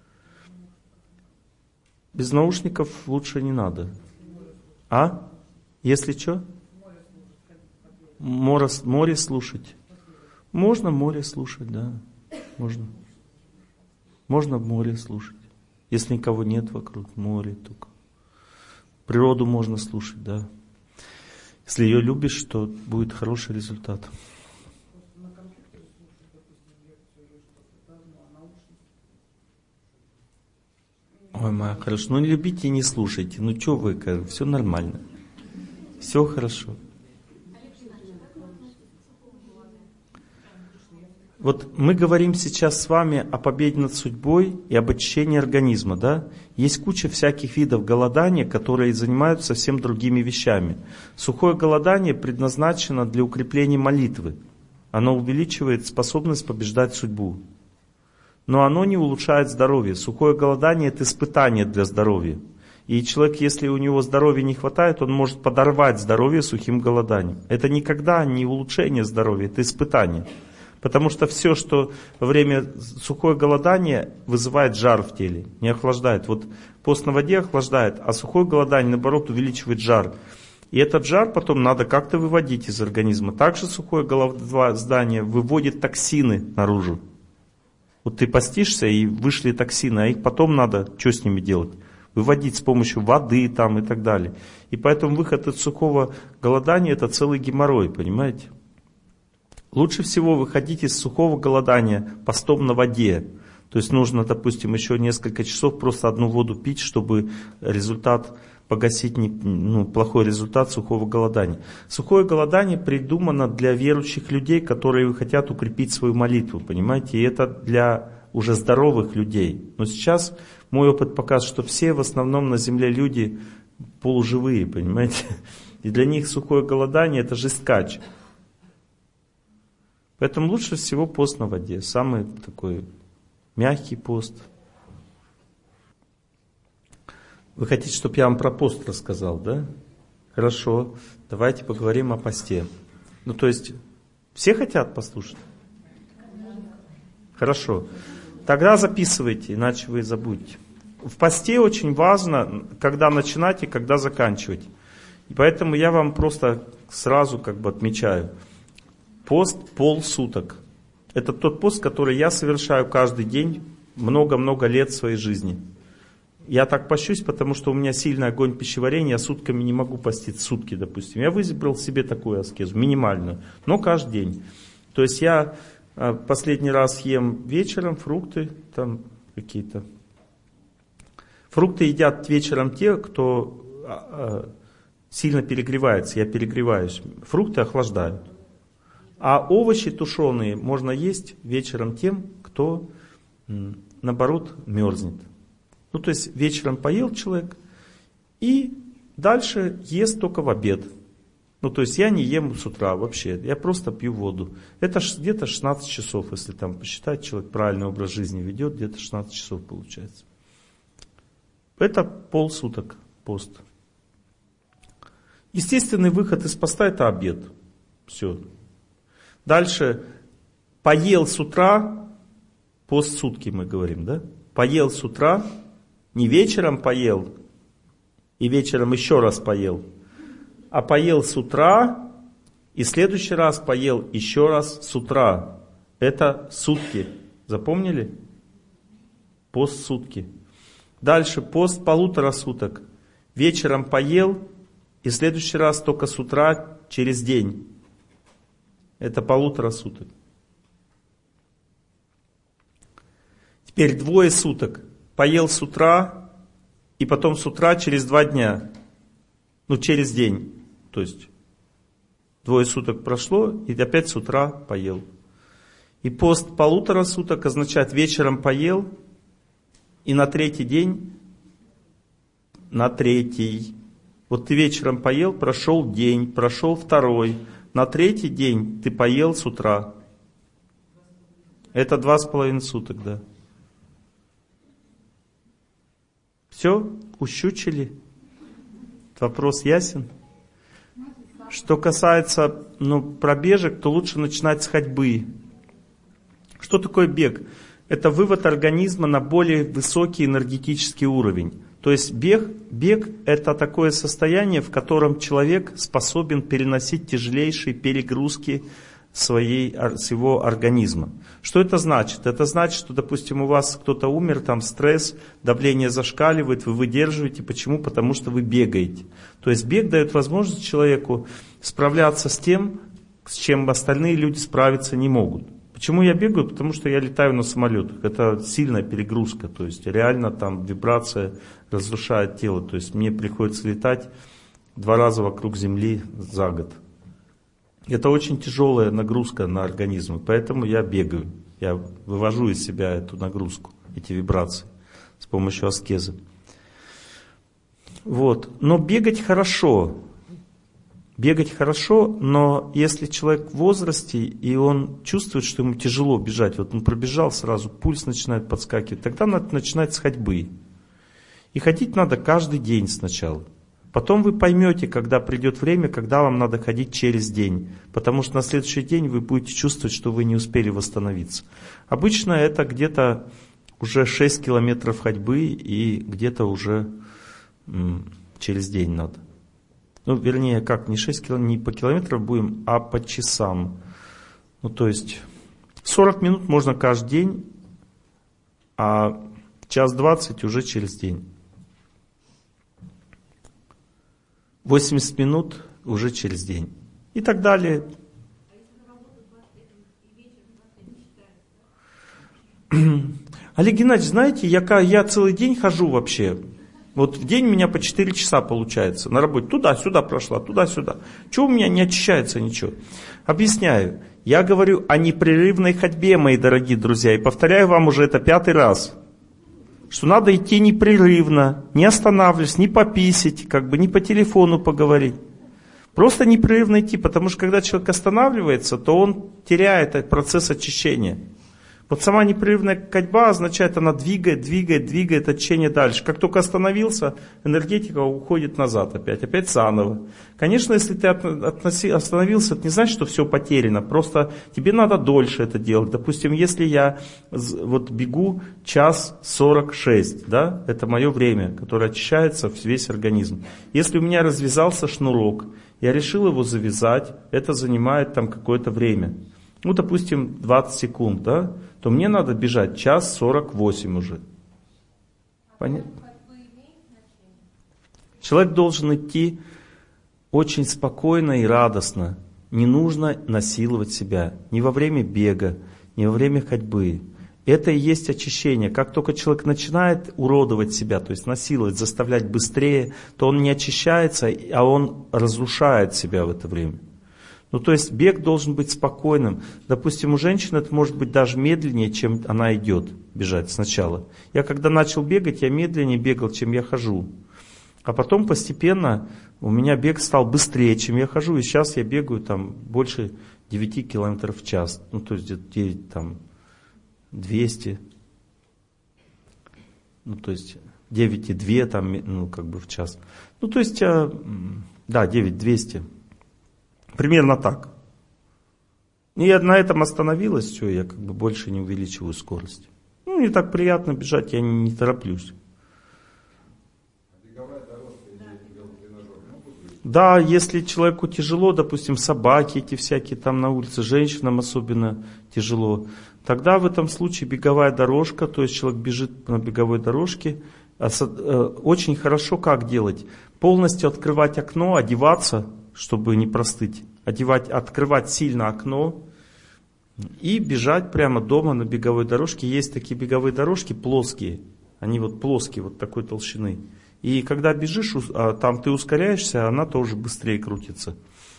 Без наушников лучше не надо. А? Если что? Море, море слушать. Можно море слушать, да. Можно. Можно море слушать. Если никого нет вокруг, море только. Природу можно слушать, да. Если ее любишь, то будет хороший результат. Ой, моя, хорошо. Ну, не любите и не слушайте. Ну, что вы, как, все нормально. Все хорошо. Вот мы говорим сейчас с вами о победе над судьбой и об очищении организма, да? Есть куча всяких видов голодания, которые занимаются совсем другими вещами. Сухое голодание предназначено для укрепления молитвы. Оно увеличивает способность побеждать судьбу. Но оно не улучшает здоровье. Сухое голодание – это испытание для здоровья. И человек, если у него здоровья не хватает, он может подорвать здоровье сухим голоданием. Это никогда не улучшение здоровья, это испытание. Потому что все, что во время сухое голодание вызывает жар в теле, не охлаждает. Вот пост на воде охлаждает, а сухое голодание, наоборот, увеличивает жар. И этот жар потом надо как-то выводить из организма. Также сухое голодание выводит токсины наружу. Вот ты постишься, и вышли токсины, а их потом надо, что с ними делать? Выводить с помощью воды там и так далее. И поэтому выход от сухого голодания – это целый геморрой, понимаете? Лучше всего выходить из сухого голодания постом на воде. То есть нужно, допустим, еще несколько часов просто одну воду пить, чтобы результат погасить, ну, плохой результат сухого голодания. Сухое голодание придумано для верующих людей, которые хотят укрепить свою молитву, понимаете? И это для уже здоровых людей. Но сейчас мой опыт показывает, что все в основном на земле люди полуживые, понимаете? И для них сухое голодание – это жесткач. Поэтому лучше всего пост на воде. Самый такой мягкий пост. Вы хотите, чтобы я вам про пост рассказал, да? Хорошо. Давайте поговорим о посте. Ну, то есть, все хотят послушать? Хорошо. Тогда записывайте, иначе вы забудете. В посте очень важно, когда начинать и когда заканчивать. И поэтому я вам просто сразу как бы отмечаю. Пост полсуток. Это тот пост, который я совершаю каждый день много-много лет своей жизни. Я так пощусь, потому что у меня сильный огонь пищеварения, я сутками не могу постить, сутки, допустим. Я выбрал себе такую аскезу, минимальную, но каждый день. То есть я последний раз ем вечером фрукты, там какие-то. Фрукты едят вечером те, кто сильно перегревается, я перегреваюсь. Фрукты охлаждают. А овощи тушеные можно есть вечером тем, кто, наоборот, мерзнет. Ну, то есть вечером поел человек и дальше ест только в обед. Ну, то есть я не ем с утра вообще, я просто пью воду. Это где-то шестнадцать часов, если там посчитать, человек правильный образ жизни ведет, где-то шестнадцать часов получается. Это полсуток пост. Естественный выход из поста – это обед. Все. Дальше, поел с утра, пост сутки мы говорим, да? Поел с утра, не вечером поел, и вечером еще раз поел, а поел с утра, и в следующий раз поел еще раз с утра. Это сутки. Запомнили? Пост сутки. Дальше пост полутора суток. Вечером поел, и в следующий раз только с утра через день. Это полутора суток. Теперь двое суток. Поел с утра, и потом с утра через два дня. Ну, через день. То есть двое суток прошло, и опять с утра поел. И пост полутора суток означает вечером поел, и на третий день, на третий. Вот ты вечером поел, прошел день, прошел второй. На третий день ты поел с утра. Это два с половиной суток, да. Все, ущучили? Вопрос ясен? Что касается ну, пробежек, то лучше начинать с ходьбы. Что такое бег? Это вывод организма на более высокий энергетический уровень. То есть бег, бег это такое состояние, в котором человек способен переносить тяжелейшие перегрузки своей, своего организма. Что это значит? Это значит, что, допустим, у вас кто-то умер, там стресс, давление зашкаливает, вы выдерживаете. Почему? Потому что вы бегаете. То есть бег дает возможность человеку справляться с тем, с чем остальные люди справиться не могут. Почему я бегаю? Потому что я летаю на самолетах. Это сильная перегрузка. То есть реально там вибрация разрушает тело. То есть мне приходится летать два раза вокруг Земли за год. Это очень тяжелая нагрузка на организм. Поэтому я бегаю. Я вывожу из себя эту нагрузку, эти вибрации с помощью аскезы. Вот. Но бегать хорошо. Бегать хорошо, но если человек в возрасте, и он чувствует, что ему тяжело бежать, вот он пробежал сразу, пульс начинает подскакивать, тогда надо начинать с ходьбы. И ходить надо каждый день сначала. Потом вы поймете, когда придет время, когда вам надо ходить через день. Потому что на следующий день вы будете чувствовать, что вы не успели восстановиться. Обычно это где-то уже шесть километров ходьбы и где-то уже м, через день надо. Ну, вернее, как, не шесть километров, не по километрам будем, а по часам. Ну, то есть сорок минут можно каждый день, а час двадцать уже через день. восемьдесят минут уже через день. И так далее. Олег Геннадьевич, знаете, я, я целый день хожу вообще. Вот в день у меня по четыре часа получается на работе. Туда-сюда прошла, туда-сюда. Чего у меня не очищается ничего? Объясняю. Я говорю о непрерывной ходьбе, мои дорогие друзья. И повторяю вам уже это пятый раз. Что надо идти непрерывно, не останавливаясь, не пописать, как бы не по телефону поговорить. Просто непрерывно идти, потому что когда человек останавливается, то он теряет этот процесс очищения. Вот сама непрерывная ходьба означает, она двигает, двигает, двигает очищение дальше. Как только остановился, энергетика уходит назад опять, опять заново. Конечно, если ты относи, остановился, это не значит, что все потеряно. Просто тебе надо дольше это делать. Допустим, если я вот бегу час сорок шесть, да, это мое время, которое очищается весь организм. Если у меня развязался шнурок, я решил его завязать, это занимает там какое-то время. Ну, допустим, двадцать секунд, да, то мне надо бежать час сорок восемь уже. Понятно? Человек должен идти очень спокойно и радостно. Не нужно насиловать себя ни во время бега, ни во время ходьбы. Это и есть очищение. Как только человек начинает уродовать себя, то есть насиловать, заставлять быстрее, то он не очищается, а он разрушает себя в это время. Ну, то есть бег должен быть спокойным. Допустим, у женщины это может быть даже медленнее, чем она идет бежать сначала. Я когда начал бегать, я медленнее бегал, чем я хожу. А потом постепенно у меня бег стал быстрее, чем я хожу. И сейчас я бегаю там больше девяти километров в час. Ну, то есть где-то там двести. Ну, то есть девять и два там, ну, как бы в час. Ну, то есть, да, девять двести. Примерно так. И я на этом остановилась, все, я как бы больше не увеличиваю скорость. Ну, мне так приятно бежать, я не, не тороплюсь. Да, если человеку тяжело, допустим, собаки эти всякие там на улице, женщинам особенно тяжело, тогда в этом случае беговая дорожка, то есть человек бежит на беговой дорожке, очень хорошо как делать? Полностью открывать окно, одеваться, чтобы не простыть, одевать, открывать сильно окно и бежать прямо дома на беговой дорожке. Есть такие беговые дорожки плоские, они вот плоские, вот такой толщины. И когда бежишь, там ты ускоряешься, она тоже быстрее крутится.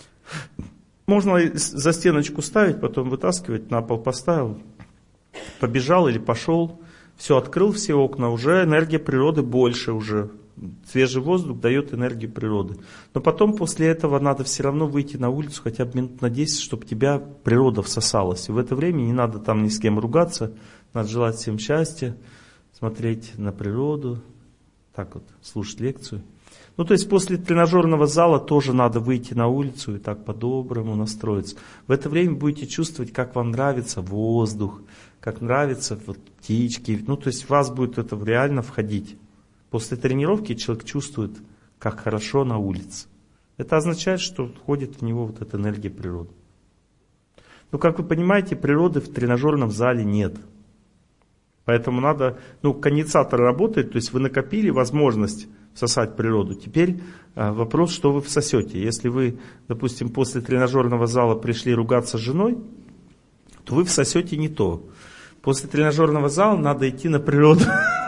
Можно за стеночку ставить, потом вытаскивать, на пол поставил, побежал или пошел, все, открыл все окна, уже энергия природы больше уже. Свежий воздух дает энергию природы. Но потом после этого надо все равно выйти на улицу хотя бы минут на десять, чтобы тебя природа всосалась. И в это время не надо там ни с кем ругаться, надо желать всем счастья, смотреть на природу. Так вот, слушать лекцию. Ну, то есть после тренажерного зала тоже надо выйти на улицу и так по-доброму настроиться. В это время будете чувствовать, как вам нравится воздух, как нравятся вот птички. Ну, то есть в вас будет это реально входить. После тренировки человек чувствует, как хорошо на улице. Это означает, что входит в него вот эта энергия природы. Но, как вы понимаете, природы в тренажерном зале нет. Поэтому надо, ну, конденсатор работает, то есть вы накопили возможность всосать природу. Теперь а, вопрос, что вы всосете. Если вы, допустим, после тренажерного зала пришли ругаться с женой, то вы всосете не то. После тренажерного зала надо идти на природу,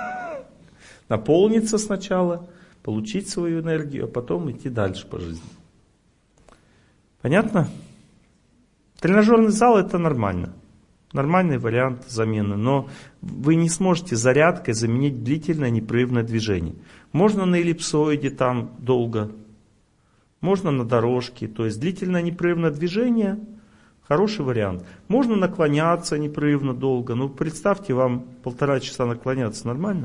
наполниться сначала, получить свою энергию, а потом идти дальше по жизни. Понятно? Тренажерный зал это нормально. Нормальный вариант замены, но вы не сможете зарядкой заменить длительное непрерывное движение. Можно на эллипсоиде там долго, можно на дорожке, то есть длительное непрерывное движение – хороший вариант. Можно наклоняться непрерывно долго, но представьте, вам полтора часа наклоняться нормально?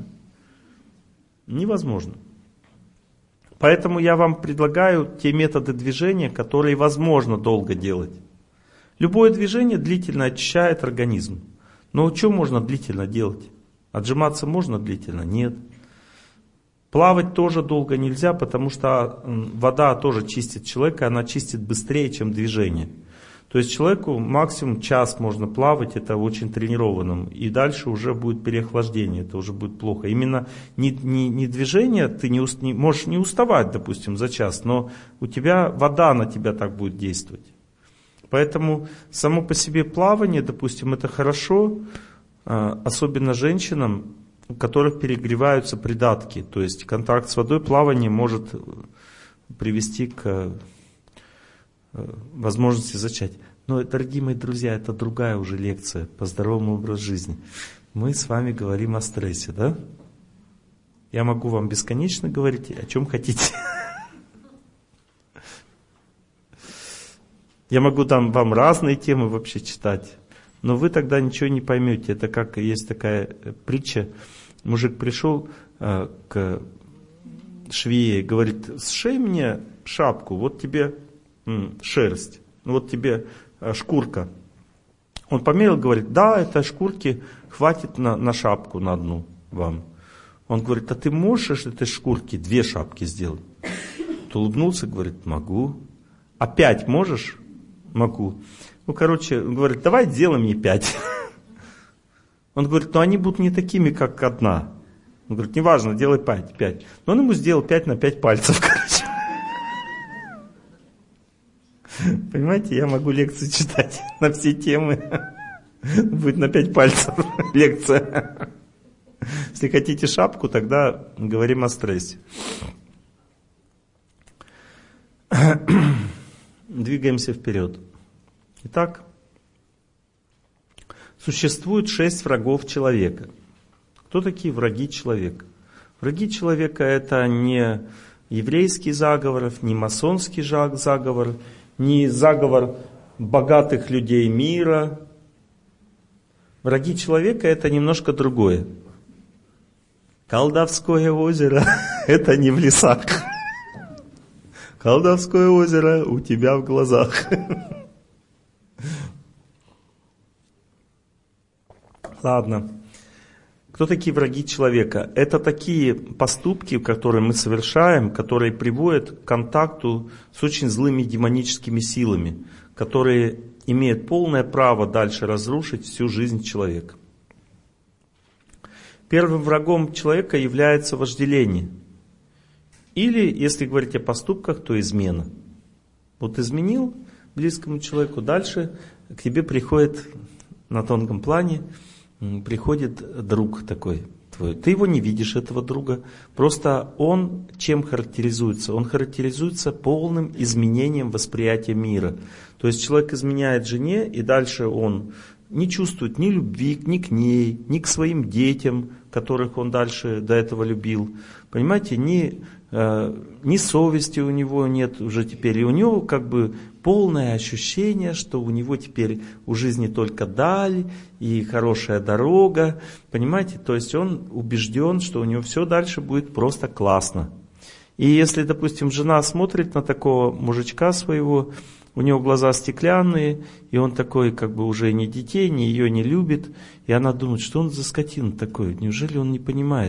Невозможно. Поэтому я вам предлагаю те методы движения, которые возможно долго делать. Любое движение длительно очищает организм. Но что можно длительно делать? Отжиматься можно длительно? Нет. Плавать тоже долго нельзя, потому что вода тоже чистит человека, она чистит быстрее, чем движение. То есть человеку максимум час можно плавать, это очень тренированным, и дальше уже будет переохлаждение, это уже будет плохо. Именно не, не, не движение, ты не, уст, не, можешь не уставать, допустим, за час, но у тебя вода на тебя так будет действовать. Поэтому само по себе плавание, допустим, это хорошо, особенно женщинам, у которых перегреваются придатки. То есть контакт с водой, плавание может привести к возможности зачать. Но, дорогие мои друзья, это другая уже лекция по здоровому образу жизни. Мы с вами говорим о стрессе, да? Я могу вам бесконечно говорить, о чем хотите. Я могу там вам разные темы вообще читать, но вы тогда ничего не поймете. Это как есть такая притча. Мужик пришел э, к швее и говорит: сшей мне шапку, вот тебе м, шерсть, вот тебе э, шкурка. Он померил, говорит: да, этой шкурки хватит на, на шапку, на одну вам. Он говорит: а ты можешь из этой шкурки две шапки сделать? Тот улыбнулся, говорит: могу. А пять можешь? Могу. Ну, короче, он говорит: давай сделай мне пять. Он говорит: ну они будут не такими, как одна. Он говорит: неважно, делай пять, пять. Но он ему сделал пять на пять пальцев, короче. Понимаете, я могу лекции читать на все темы. Будет на пять пальцев лекция. Если хотите шапку, тогда говорим о стрессе. Двигаемся вперед. Итак, существует шесть врагов человека. Кто такие враги человека? Враги человека — это не еврейский заговор, не масонский заговор, не заговор богатых людей мира. Враги человека — это немножко другое. Колдовское озеро — это не в лесах. Колдовское озеро у тебя в глазах. Ладно. Кто такие враги человека? Это такие поступки, которые мы совершаем, которые приводят к контакту с очень злыми демоническими силами, которые имеют полное право дальше разрушить всю жизнь человека. Первым врагом человека является вожделение. Или, если говорить о поступках, то измена. Вот изменил близкому человеку, дальше к тебе приходит на тонком плане, приходит друг такой твой. Ты его не видишь, этого друга. Просто он чем характеризуется? Он характеризуется полным изменением восприятия мира. То есть человек изменяет жене, и дальше он не чувствует ни любви ни к ней, ни к своим детям, которых он дальше до этого любил. Понимаете, ни, э, ни совести у него нет уже теперь. И у него как бы полное ощущение, что у него теперь у жизни только даль и хорошая дорога. Понимаете, то есть он убежден, что у него все дальше будет просто классно. И если, допустим, жена смотрит на такого мужичка своего, у него глаза стеклянные, и он такой, как бы уже ни детей, ни ее не любит. И она думает, что он за скотина такой. Неужели он не понимает,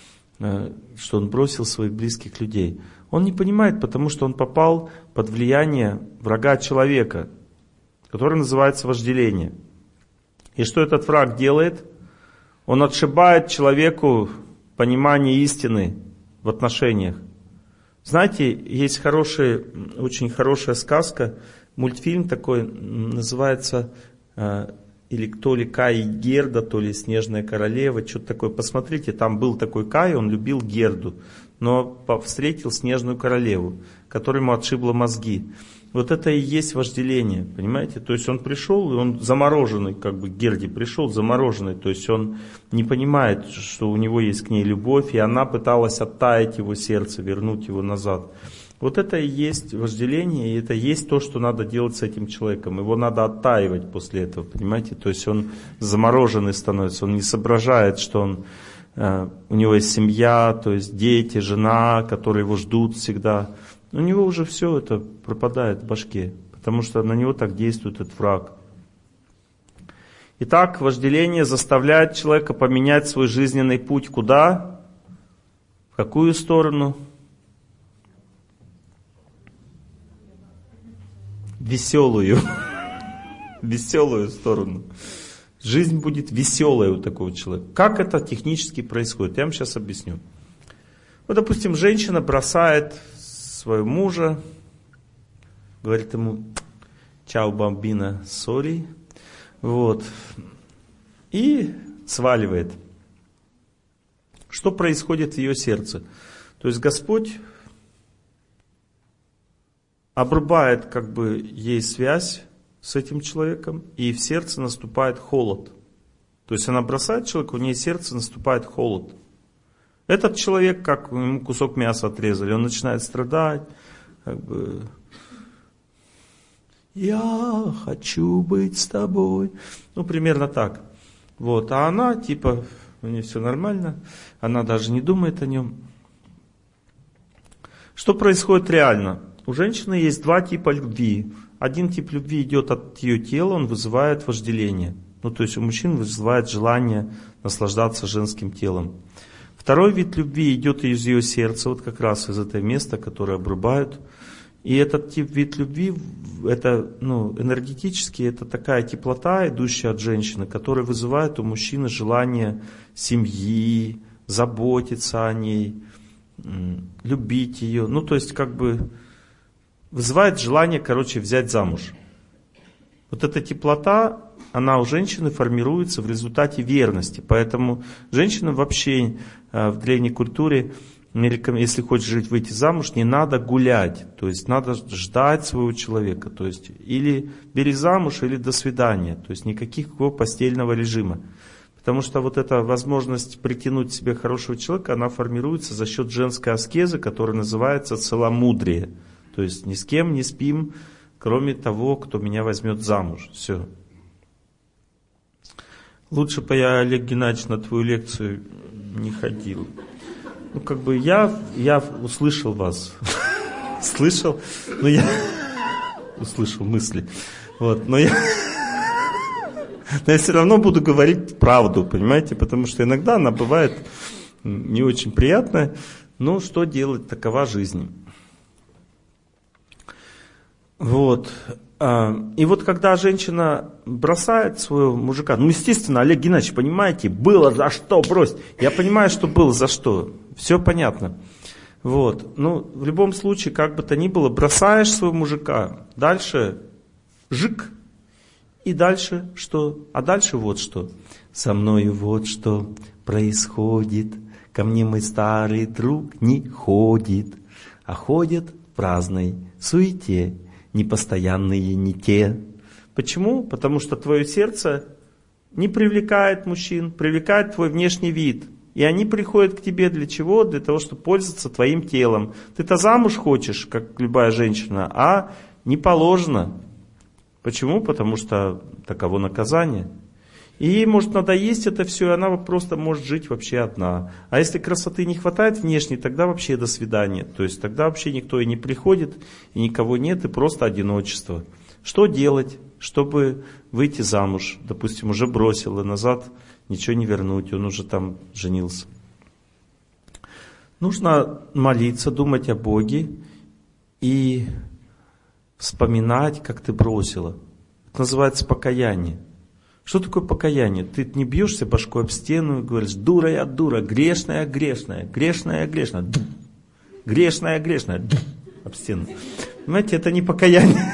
что он бросил своих близких людей? Он не понимает, потому что он попал под влияние врага человека, который называется вожделение. И что этот враг делает? Он отшибает человеку понимание истины в отношениях. Знаете, есть хорошая, очень хорошая сказка, мультфильм такой, называется, э, или то ли Кай и Герда, то ли Снежная королева, что-то такое. Посмотрите, там был такой Кай, он любил Герду, но встретил Снежную королеву, которая ему отшибла мозги. Вот это и есть вожделение, понимаете? То есть он пришел, и он замороженный, как бы Герде пришел замороженный, то есть он не понимает, что у него есть к ней любовь, и она пыталась оттаять его сердце, вернуть его назад. Вот это и есть вожделение, и это есть то, что надо делать с этим человеком. Его надо оттаивать после этого, понимаете? То есть он замороженный становится, он не соображает, что он, э, у него есть семья, то есть дети, жена, которые его ждут всегда. У него уже все это пропадает в башке, потому что на него так действует этот враг. Итак, вожделение заставляет человека поменять свой жизненный путь куда? В какую сторону? Веселую. Веселую сторону. Жизнь будет веселая у такого человека. Как это технически происходит? Я вам сейчас объясню. Вот, допустим, женщина бросает своего мужа, говорит ему «Чао, бомбина, сори», вот, и сваливает. Что происходит в ее сердце? То есть Господь обрубает как бы ей связь с этим человеком, и в сердце наступает холод. То есть она бросает человека, у нее в сердце наступает холод. Этот человек, как ему кусок мяса отрезали, он начинает страдать, как бы, я хочу быть с тобой. Ну, примерно так. Вот. А она, типа, у нее все нормально, она даже не думает о нем. Что происходит реально? У женщины есть два типа любви. Один тип любви идет от ее тела, он вызывает вожделение. Ну, то есть у мужчин вызывает желание наслаждаться женским телом. Второй вид любви идет из ее сердца, вот как раз из этого места, которое обрубают. И этот тип вид любви, это, ну, энергетически, это такая теплота, идущая от женщины, которая вызывает у мужчины желание семьи, заботиться о ней, любить ее. Ну, то есть, как бы, вызывает желание, короче, взять замуж. Вот эта теплота, она у женщины формируется в результате верности. Поэтому женщинам вообще в древней культуре, если хочешь жить, выйти замуж, не надо гулять. То есть надо ждать своего человека. То есть или бери замуж, или до свидания. То есть никакого постельного режима. Потому что вот эта возможность притянуть к себе хорошего человека, она формируется за счет женской аскезы, которая называется целомудрие. То есть ни с кем не спим, кроме того, кто меня возьмет замуж. Все. Лучше бы я, Олег Геннадьевич, на твою лекцию не ходил. Ну, как бы я, я услышал вас. Слышал, но я услышал мысли. Вот, но я, Но я все равно буду говорить правду, понимаете, потому что иногда она бывает не очень приятная. Ну, что делать, такова жизнь. Вот. И вот когда женщина бросает своего мужика, ну, естественно, Олег Геннадьевич, понимаете, было за что бросить. Я понимаю, что было за что. Все понятно. Вот. Ну, в любом случае, как бы то ни было, бросаешь своего мужика, дальше жик, и дальше что? А дальше вот что. Со мною вот что происходит, ко мне мой старый друг не ходит, а ходит в праздной суете, непостоянные не те. Почему? Потому что твое сердце не привлекает мужчин, привлекает твой внешний вид. И они приходят к тебе для чего? Для того, чтобы пользоваться твоим телом. Ты-то замуж хочешь, как любая женщина, а не положено. Почему? Потому что таково наказание. И ей может надоесть это все, и она просто может жить вообще одна. А если красоты не хватает внешней, тогда вообще до свидания. То есть тогда вообще никто и не приходит, и никого нет, и просто одиночество. Что делать, чтобы выйти замуж? Допустим, уже бросил, и назад ничего не вернуть, он уже там женился. Нужно молиться, думать о Боге и вспоминать, как ты бросила. Это называется покаяние. Что такое покаяние? Ты не бьешься башкой об стену и говоришь: дура я дура, грешная грешная, грешная грешная, грешная грешная, об стену. Понимаете, это не покаяние.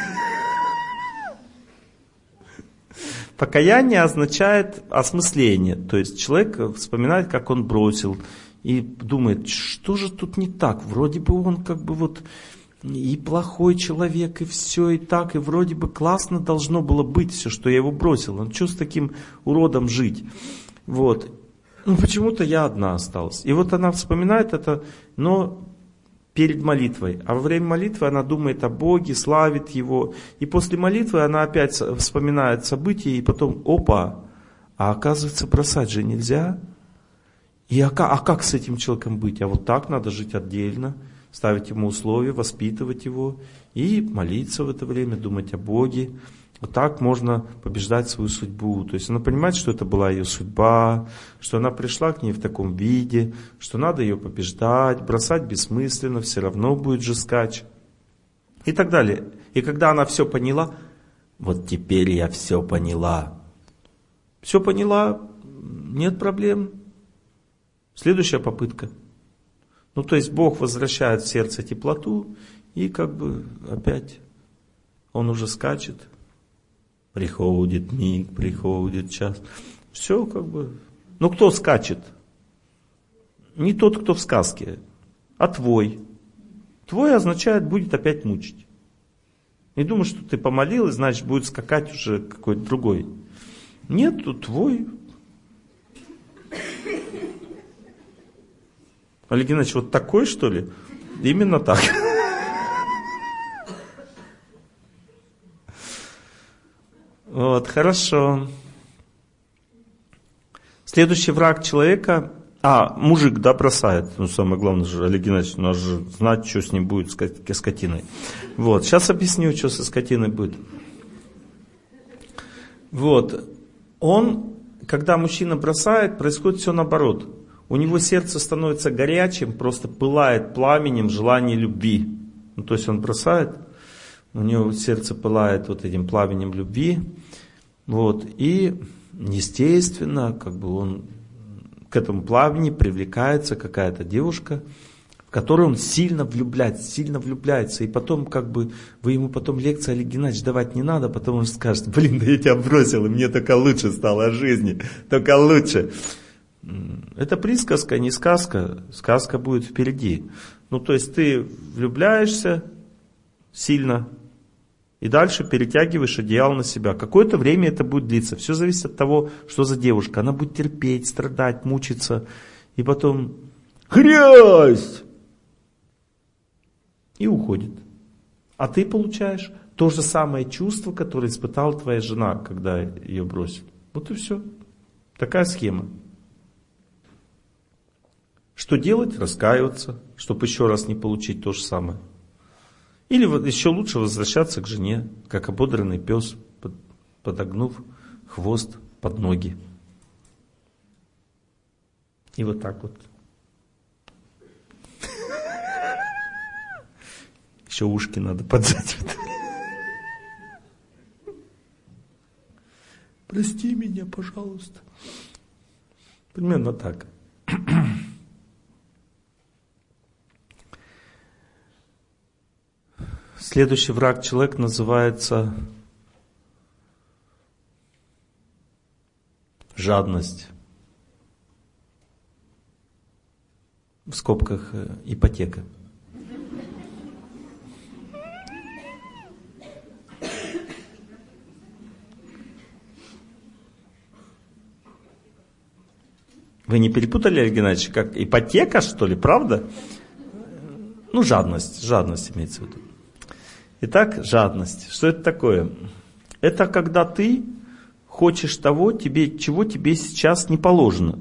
Покаяние означает осмысление. То есть человек вспоминает, как он бросил, и думает, что же тут не так? Вроде бы он как бы вот и плохой человек, и все, и так, и вроде бы классно должно было быть все, что я его бросил. Он что с таким уродом жить? Вот. Ну, почему-то я одна осталась. И вот она вспоминает это, но перед молитвой. А во время молитвы она думает о Боге, славит Его. И после молитвы она опять вспоминает события, и потом, опа, а оказывается, бросать же нельзя. И а как, а как с этим человеком быть? А вот так надо жить отдельно, ставить ему условия, воспитывать его и молиться в это время, думать о Боге. Вот так можно побеждать свою судьбу. То есть она понимает, что это была ее судьба, что она пришла к ней в таком виде, что надо ее побеждать, бросать бессмысленно, все равно будет же скач. И так далее. И когда она все поняла, вот теперь я все поняла. Все поняла, нет проблем. Следующая попытка. Ну, то есть Бог возвращает в сердце теплоту, и как бы опять он уже скачет. Приходит миг, приходит час. Все как бы. Ну, кто скачет? Не тот, кто в сказке, а твой. Твой означает, будет опять мучить. Не думай, что ты помолилась, значит, будет скакать уже какой-то другой. Нет, тут твой. Олег Геннадьевич, вот такой, что ли? Именно так. Вот, хорошо. Следующий враг человека, а, мужик, да, бросает. Ну, самое главное же, Олег Геннадьевич, надо же знать, что с ним будет, с скотиной. Вот, сейчас объясню, что со скотиной будет. Вот, он, когда мужчина бросает, происходит все наоборот. У него сердце становится горячим, просто пылает пламенем желания любви. Ну, то есть он бросает, у него сердце пылает вот этим пламенем любви. Вот, и естественно, как бы он к этому пламени привлекается какая-то девушка, в которую он сильно влюбляется, сильно влюбляется. И потом, как бы, вы ему потом лекции, Олег Геннадьевич, давать не надо, потому он скажет: блин, да я тебя бросил, и мне только лучше стало от жизни, только лучше. Это присказка, не сказка. Сказка будет впереди. Ну, то есть ты влюбляешься сильно и дальше перетягиваешь одеяло на себя. Какое-то время это будет длиться. Все зависит от того, что за девушка. Она будет терпеть, страдать, мучиться. И потом хрясь! И уходит. А ты получаешь то же самое чувство, которое испытала твоя жена, когда ее бросил. Вот и все. Такая схема. Что делать? Раскаиваться, чтобы еще раз не получить то же самое. Или еще лучше возвращаться к жене, как ободранный пес, подогнув хвост под ноги. И вот так вот. Еще ушки надо поджать. Прости меня, пожалуйста. Примерно так. Следующий враг человек называется жадность. В скобках ипотека. Вы не перепутали, Олег Геннадьевич, как ипотека, что ли, правда? Ну, жадность, жадность имеется в виду. Итак, жадность. Что это такое? Это когда ты хочешь того, тебе, чего тебе сейчас не положено.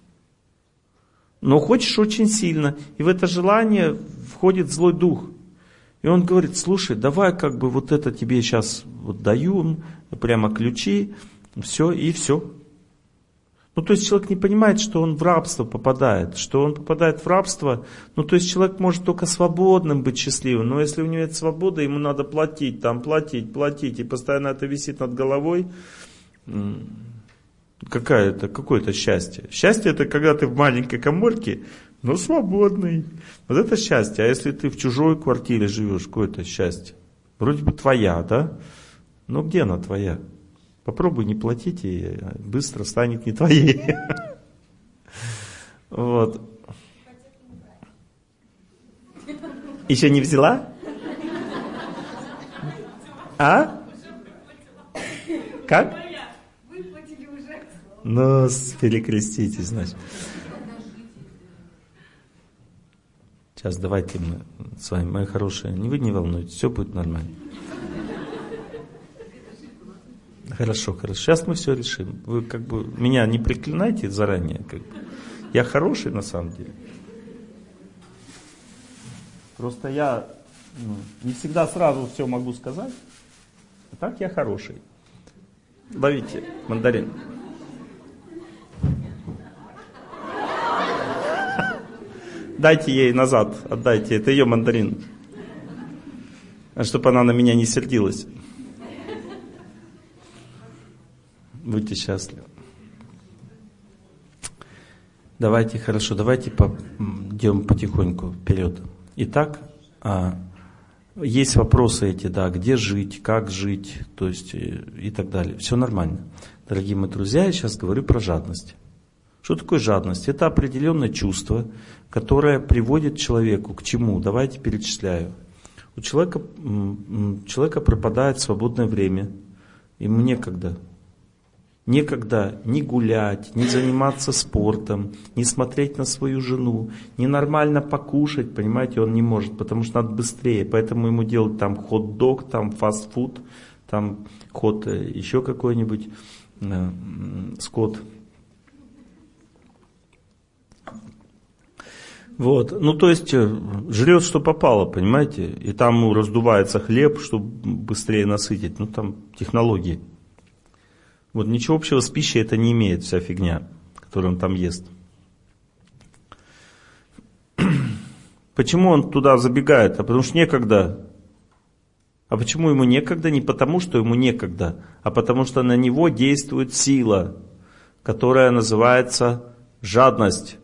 Но хочешь очень сильно. И в это желание входит злой дух. И он говорит: слушай, давай как бы вот это тебе сейчас вот даю, прямо ключи, все и все. Ну, то есть человек не понимает, что он в рабство попадает, что он попадает в рабство. Ну, то есть человек может только свободным быть счастливым, но если у него нет свободы, ему надо платить, там, платить, платить, и постоянно это висит над головой. Какое это, какое-то счастье? Счастье — это когда ты в маленькой каморке, но свободный. Вот это счастье. А если ты в чужой квартире живешь, какое-то счастье? Вроде бы твоя, да? Но где она твоя? Попробуй не платить, и быстро станет не твоей. Вот. Еще не взяла? А? Как? Ну, перекреститесь, значит. Сейчас давайте мы с вами, мои хорошие, не вы не волнуйтесь, все будет нормально. Хорошо, хорошо. Сейчас мы все решим. Вы как бы меня не проклинайте заранее. Как бы. Я хороший на самом деле. Просто я ну, не всегда сразу все могу сказать. А так я хороший. Ловите мандарин. Дайте ей назад, отдайте. Это ее мандарин. Чтобы она на меня не сердилась. Будьте счастливы. Давайте, хорошо, давайте пойдем потихоньку вперед. Итак, есть вопросы эти, да, где жить, как жить, то есть и так далее. Все нормально. Дорогие мои друзья, я сейчас говорю про жадность. Что такое жадность? Это определенное чувство, которое приводит человеку к чему? Давайте перечисляю. У человека, у человека пропадает свободное время, ему некогда. Некогда ни гулять, ни заниматься спортом, ни смотреть на свою жену, ни нормально покушать, понимаете, он не может, потому что надо быстрее. Поэтому ему делать там хот-дог, там фастфуд, там хот еще какой-нибудь э, скот. Вот, ну то есть жрет, что попало, понимаете, и там ему раздувается хлеб, чтобы быстрее насытить, ну там технологии. Вот ничего общего с пищей это не имеет, вся фигня, которую он там ест. Почему он туда забегает? А потому что некогда. А почему ему некогда? Не потому, что ему некогда, а потому что на него действует сила, которая называется жадность.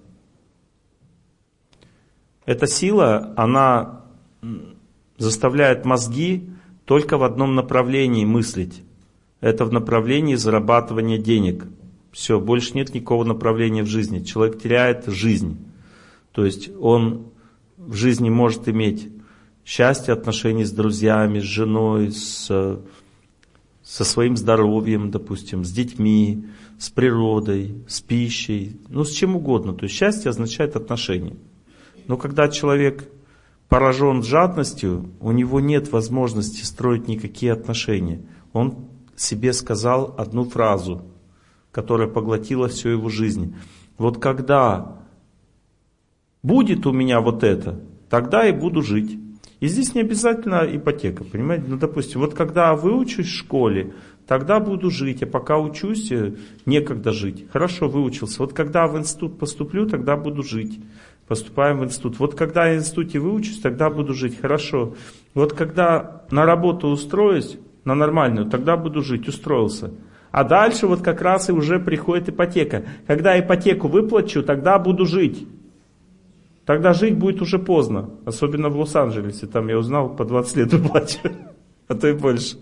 Эта сила, она заставляет мозги только в одном направлении мыслить. Это в направлении зарабатывания денег. Все, больше нет никакого направления в жизни. Человек теряет жизнь. То есть он в жизни может иметь счастье, отношения с друзьями, с женой, с, со своим здоровьем, допустим, с детьми, с природой, с пищей, ну с чем угодно. То есть счастье означает отношения. Но когда человек поражен жадностью, у него нет возможности строить никакие отношения. Он себе сказал одну фразу, которая поглотила всю его жизнь. Вот когда будет у меня вот это, тогда и буду жить. И здесь не обязательно ипотека, понимаете? Ну, допустим, вот когда выучусь в школе, тогда буду жить, а пока учусь, некогда жить. Хорошо, выучился. Вот когда в институт поступлю, тогда буду жить. Поступаем в институт. Вот когда я в институте выучусь, тогда буду жить. Хорошо. Вот когда на работу устроюсь, на нормальную, тогда буду жить. Устроился. А дальше вот как раз и уже приходит ипотека. Когда ипотеку выплачу, тогда буду жить. Тогда жить будет уже поздно. Особенно в Лос-Анджелесе. Там я узнал, по двадцать лет выплачиваю. А то и больше.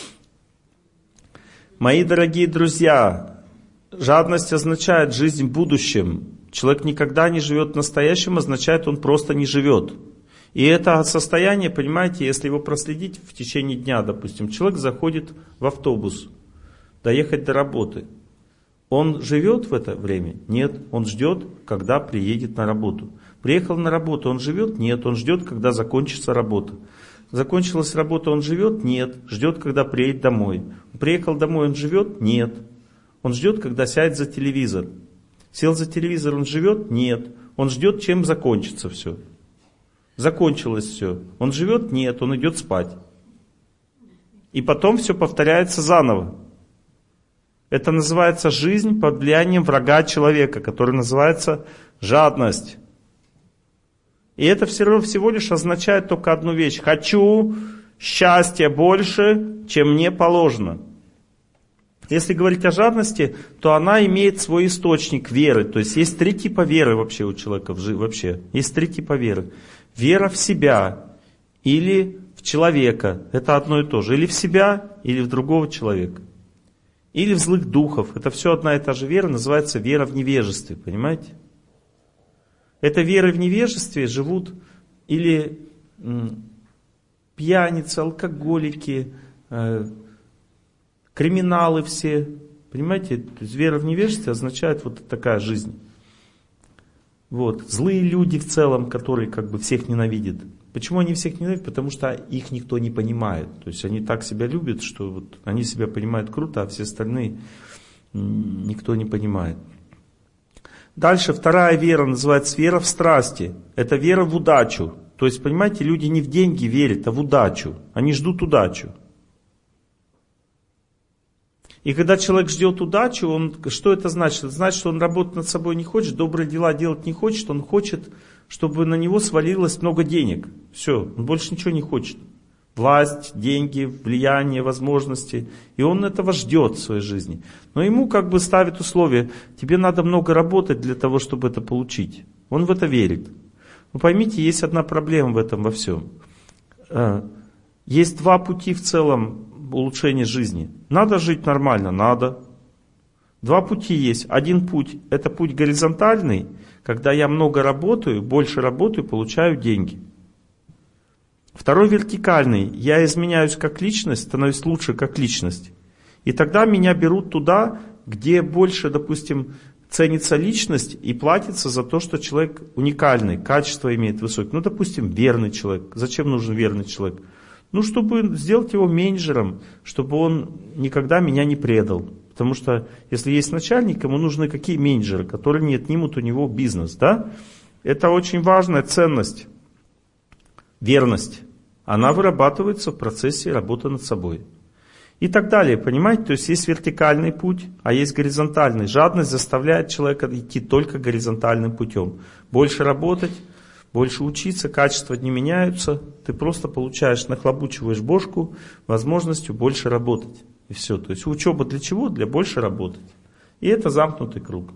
Мои дорогие друзья, жадность означает жизнь в будущем. Человек никогда не живет в настоящем, означает, он просто не живет. И это состояние, понимаете, если его проследить в течение дня, допустим, человек заходит в автобус, доехать до работы. Он живет в это время? Нет. Он ждет, когда приедет на работу. Приехал на работу, он живет? Нет. Он ждет, когда закончится работа. Закончилась работа, он живет? Нет. Ждет, когда приедет домой. Приехал домой, он живет? Нет. Он ждет, когда сядет за телевизор. Сел за телевизор, он живет? Нет. Он ждет, чем закончится все. Закончилось все. Он живет? Нет. Он идет спать. И потом все повторяется заново. Это называется жизнь под влиянием врага человека, который называется жадность. И это все равно всего лишь означает только одну вещь. Хочу счастья больше, чем мне положено. Если говорить о жадности, то она имеет свой источник веры. То есть есть три типа веры вообще у человека. Вообще. Есть три типа веры. Вера в себя или в человека. Это одно и то же. Или в себя, или в другого человека. Или в злых духов. Это все одна и та же вера. Называется вера в невежестве. Понимаете? Это веры в невежестве живут или м, пьяницы, алкоголики, э, криминалы все. Понимаете? То есть вера в невежестве означает вот такая жизнь. Вот. Злые люди в целом, которые как бы всех ненавидят. Почему они всех ненавидят? Потому что их никто не понимает. То есть они так себя любят, что вот они себя понимают круто, а все остальные никто не понимает. Дальше вторая вера называется вера в страсти. Это вера в удачу. То есть, понимаете, люди не в деньги верят, а в удачу. Они ждут удачу. И когда человек ждет удачу, он, что это значит? Это значит, что он работать над собой не хочет, добрые дела делать не хочет, он хочет, чтобы на него свалилось много денег. Все, он больше ничего не хочет. Власть, деньги, влияние, возможности. И он этого ждет в своей жизни. Но ему как бы ставят условия, тебе надо много работать для того, чтобы это получить. Он в это верит. Но поймите, есть одна проблема в этом во всем. Есть два пути в целом улучшения жизни. Надо жить нормально, надо. Два пути есть. Один путь, это путь горизонтальный, когда я много работаю, больше работаю, получаю деньги. Второй вертикальный, я изменяюсь как личность, становлюсь лучше как личность. И тогда меня берут туда, где больше, допустим, ценится личность и платится за то, что человек уникальный, качество имеет высокие. Ну, допустим, верный человек. Зачем нужен верный человек? Ну, чтобы сделать его менеджером, чтобы он никогда меня не предал. Потому что, если есть начальник, ему нужны какие менеджеры, которые не отнимут у него бизнес, да? Это очень важная ценность. Верность. Она вырабатывается в процессе работы над собой. И так далее, понимаете? То есть есть вертикальный путь, а есть горизонтальный. Жадность заставляет человека идти только горизонтальным путем. Больше работать, больше учиться, качества не меняются. Ты просто получаешь, нахлобучиваешь бошку возможностью больше работать. И все. То есть учеба для чего? Для больше работать. И это замкнутый круг.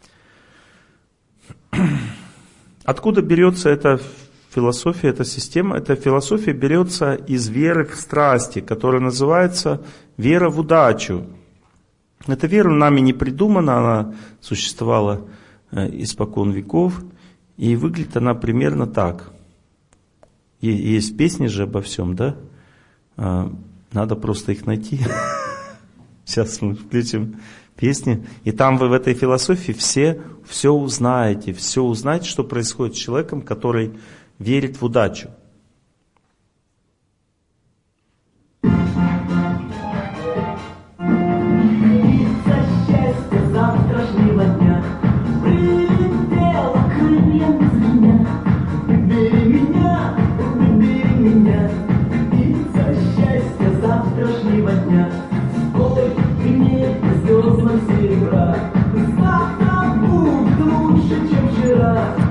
Откуда берется эта философия, эта система? Эта философия берется из веры в страсти, которая называется вера в удачу. Эта вера нами не придумана, она существовала испокон веков. И выглядит она примерно так. Есть песни же обо всем, да? Надо просто их найти. Сейчас мы включим песни. И там вы в этой философии все, все узнаете. Все узнаете, что происходит с человеком, который верит в удачу. Завтрашнего дня.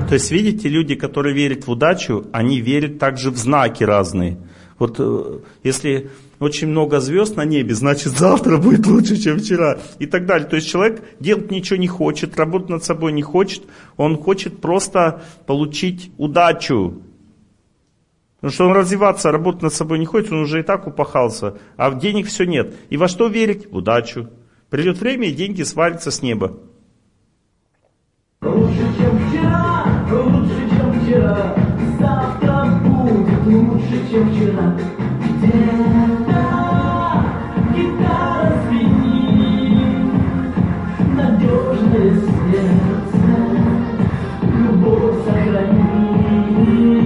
То есть, видите, люди, которые верят в удачу, они верят также в знаки разные. Вот если очень много звезд на небе, значит завтра будет лучше, чем вчера. И так далее. То есть человек делать ничего не хочет, работать над собой не хочет. Он хочет просто получить удачу. Потому что он развиваться, работать над собой не хочет, он уже и так упахался. А денег все нет. И во что верить? В удачу. Придет время, и деньги свалятся с неба. Лучше, чем вчера, лучше, чем вчера. Завтра будет лучше, чем вчера. Где-то гитара звенит, надежное сердце, любовь сохранит.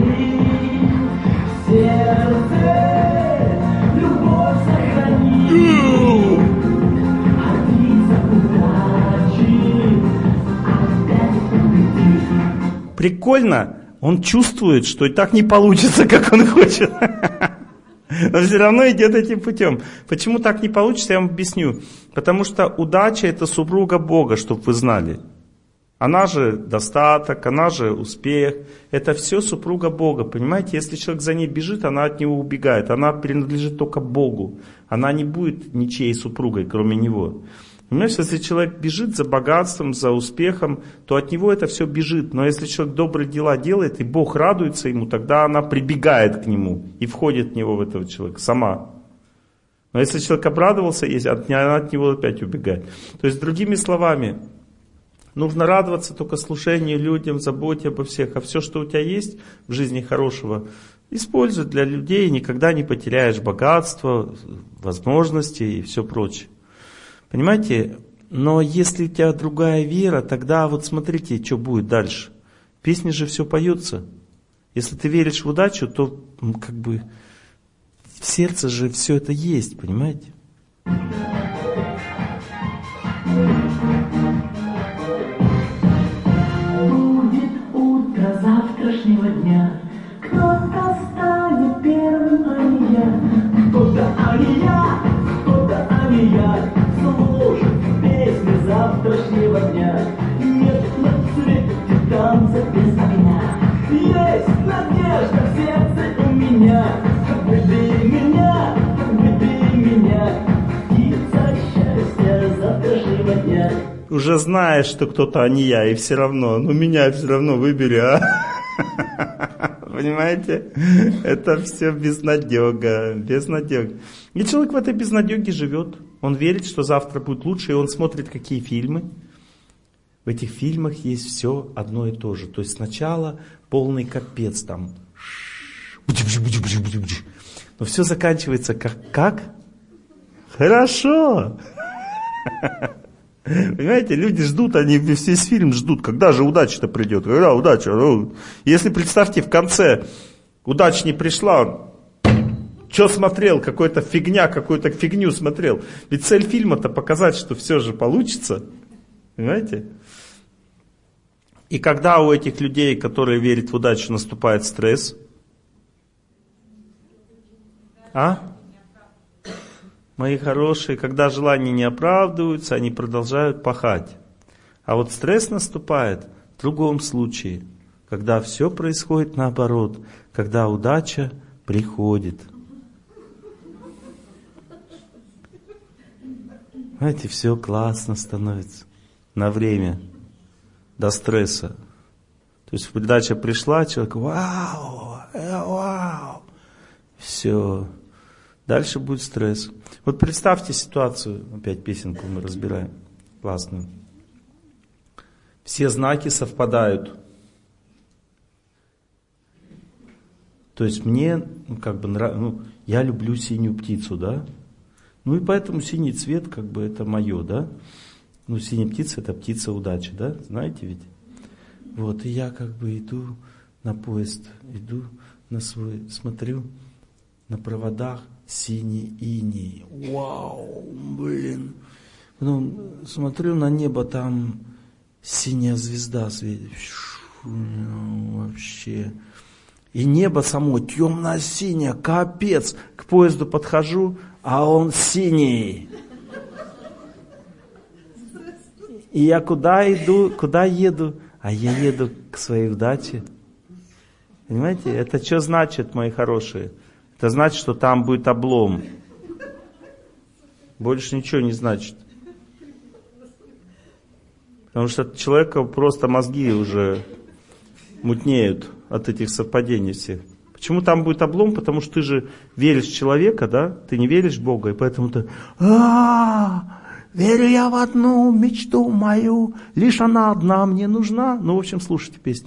Сердце, любовь сохранит. А ты за удачи опять победишь. Прикольно. Он чувствует, что и так не получится, как он хочет. Но все равно идет этим путем. Почему так не получится, я вам объясню. Потому что удача — это супруга Бога, чтобы вы знали. Она же достаток, она же успех. Это все супруга Бога. Понимаете, если человек за ней бежит, она от него убегает. Она принадлежит только Богу. Она не будет ничьей супругой, кроме него. Понимаешь, если человек бежит за богатством, за успехом, то от него это все бежит. Но если человек добрые дела делает, и Бог радуется ему, тогда она прибегает к нему и входит в него, в этого человека, сама. Но если человек обрадовался, она от него опять убегает. То есть, другими словами, нужно радоваться только служению людям, заботе обо всех. А все, что у тебя есть в жизни хорошего, используй для людей, никогда не потеряешь богатство, возможности и все прочее. Понимаете? Но если у тебя другая вера, тогда вот смотрите, что будет дальше. В песне же все поется. Если ты веришь в удачу, то как бы в сердце же все это есть, понимаете? Будет утро завтрашнего дня, кто-то станет первым, а не я. Кто-то, а не я, кто-то, а не я, служит песни завтрашнего дня. Нет на свете танца без огня, есть надежда в сердце у меня. Как бы ты меня, как бы ты меня, птица счастья завтрашнего дня. Уже знаешь, что кто-то, а не я, и все равно, ну меня все равно выбери, а? Понимаете? Это все безнадега, безнадега. И человек в этой безнадеге живет. Он верит, что завтра будет лучше, и он смотрит, какие фильмы. В этих фильмах есть все одно и то же. То есть сначала полный капец там. Но все заканчивается как? Как? Хорошо. Понимаете, люди ждут, они весь фильм ждут, когда же удача-то придет, когда удача. Ну, если, представьте, в конце удача не пришла, что смотрел, какой-то фигня, какую-то фигню смотрел. Ведь цель фильма-то показать, что все же получится. Понимаете? И когда у этих людей, которые верят в удачу, наступает стресс, а? Мои хорошие, когда желания не оправдываются, они продолжают пахать. А вот стресс наступает в другом случае, когда все происходит наоборот, когда удача приходит. Знаете, все классно становится на время, до стресса. То есть удача пришла, человек, вау, вау, все. Дальше будет стресс. Вот представьте ситуацию, опять песенку мы разбираем, классную. Все знаки совпадают. То есть мне, ну, как бы, нрав... ну, я люблю синюю птицу, да? Ну и поэтому синий цвет, как бы, это мое, да? Ну, синяя птица — это птица удачи, да? Знаете ведь? Вот, и я как бы иду на поезд, иду на свой, смотрю, на проводах синий иней. Вау, блин. Потом смотрю на небо, там синяя звезда светит. Вообще. И небо само темно-синее, капец. К поезду подхожу, а он синий. И я куда иду, куда еду? а я еду к своей удаче. Понимаете, это что значит, мои хорошие? Это значит, что там будет облом. Больше ничего не значит. Потому что от человека просто мозги уже мутнеют от этих совпадений всех. Почему там будет облом? Потому что ты же веришь в человека, да? Ты не веришь в Бога, и поэтому ты... А-а-а, верю я в одну мечту мою, лишь она одна мне нужна. Ну, в общем, слушайте песню.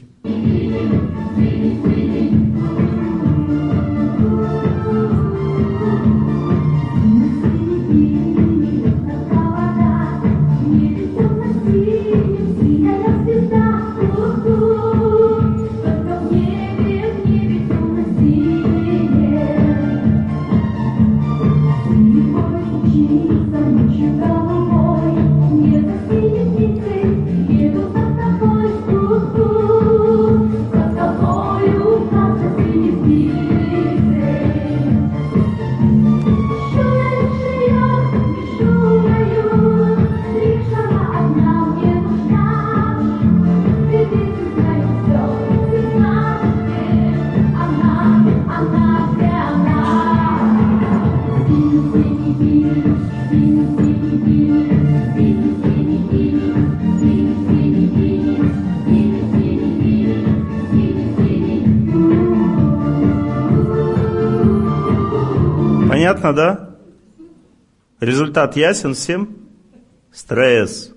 Понятно, да? Результат ясен всем? Стресс.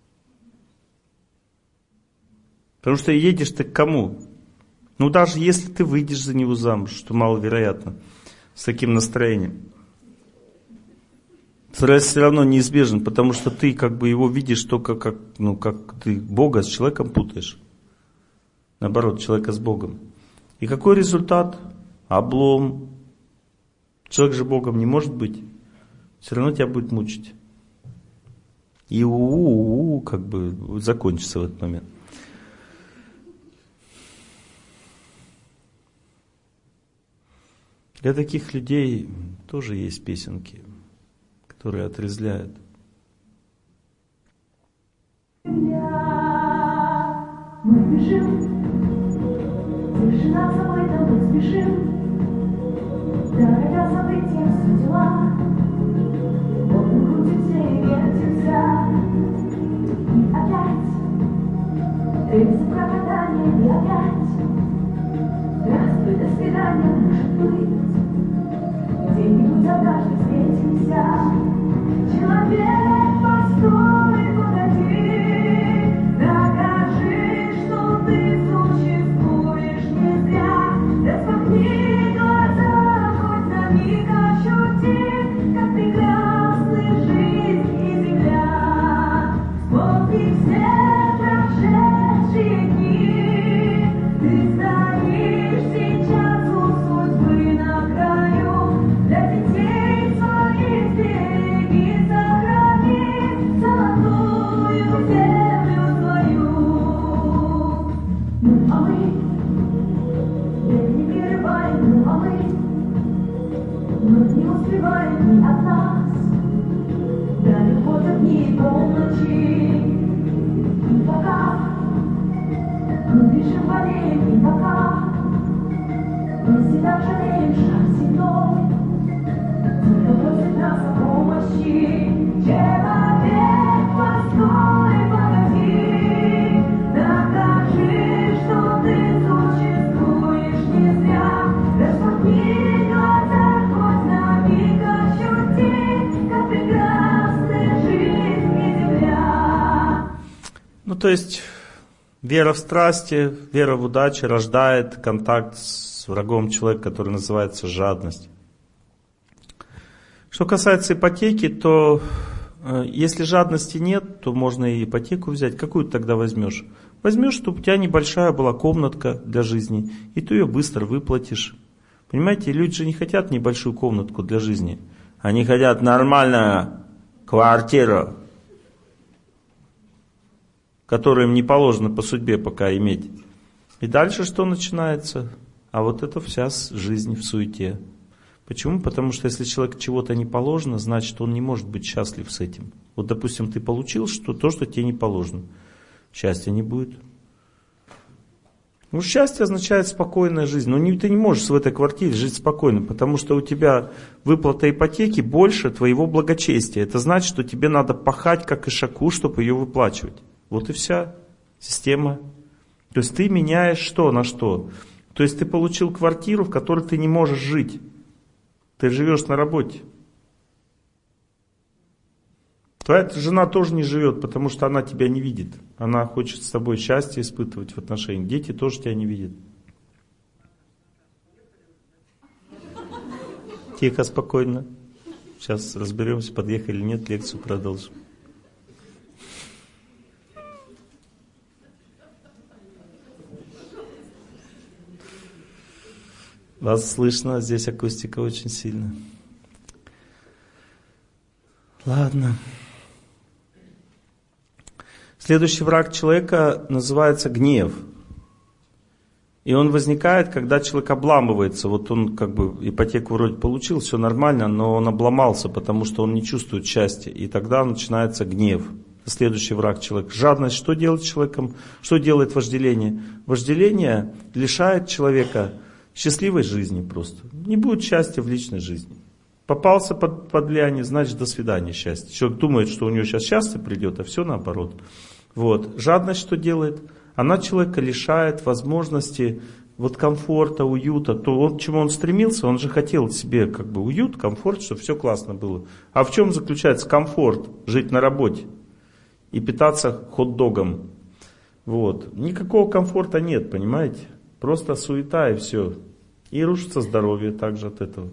Потому что едешь ты к кому? Ну, даже если ты выйдешь за него замуж, что маловероятно, с таким настроением. Стресс все равно неизбежен, потому что ты как бы его видишь только как, ну, как ты Бога с человеком путаешь. Наоборот, человека с Богом. И какой результат? Облом. Человек же Богом не может быть. Все равно тебя будет мучить. И у-у-у, как бы закончится в этот момент. Для таких людей тоже есть песенки, которые отрезвляют. Мы бежим, тишина за мной, там мы спешим. Дорога события, все дела, вот мы крутимся и вертимся. И опять рельсы пропадания, и опять здравствуй, до свидания, может быть, где-нибудь однажды встретимся. Человек, постой, погоди, докажи, что ты существуешь не зря. Распахни глаза, хоть на миг ощути, как прекрасны жизнь и земля. Вспомни все прошедшие дни, ты стоишь сейчас у судьбы на краю. Для детей своих береги, сохрани золотую землю свою. Ну а мы не прерываем, ну а мы вновь не успеваем ни от нас. Далеко до дней полночи. И пока мы дышим, болеем, и пока мы всегда жалеем шаг седой, только просит нас о помощи. Человек, постой, погоди, докажи, что ты существуешь не зря. Распахни глаза, хоть на миг ощути, как прекрасны жизнь и земля. Ну, то есть, вера в страсти, вера в удачу рождает контакт с врагом человека, который называется жадность. Что касается ипотеки, то э, если жадности нет, то можно и ипотеку взять. Какую ты тогда возьмешь? Возьмешь, чтобы у тебя небольшая была комнатка для жизни, и ты ее быстро выплатишь. Понимаете, люди же не хотят небольшую комнатку для жизни. Они хотят нормальную квартиру, которую им не положено по судьбе пока иметь. И дальше что начинается? А вот это вся жизнь в суете. Почему? Потому что если человеку чего-то не положено, значит он не может быть счастлив с этим. Вот допустим, ты получил что, то, что тебе не положено. Счастья не будет. Ну, счастье означает спокойная жизнь. Но не, ты не можешь в этой квартире жить спокойно, потому что у тебя выплата ипотеки больше твоего благочестия. Это значит, что тебе надо пахать как ишаку, чтобы ее выплачивать. Вот и вся система. То есть ты меняешь что на что. То есть ты получил квартиру, в которой ты не можешь жить. Ты живешь на работе. Твоя жена тоже не живет, потому что она тебя не видит. Она хочет с тобой счастье испытывать в отношениях. Дети тоже тебя не видят. Тихо, спокойно. Сейчас разберемся, подъехали или нет, лекцию продолжим. Вас слышно, здесь акустика очень сильная. Ладно. Следующий враг человека называется гнев. И он возникает, когда человек обламывается. Вот он как бы ипотеку вроде получил, все нормально, но он обломался, потому что он не чувствует счастья. И тогда начинается гнев. Следующий враг человека. Жадность. Что делает с человеком? Что делает вожделение? Вожделение лишает человека счастливой жизни просто. Не будет счастья в личной жизни. Попался под, под влияние, значит, до свидания счастье. Человек думает, что у него сейчас счастье придет, а все наоборот. Вот. Жадность что делает? Она человека лишает возможности вот комфорта, уюта. То, он, к чему он стремился, он же хотел себе как бы уют, комфорт, чтобы все классно было. А в чем заключается комфорт? Жить на работе и питаться хот-догом. Вот. Никакого комфорта нет, понимаете? Просто суета и все. И рушится здоровье также от этого.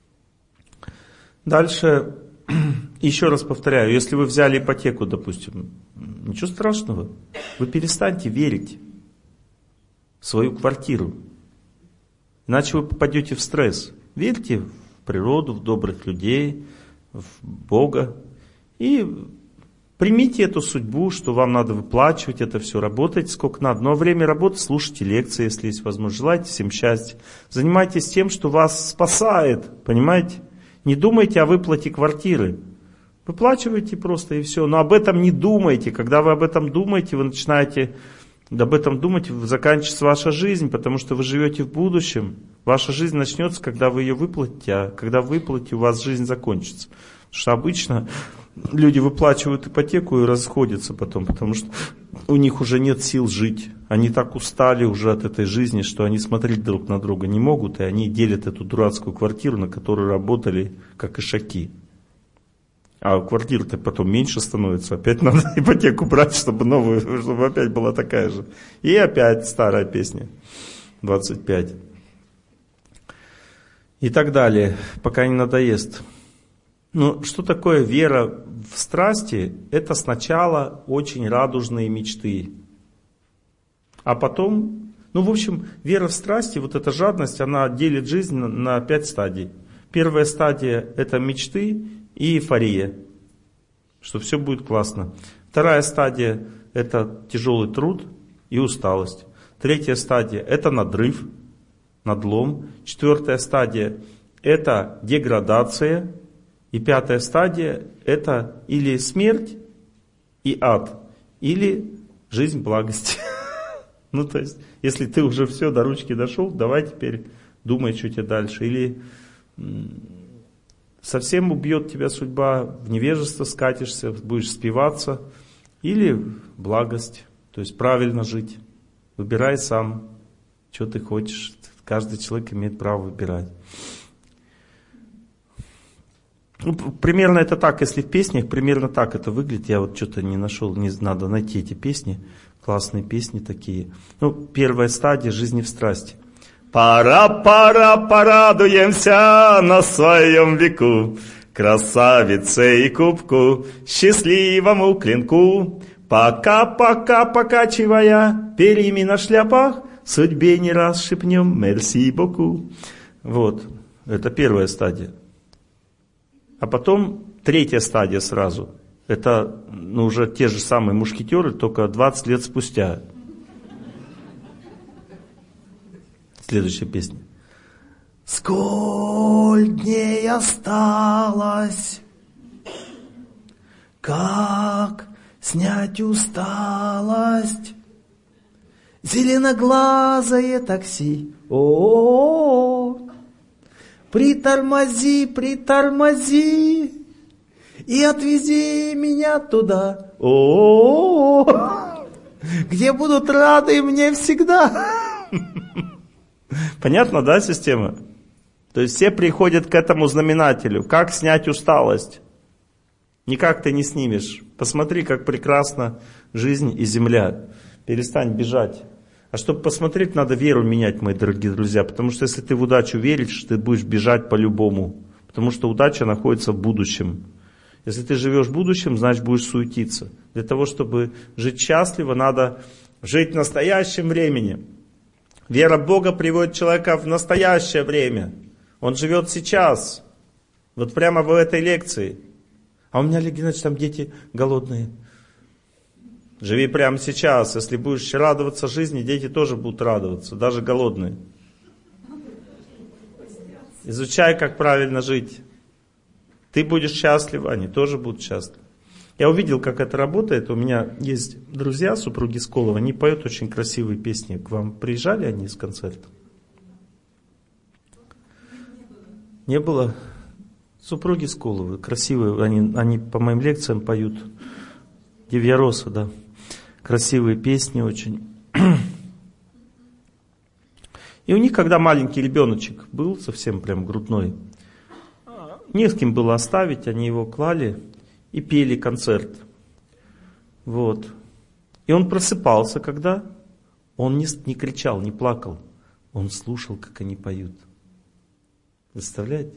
Дальше, еще раз повторяю, если вы взяли ипотеку, допустим, ничего страшного. Вы перестаньте верить в свою квартиру. Иначе вы попадете в стресс. Верьте в природу, в добрых людей, в Бога. И примите эту судьбу, что вам надо выплачивать это все, работать сколько надо. Но во время работы слушайте лекции, если есть возможность. Желайте всем счастья. Занимайтесь тем, что вас спасает, понимаете? Не думайте о выплате квартиры. Выплачивайте просто и все. Но об этом не думайте. Когда вы об этом думаете, вы начинаете об этом думать, заканчивается ваша жизнь, потому что вы живете в будущем. Ваша жизнь начнется, когда вы ее выплатите, а когда вы выплатите, у вас жизнь закончится. Потому что обычно люди выплачивают ипотеку и расходятся потом, потому что у них уже нет сил жить. Они так устали уже от этой жизни, что они смотреть друг на друга не могут, и они делят эту дурацкую квартиру, на которой работали как ишаки. А квартира-то потом меньше становится, опять надо ипотеку брать, чтобы новую, чтобы опять была такая же. И опять старая песня, двадцать пять. И так далее, пока не надоест. Ну, что такое вера в страсти? Это сначала очень радужные мечты. А потом, ну, в общем, вера в страсти, вот эта жадность, она делит жизнь на, на пять стадий. Первая стадия – это мечты и эйфория, что все будет классно. Вторая стадия – это тяжелый труд и усталость. Третья стадия – это надрыв, надлом. Четвертая стадия – это деградация. И пятая стадия – это или смерть и ад, или жизнь благости. Ну, то есть, если ты уже все, до ручки дошел, давай теперь думай, что тебе дальше. Или совсем убьет тебя судьба, в невежество скатишься, будешь спиваться, или благость, то есть правильно жить. Выбирай сам, что ты хочешь. Каждый человек имеет право выбирать. Ну, примерно это так, если в песнях, примерно так это выглядит. Я вот что-то не нашел, не надо найти эти песни. Классные песни такие. Ну, первая стадия жизни в страсти. Пора, пора, порадуемся на своем веку, красавице и кубку, счастливому клинку. Пока, пока, покачивая перьями на шляпах, судьбе не раз шепнем мерси боку. Вот, это первая стадия. А потом третья стадия сразу. Это ну, уже те же самые мушкетеры, только двадцать лет спустя. Следующая песня. Сколь дней осталось, как снять усталость, Зеленоглазое такси, о-о-о, притормози, притормози и отвези меня туда, о-о-о, где будут рады мне всегда. Понятно, да, система? То есть все приходят к этому знаменателю. Как снять усталость? Никак ты не снимешь. Посмотри, как прекрасна жизнь и земля. Перестань бежать. А чтобы посмотреть, надо веру менять, мои дорогие друзья. Потому что если ты в удачу веришь, ты будешь бежать по-любому. Потому что удача находится в будущем. Если ты живешь в будущем, значит будешь суетиться. Для того, чтобы жить счастливо, надо жить в настоящем времени. Вера Бога приводит человека в настоящее время. Он живет сейчас. Вот прямо в этой лекции. А у меня, Олег Геннадьевич, там дети голодные. Живи прямо сейчас. Если будешь радоваться жизни, дети тоже будут радоваться, даже голодные. Изучай, как правильно жить. Ты будешь счастлив, они тоже будут счастливы. Я увидел, как это работает. У меня есть друзья, супруги Сколово, они поют очень красивые песни. К вам приезжали они из концерта? Не было? Супруги Сколовы, красивые, они, они по моим лекциям поют. Девьяроса, да. Красивые песни очень. И у них, когда маленький ребеночек был, совсем прям грудной, не с кем было оставить, они его клали и пели концерт. Вот. И он просыпался, когда он не, не кричал, не плакал. Он слушал, как они поют. Представляете?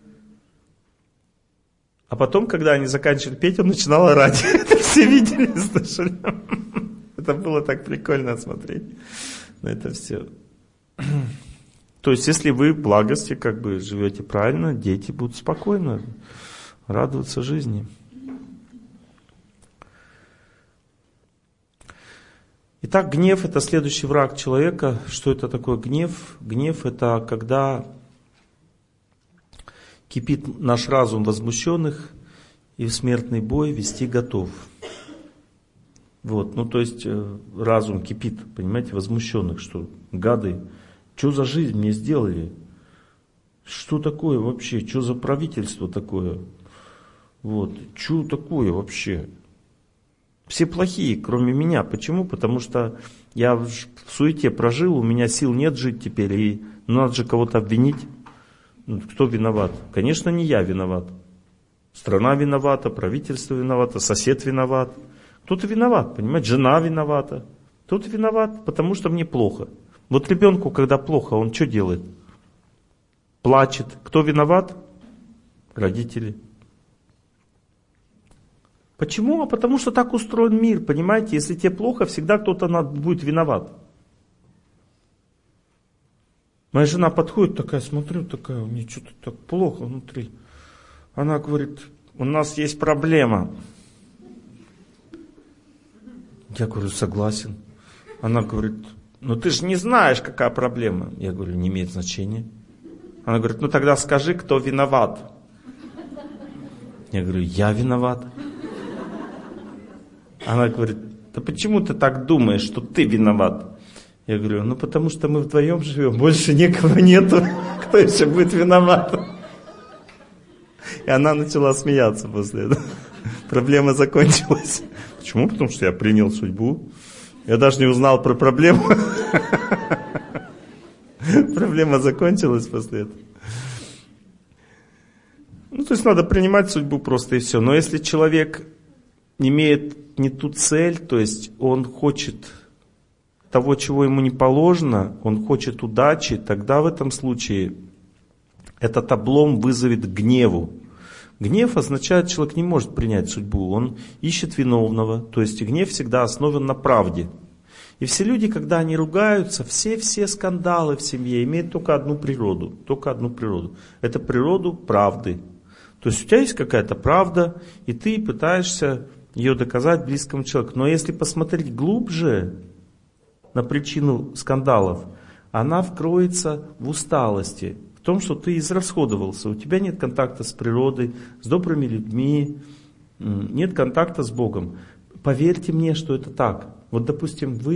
А потом, когда они заканчивали петь, он начинал орать. Это все видели, слышали? Это было так прикольно смотреть на это все. То есть, если вы в благости, как бы живете правильно, дети будут спокойно радоваться жизни. Итак, гнев – это следующий враг человека. Что это такое гнев? Гнев – это когда кипит наш разум возмущенных, и в смертный бой вести готов. Вот, ну то есть разум кипит, понимаете, возмущенных, что гады, что за жизнь мне сделали? Что такое вообще? Что за правительство такое? Вот, что такое вообще? Все плохие, кроме меня. Почему? Потому что я в суете прожил, у меня сил нет жить теперь, и надо же кого-то обвинить. Кто виноват? Конечно, не я виноват. Страна виновата, правительство виновато, сосед виноват. Кто-то виноват, понимаете? Жена виновата. Кто-то виноват, потому что мне плохо. Вот ребенку, когда плохо, он что делает? Плачет. Кто виноват? Родители. Почему? А потому что так устроен мир, понимаете? Если тебе плохо, всегда кто-то будет виноват. Моя жена подходит, такая, смотрю, такая, у нее что-то так плохо внутри. Она говорит, у нас есть проблема. Я говорю, согласен. Она говорит, ну ты же не знаешь, какая проблема. Я говорю, не имеет значения. Она говорит, ну тогда скажи, кто виноват. Я говорю, я виноват. Она говорит, да почему ты так думаешь, что ты виноват? Я говорю, ну потому что мы вдвоем живем, больше никого нету, кто еще будет виноват. И она начала смеяться после этого. Проблема закончилась. Почему? Потому что я принял судьбу. Я даже не узнал про проблему. Проблема закончилась после этого. Ну, то есть надо принимать судьбу просто и все. Но если человек имеет не ту цель, то есть он хочет того, чего ему не положено, он хочет удачи, тогда в этом случае этот облом вызовет к гневу. Гнев означает, что человек не может принять судьбу, он ищет виновного, то есть гнев всегда основан на правде. И все люди, когда они ругаются, все-все скандалы в семье имеют только одну природу, только одну природу. Это природу правды. То есть у тебя есть какая-то правда, и ты пытаешься ее доказать близкому человеку. Но если посмотреть глубже на причину скандалов, она вкроется в усталости, в том, что ты израсходовался, у тебя нет контакта с природой, с добрыми людьми, нет контакта с Богом. Поверьте мне, что это так. Вот, допустим, вы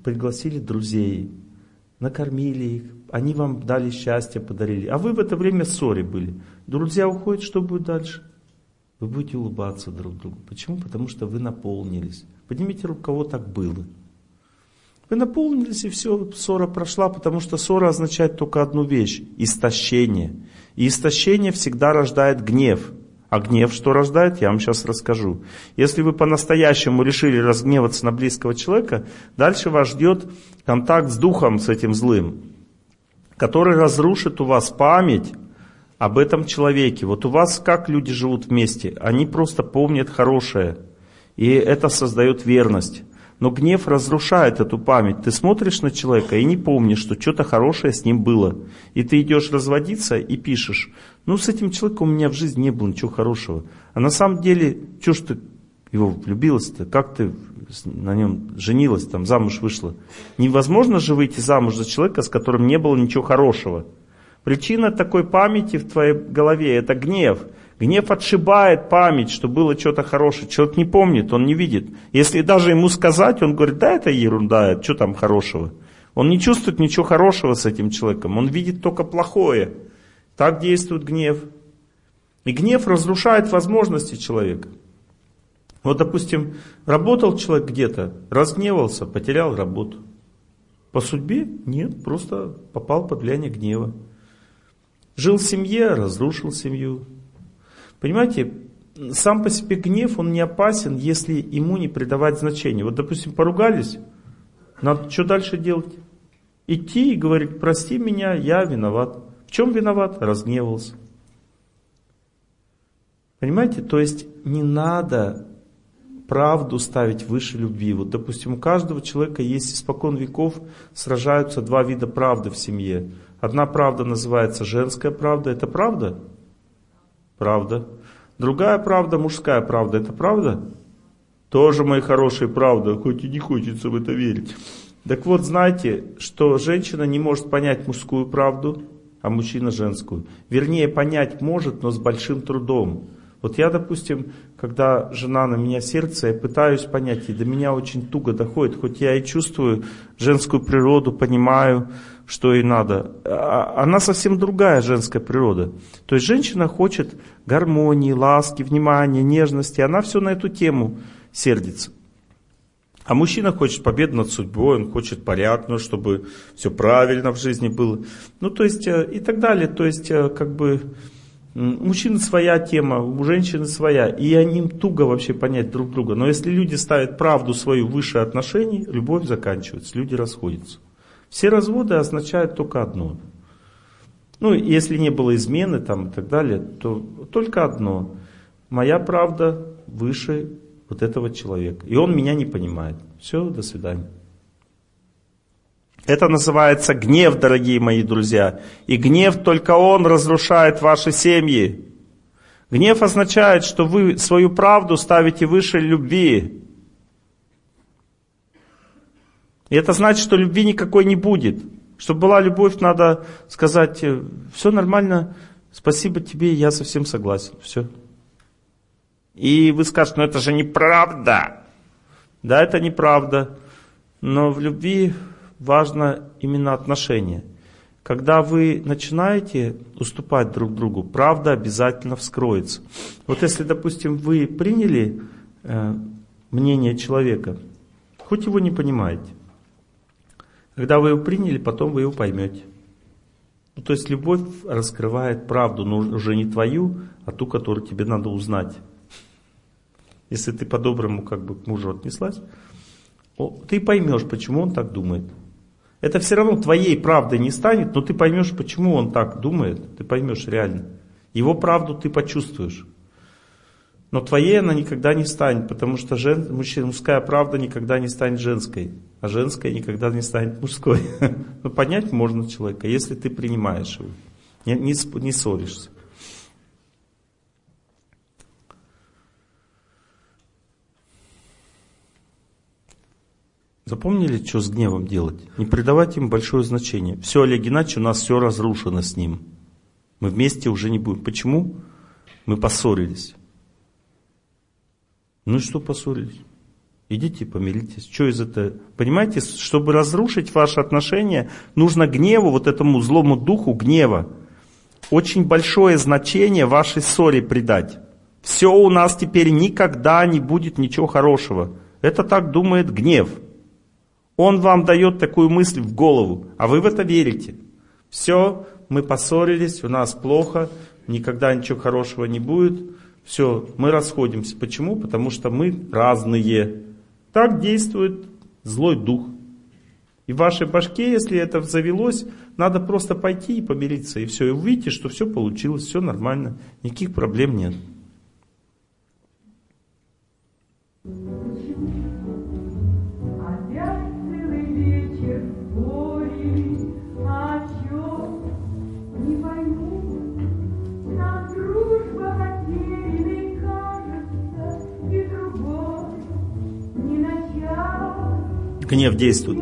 пригласили друзей, накормили их, они вам дали счастье, подарили. А вы в это время в ссоре были. Друзья уходят, что будет дальше? Вы будете улыбаться друг другу. Почему? Потому что вы наполнились. Поднимите руку, у кого так было. Вы наполнились, и все, ссора прошла, потому что ссора означает только одну вещь – истощение. И истощение всегда рождает гнев. А гнев что рождает, я вам сейчас расскажу. Если вы по-настоящему решили разгневаться на близкого человека, дальше вас ждет контакт с духом, с этим злым, который разрушит у вас память об этом человеке. Вот у вас как люди живут вместе? Они просто помнят хорошее. И это создает верность. Но гнев разрушает эту память. Ты смотришь на человека и не помнишь, что что-то хорошее с ним было. И ты идешь разводиться и пишешь: ну, с этим человеком у меня в жизни не было ничего хорошего. А на самом деле, что ж ты его влюбилась-то? Как ты на нем женилась, там, замуж вышла? Невозможно же выйти замуж за человека, с которым не было ничего хорошего. Причина такой памяти в твоей голове – это гнев. Гнев отшибает память, что было что-то хорошее. Человек не помнит, он не видит. Если даже ему сказать, он говорит: да, это ерунда, что там хорошего. Он не чувствует ничего хорошего с этим человеком, он видит только плохое. Так действует гнев. И гнев разрушает возможности человека. Вот, допустим, работал человек где-то, разгневался, потерял работу. По судьбе? Нет, просто попал под влияние гнева. Жил в семье, разрушил семью. Понимаете, сам по себе гнев, он не опасен, если ему не придавать значения. Вот, допустим, поругались, надо что дальше делать? Идти и говорить: прости меня, я виноват. В чем виноват? Разгневался. Понимаете, то есть не надо правду ставить выше любви. Вот, допустим, у каждого человека есть испокон веков сражаются два вида правды в семье. Одна правда называется женская правда. Это правда? Правда. Другая правда, мужская правда. Это правда? Тоже, мои хорошие, правда, хоть и не хочется в это верить. Так вот, знайте, что женщина не может понять мужскую правду, а мужчина женскую. Вернее, понять может, но с большим трудом. Вот я, допустим, когда жена на меня сердце, я пытаюсь понять, и до меня очень туго доходит, хоть я и чувствую женскую природу, понимаю, что ей надо. Она совсем другая, женская природа. То есть женщина хочет гармонии, ласки, внимания, нежности. Она все на эту тему сердится. А мужчина хочет победы над судьбой, он хочет порядка, чтобы все правильно в жизни было. Ну, то есть, и так далее. То есть, как бы, у мужчины своя тема, у женщины своя. И они туго вообще понять друг друга. Но если люди ставят правду свою выше отношений, любовь заканчивается, люди расходятся. Все разводы означают только одно. Ну, если не было измены там и так далее, то только одно. Моя правда выше вот этого человека. И он меня не понимает. Все, до свидания. Это называется гнев, дорогие мои друзья. И гнев, только он разрушает ваши семьи. Гнев означает, что вы свою правду ставите выше любви. И это значит, что любви никакой не будет. Чтобы была любовь, надо сказать: все нормально, спасибо тебе, я совсем согласен. Все. И вы скажете: ну это же неправда. Да, это неправда. Но в любви важно именно отношение. Когда вы начинаете уступать друг другу, правда обязательно вскроется. Вот если, допустим, вы приняли э, мнение человека, хоть его не понимаете, когда вы его приняли, потом вы его поймете. Ну, то есть любовь раскрывает правду, но уже не твою, а ту, которую тебе надо узнать. Если ты по-доброму как бы к мужу отнеслась, ты поймешь, почему он так думает. Это все равно твоей правдой не станет, но ты поймешь, почему он так думает. Ты поймешь реально. Его правду ты почувствуешь. Но твоей она никогда не станет, потому что жен, мужчина, мужская правда никогда не станет женской, а женская никогда не станет мужской. Но понять можно человека, если ты принимаешь его, не, не, не ссоришься. Запомнили, что с гневом делать? Не придавать им большое значение. Все, Олег Геннадьевич, у нас все разрушено с ним. Мы вместе уже не будем. Почему? Мы поссорились. Ну и что поссорились? Идите помиритесь. Что из этого? Понимаете, чтобы разрушить ваши отношения, нужно гневу, вот этому злому духу гнева, очень большое значение вашей ссоре придать. Все у нас теперь никогда не будет ничего хорошего. Это так думает гнев. Он вам дает такую мысль в голову, а вы в это верите. Все, мы поссорились, у нас плохо, никогда ничего хорошего не будет. Все, мы расходимся. Почему? Потому что мы разные. Так действует злой дух. И в вашей башке, если это завелось, надо просто пойти и помириться. И все, и увидите, что все получилось, все нормально, никаких проблем нет. Гнев действует.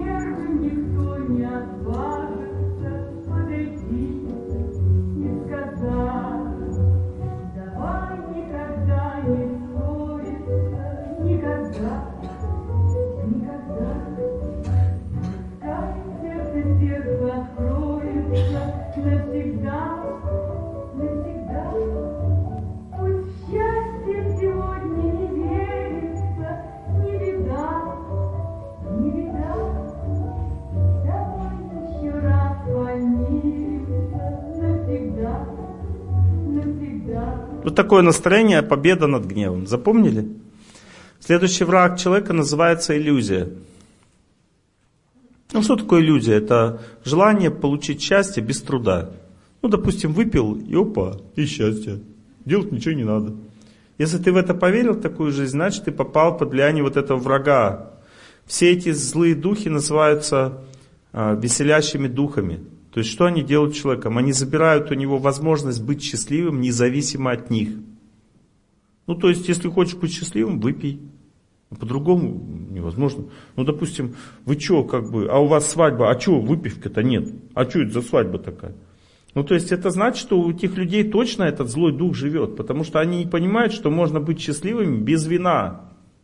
Вот такое настроение, победа над гневом. Запомнили? Следующий враг человека называется иллюзия. Ну что такое иллюзия? Это желание получить счастье без труда. Ну, допустим, выпил, и опа, и счастье. Делать ничего не надо. Если ты в это поверил, в такую жизнь, значит ты попал под влияние вот этого врага. Все эти злые духи называются а, веселящими духами. То есть, что они делают с человеком? Они забирают у него возможность быть счастливым, независимо от них. Ну, то есть, если хочешь быть счастливым, выпей. По-другому невозможно. Ну, допустим, вы что, как бы, а у вас свадьба, а что, выпивка-то нет? А что это за свадьба такая? Ну, то есть, это значит, что у этих людей точно этот злой дух живет, потому что они не понимают, что можно быть счастливыми без вина.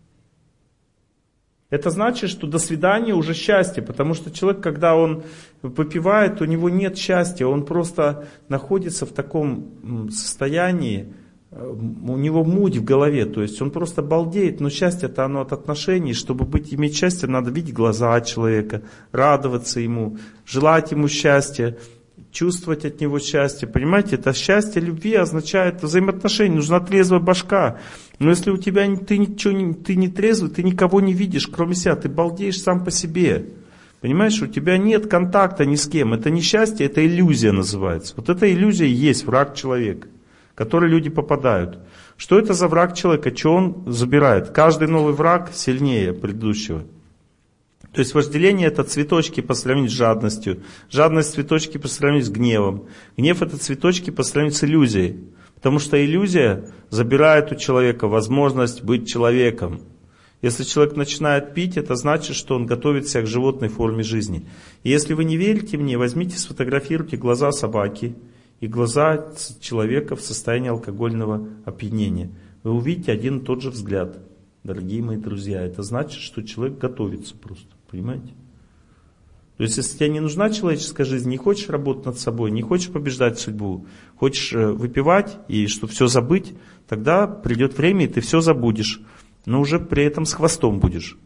Это значит, что до свидания уже счастье, потому что человек, когда он попивает, у него нет счастья, он просто находится в таком состоянии, у него муть в голове, то есть он просто балдеет, но счастье-то оно от отношений, чтобы быть, иметь счастье, надо видеть глаза человека, радоваться ему, желать ему счастья, чувствовать от него счастье, понимаете, это счастье любви означает взаимоотношения, нужна трезвая башка. Но если у тебя ты ничего не, ты не трезвый, ты никого не видишь, кроме себя, ты балдеешь сам по себе. Понимаешь, у тебя нет контакта ни с кем. Это не счастье, это иллюзия называется. Вот эта иллюзия и есть враг человека, в который люди попадают. Что это за враг человека? Что он забирает? Каждый новый враг сильнее предыдущего. То есть вожделение — это цветочки по сравнению с жадностью. Жадность — цветочки по сравнению с гневом. Гнев — это цветочки по сравнению с иллюзией. Потому что иллюзия забирает у человека возможность быть человеком. Если человек начинает пить, это значит, что он готовит себя к животной форме жизни. И если вы не верите мне, возьмите, сфотографируйте глаза собаки и глаза человека в состоянии алкогольного опьянения. Вы увидите один и тот же взгляд, дорогие мои друзья. Это значит, что человек готовится просто, понимаете? То есть, если тебе не нужна человеческая жизнь, не хочешь работать над собой, не хочешь побеждать судьбу, хочешь выпивать и чтобы все забыть, тогда придет время, и ты все забудешь, но уже при этом с хвостом будешь.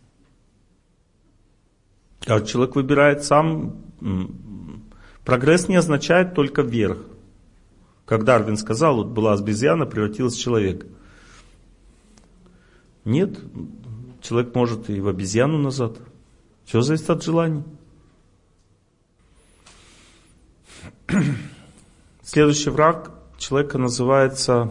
А человек выбирает сам. Прогресс не означает только вверх. Как Дарвин сказал, вот была обезьяна, превратилась в человека. Нет, человек может и в обезьяну назад. Все зависит от желаний. Следующий враг человека называется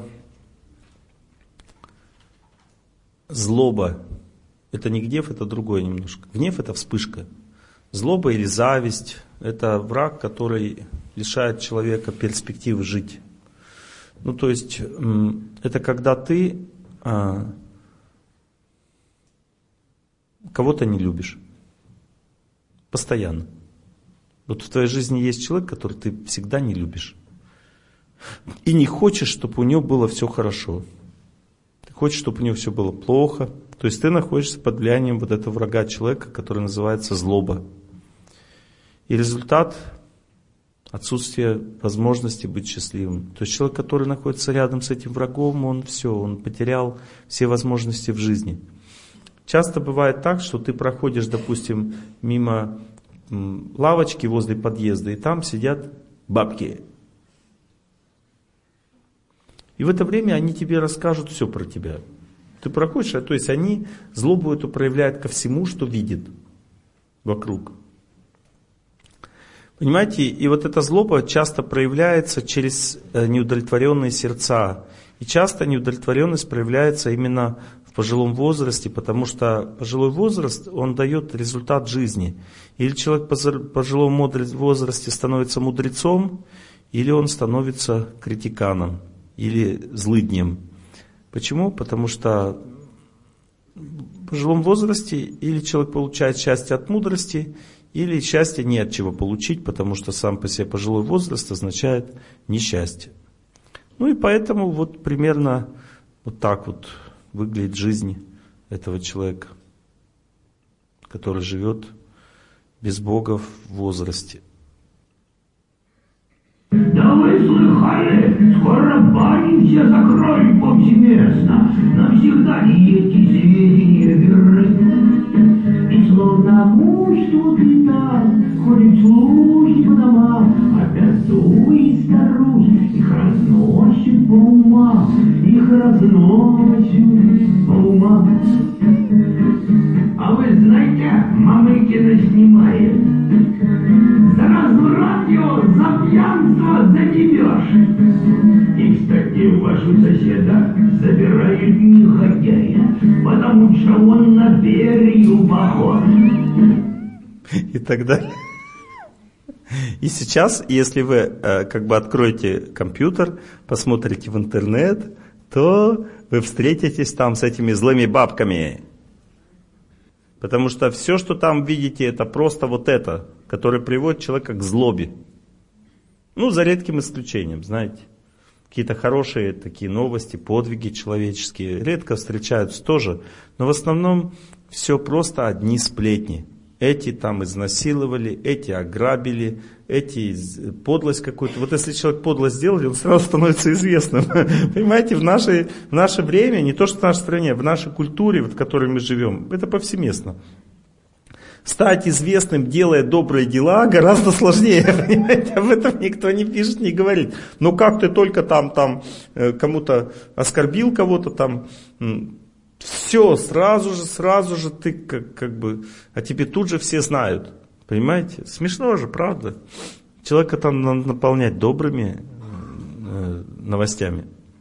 злоба. Это не гнев, это другое немножко. Гнев — это вспышка. Злоба или зависть — это враг, который лишает человека перспективы жить. Ну, то есть, это когда ты а, кого-то не любишь. Постоянно. Вот в твоей жизни есть человек, который ты всегда не любишь. И не хочешь, чтобы у него было все хорошо. Ты хочешь, чтобы у него все было плохо. То есть ты находишься под влиянием вот этого врага человека, который называется злоба. И результат — отсутствие возможности быть счастливым. То есть человек, который находится рядом с этим врагом, он все, он потерял все возможности в жизни. Часто бывает так, что ты проходишь, допустим, мимо лавочки возле подъезда, и там сидят бабки. И в это время они тебе расскажут все про тебя. Ты проходишь, то есть они злобу эту проявляют ко всему, что видят вокруг. Понимаете, и вот эта злоба часто проявляется через неудовлетворенные сердца. И часто неудовлетворенность проявляется именно в пожилом возрасте, потому что пожилой возраст, он дает результат жизни. Или человек в пожилом возрасте становится мудрецом, или он становится критиканом, или злыднем. Почему? Потому что в пожилом возрасте или человек получает счастье от мудрости, или счастье не от чего получить, потому что сам по себе пожилой возраст означает несчастье. Ну и поэтому вот примерно вот так вот выглядит жизнь этого человека, который живет без Бога в возрасте. Да вы слыхали, скоро бани все закроют повсеместно, навсегда ли эти сведения верны? И словно муж тут и там, ходит служить по домам, обязует старух, их разносит по умам, их разносит по умам. А вы знаете, Мамыкина снимает. За разврат его, за пьянство задебешь. И, кстати, вашу соседа забирают негодяя, потому что он на Берию похож. И так далее. И сейчас, если вы э, как бы откроете компьютер, посмотрите в интернет, то вы встретитесь там с этими злыми бабками. Потому что все, что там видите, это просто вот это, которое приводит человека к злобе. Ну, за редким исключением, знаете. Какие-то хорошие такие новости, подвиги человеческие редко встречаются тоже. Но в основном все просто одни сплетни. Эти там изнасиловали, эти ограбили, эти подлость какую-то. Вот если человек подлость сделал, он сразу становится известным. Понимаете, в, нашей, в наше время, не то что в нашей стране, в нашей культуре, в которой мы живем, это повсеместно. Стать известным, делая добрые дела, гораздо сложнее. Понимаете, об этом никто не пишет, не говорит. Но как ты только там, там кому-то оскорбил кого-то там... Все, сразу же, сразу же ты как, как бы, а тебе тут же все знают. Понимаете? Смешно же, правда? Человека там надо наполнять добрыми э, новостями.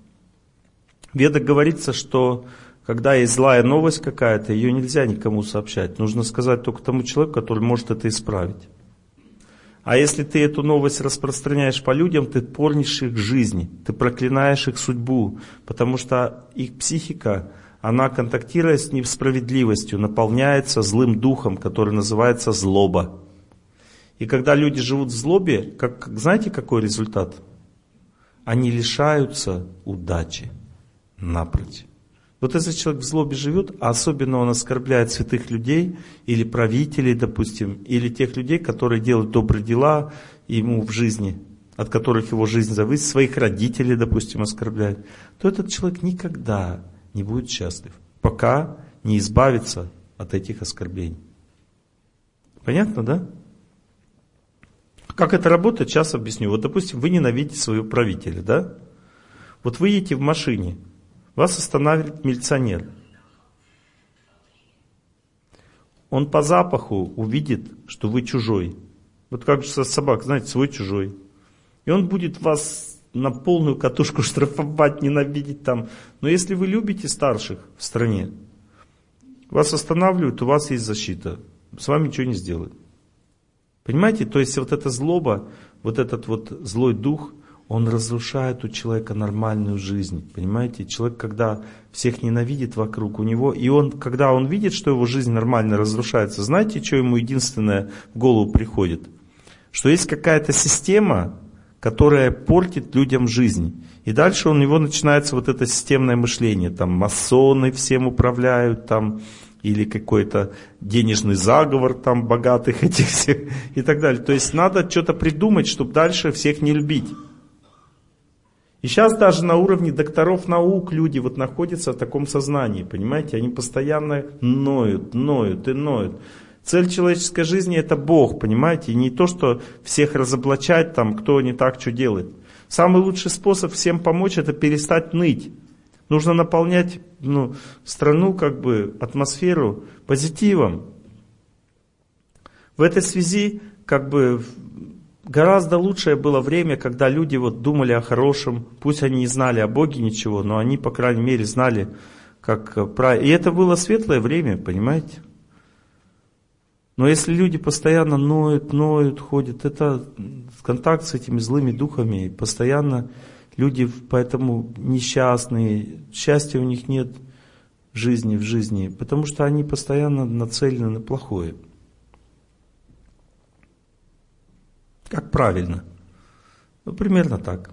В Ведах говорится, что когда есть злая новость какая-то, ее нельзя никому сообщать. Нужно сказать только тому человеку, который может это исправить. А если ты эту новость распространяешь по людям, ты порнишь их жизни, ты проклинаешь их судьбу, потому что их психика... Она, контактируя с несправедливостью, наполняется злым духом, который называется злоба. И когда люди живут в злобе, как, знаете, какой результат? Они лишаются удачи напрочь. Вот если человек в злобе живет, а особенно он оскорбляет святых людей, или правителей, допустим, или тех людей, которые делают добрые дела ему в жизни, от которых его жизнь зависит, своих родителей, допустим, оскорбляет, то этот человек никогда не будет счастлив, пока не избавится от этих оскорблений. Понятно, да? Как это работает, сейчас объясню. Вот, допустим, вы ненавидите своего правителя, да? Вот вы едете в машине, вас останавливает милиционер. Он по запаху увидит, что вы чужой. Вот как же со собак, знаете, свой-чужой. И он будет вас на полную катушку штрафовать, ненавидеть там. Но если вы любите старших в стране, вас останавливают, у вас есть защита. С вами ничего не сделают. Понимаете? То есть вот эта злоба, вот этот вот злой дух, он разрушает у человека нормальную жизнь. Понимаете? Человек, когда всех ненавидит вокруг у него, и он, когда он видит, что его жизнь нормально разрушается, знаете, что ему единственное в голову приходит? Что есть какая-то система, которое портит людям жизнь. И дальше у него начинается вот это системное мышление. Там масоны всем управляют, там, или какой-то денежный заговор там богатых этих всех и так далее. То есть надо что-то придумать, чтобы дальше всех не любить. И сейчас даже на уровне докторов наук люди вот находятся в таком сознании, понимаете? Они постоянно ноют, ноют и ноют. Цель человеческой жизни — это Бог, понимаете? И не то, что всех разоблачать, там, кто не так, что делает. Самый лучший способ всем помочь — это перестать ныть. Нужно наполнять ну, страну, как бы, атмосферу позитивом. В этой связи, как бы, гораздо лучшее было время, когда люди вот думали о хорошем. Пусть они не знали о Боге ничего, но они, по крайней мере, знали, как правильно. И это было светлое время, понимаете? Но если люди постоянно ноют, ноют, ходят, это контакт с этими злыми духами, постоянно люди поэтому несчастные, счастья у них нет в жизни, в жизни, потому что они постоянно нацелены на плохое. Как правильно? Ну, примерно так.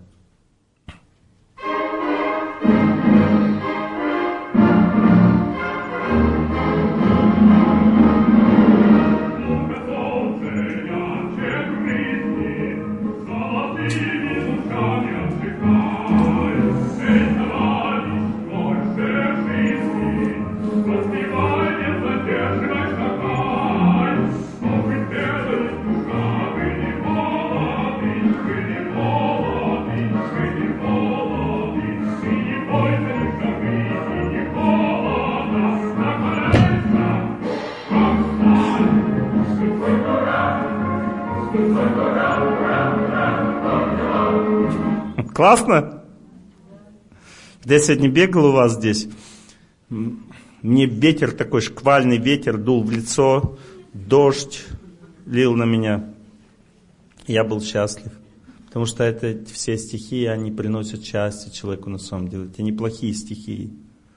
Классно? Я сегодня бегал у вас здесь. Мне ветер такой, шквальный ветер дул в лицо, дождь лил на меня. Я был счастлив. Потому что это все стихии, они приносят счастье человеку на самом деле. Это неплохие стихии.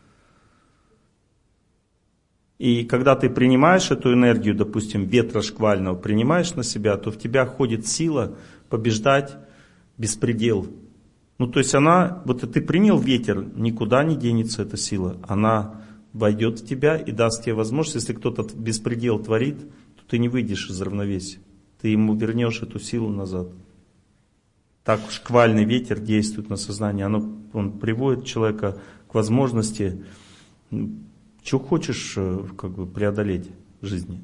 И когда ты принимаешь эту энергию, допустим, ветра шквального, принимаешь на себя, то в тебя ходит сила побеждать беспредел. Ну, то есть она, вот ты принял ветер, никуда не денется эта сила. Она войдет в тебя и даст тебе возможность, если кто-то беспредел творит, то ты не выйдешь из равновесия. Ты ему вернешь эту силу назад. Так шквальный ветер действует на сознание. Оно, он приводит человека к возможности, что хочешь, как бы, преодолеть в жизни.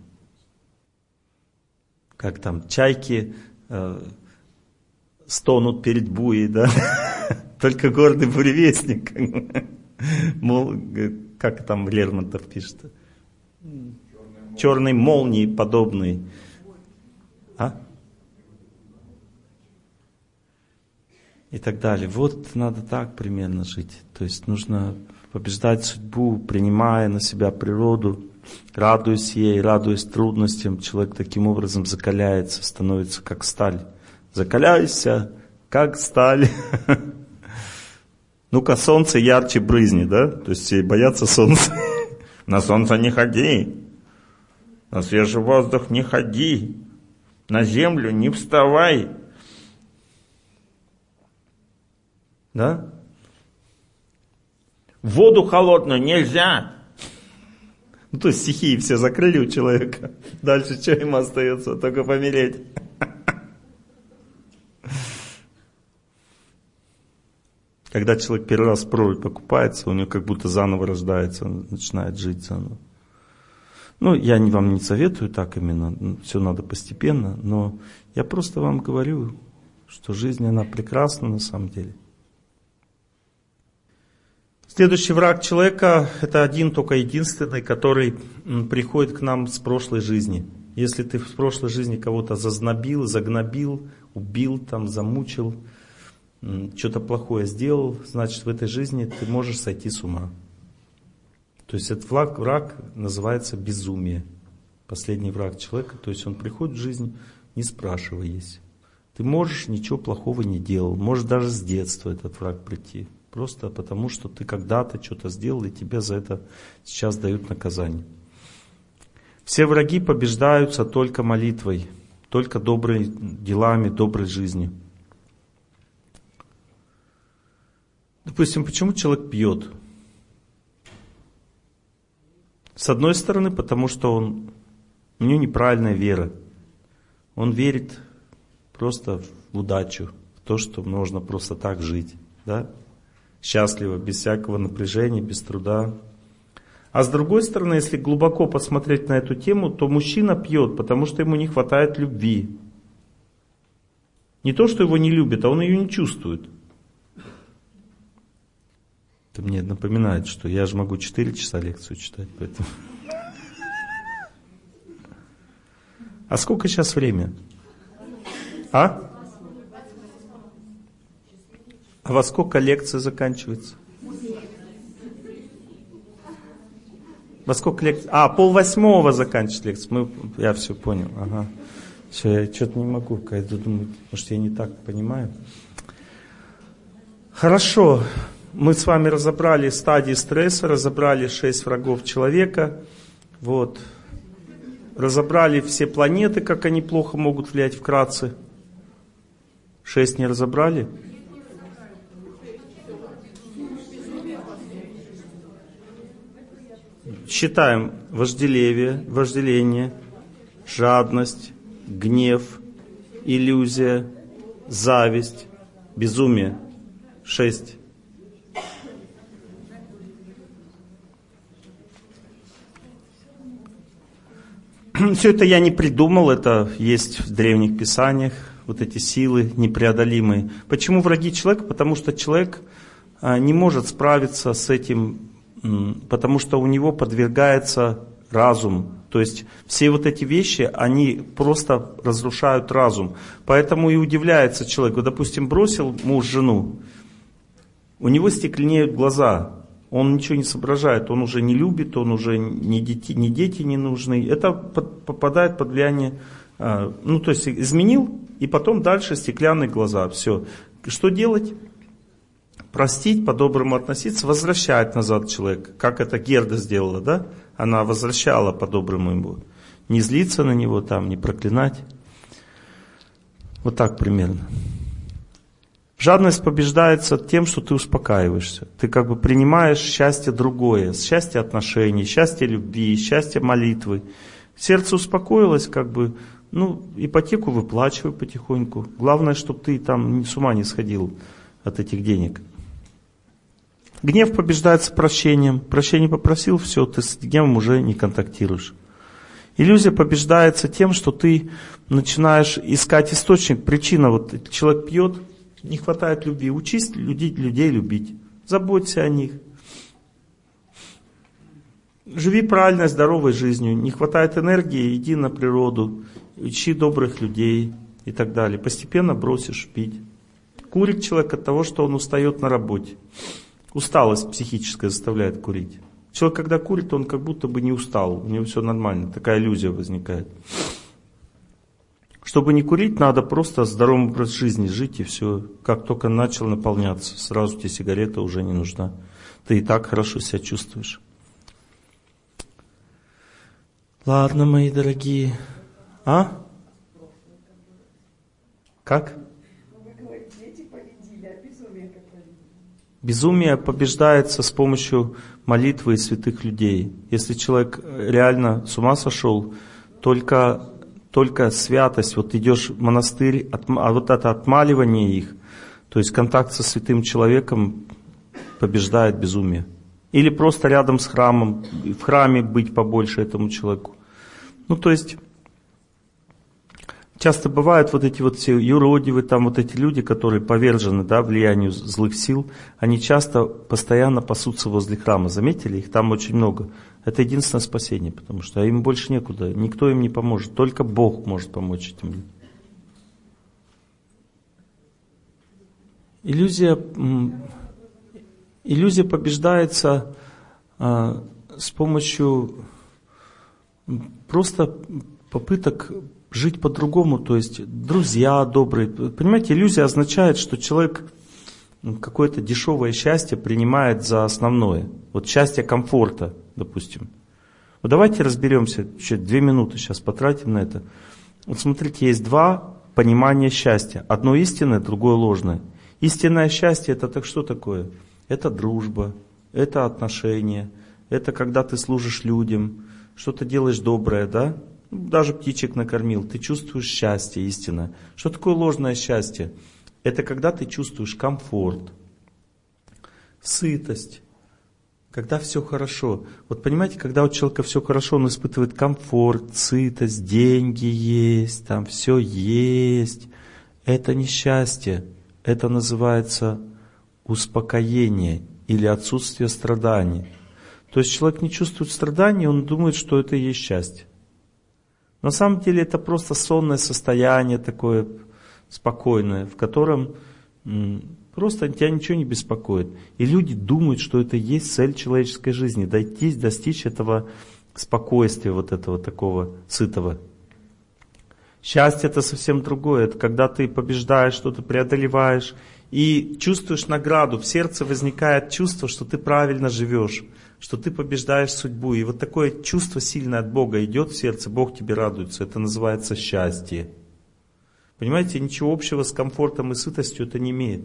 Как там, чайки э, стонут перед буей, да? Только гордый буревестник. Мол, как там Лермонтов пишет? Черной молнии подобный. А? И так далее. Вот надо так примерно жить. То есть нужно побеждать судьбу, принимая на себя природу, радуясь ей, радуясь трудностям. Человек таким образом закаляется, становится как сталь. Закаляйся, как сталь. Ну-ка, солнце ярче брызни, да? То есть все боятся солнца. На солнце не ходи. На свежий воздух не ходи. На землю не вставай. Да? В воду холодную нельзя. Ну, то есть стихии все закрыли у человека. Дальше что ему остается? Только помереть. Когда человек первый раз в прорубь покупается, у него как будто заново рождается, он начинает жить заново. Ну, я не, вам не советую так именно, все надо постепенно, но я просто вам говорю, что жизнь, она прекрасна на самом деле. Следующий враг человека – это один, только единственный, который приходит к нам с прошлой жизни. Если ты в прошлой жизни кого-то зазнобил, загнобил, убил, там, замучил, что-то плохое сделал, значит, в этой жизни ты можешь сойти с ума. То есть этот враг, враг называется безумие. Последний враг человека, то есть он приходит в жизнь, не спрашиваясь. Ты можешь, ничего плохого не делал, можешь даже с детства этот враг прийти. Просто потому, что ты когда-то что-то сделал, и тебе за это сейчас дают наказание. Все враги побеждаются только молитвой, только добрыми делами, доброй жизнью. Допустим, почему человек пьет? С одной стороны, потому что он, у него неправильная вера. Он верит просто в удачу, в то, что можно просто так жить, да? Счастливо, без всякого напряжения, без труда. А с другой стороны, если глубоко посмотреть на эту тему, то мужчина пьет, потому что ему не хватает любви. Не то, что его не любят, а он ее не чувствует. Это мне напоминает, что я же могу четыре часа лекцию читать, поэтому... А сколько сейчас время? А? А во сколько лекция заканчивается? Во сколько лекций? А, полвосьмого заканчивается лекция. Мы... Я все понял. Ага. Все, я что-то не могу. Я думаю, может, я не так понимаю. Хорошо. Мы с вами разобрали стадии стресса, разобрали шесть врагов человека. Вот. Разобрали все планеты, как они плохо могут влиять вкратце. Шесть не разобрали? Считаем: вожделение, вожделение, жадность, гнев, иллюзия, зависть, безумие. Шесть. Все это я не придумал, это есть в древних писаниях, вот эти силы непреодолимые. Почему враги человека? Потому что человек не может справиться с этим, потому что у него подвергается разум. То есть все вот эти вещи, они просто разрушают разум. Поэтому и удивляется человек. Вот, допустим, бросил муж жену, у него стекленеют глаза. Он ничего не соображает, он уже не любит, он уже не дети, не дети не нужны. Это под, попадает под влияние, э, ну то есть изменил, и потом дальше стеклянные глаза. Все. Что делать? Простить, по-доброму относиться, возвращать назад человека. Как это Герда сделала, да? Она возвращала по-доброму ему. Не злиться на него там, не проклинать. Вот так примерно. Жадность побеждается тем, что ты успокаиваешься. Ты как бы принимаешь счастье другое. Счастье отношений, счастье любви, счастье молитвы. Сердце успокоилось, как бы, ну, ипотеку выплачивай потихоньку. Главное, чтобы ты там с ума не сходил от этих денег. Гнев побеждается прощением. Прощение попросил, все, ты с гневом уже не контактируешь. Иллюзия побеждается тем, что ты начинаешь искать источник, причина. Вот человек пьет, не хватает любви. Учись людей, людей любить. Заботься о них. Живи правильной, здоровой жизнью. Не хватает энергии, иди на природу. Учи добрых людей и так далее. Постепенно бросишь пить. Курит человек от того, что он устает на работе. Усталость психическая заставляет курить. Человек, когда курит, он как будто бы не устал. У него все нормально. Такая иллюзия возникает. Чтобы не курить, надо просто здоровым образ жизни жить, и все. Как только начал наполняться, сразу тебе сигарета уже не нужна. Ты и так хорошо себя чувствуешь. Ладно, мои дорогие. А? Как? Безумие побеждается с помощью молитвы и святых людей. Если человек реально с ума сошел, только... Только святость, вот идешь в монастырь, а вот это отмаливание их, то есть контакт со святым человеком побеждает безумие. Или просто рядом с храмом, в храме быть побольше этому человеку. Ну то есть, часто бывают вот эти вот все юродивые, там вот эти люди, которые повержены, да, влиянию злых сил, они часто постоянно пасутся возле храма. Заметили? Их там очень много. Это единственное спасение, потому что им больше некуда, никто им не поможет, только Бог может помочь этим людям. Иллюзия, иллюзия побеждается а, с помощью просто попыток жить по-другому, то есть друзья добрые. Понимаете, иллюзия означает, что человек какое-то дешевое счастье принимает за основное. Вот счастье комфорта, допустим. Вот давайте разберемся, еще две минуты сейчас потратим на это. Вот смотрите, есть два понимания счастья. Одно истинное, другое ложное. Истинное счастье — это так что такое? это дружба, это отношения, это когда ты служишь людям, что-то делаешь доброе, да? Даже птичек накормил, ты чувствуешь счастье истинное. Что такое ложное счастье? Это когда ты чувствуешь комфорт, сытость, когда все хорошо. Вот понимаете, когда у человека все хорошо, он испытывает комфорт, сытость, деньги есть, там все есть. Это не счастье, это называется успокоение или отсутствие страданий. То есть человек не чувствует страданий, он думает, что это и есть счастье. На самом деле это просто сонное состояние такое спокойное, в котором просто тебя ничего не беспокоит. И люди думают, что это и есть цель человеческой жизни, дойти, достичь этого спокойствия, вот этого такого сытого. Счастье это совсем другое, это когда ты побеждаешь, что-то преодолеваешь и чувствуешь награду, в сердце возникает чувство, что ты правильно живешь, что ты побеждаешь судьбу. И вот такое чувство сильное от Бога идет в сердце, Бог тебе радуется, это называется счастье. Понимаете, ничего общего с комфортом и сытостью это не имеет.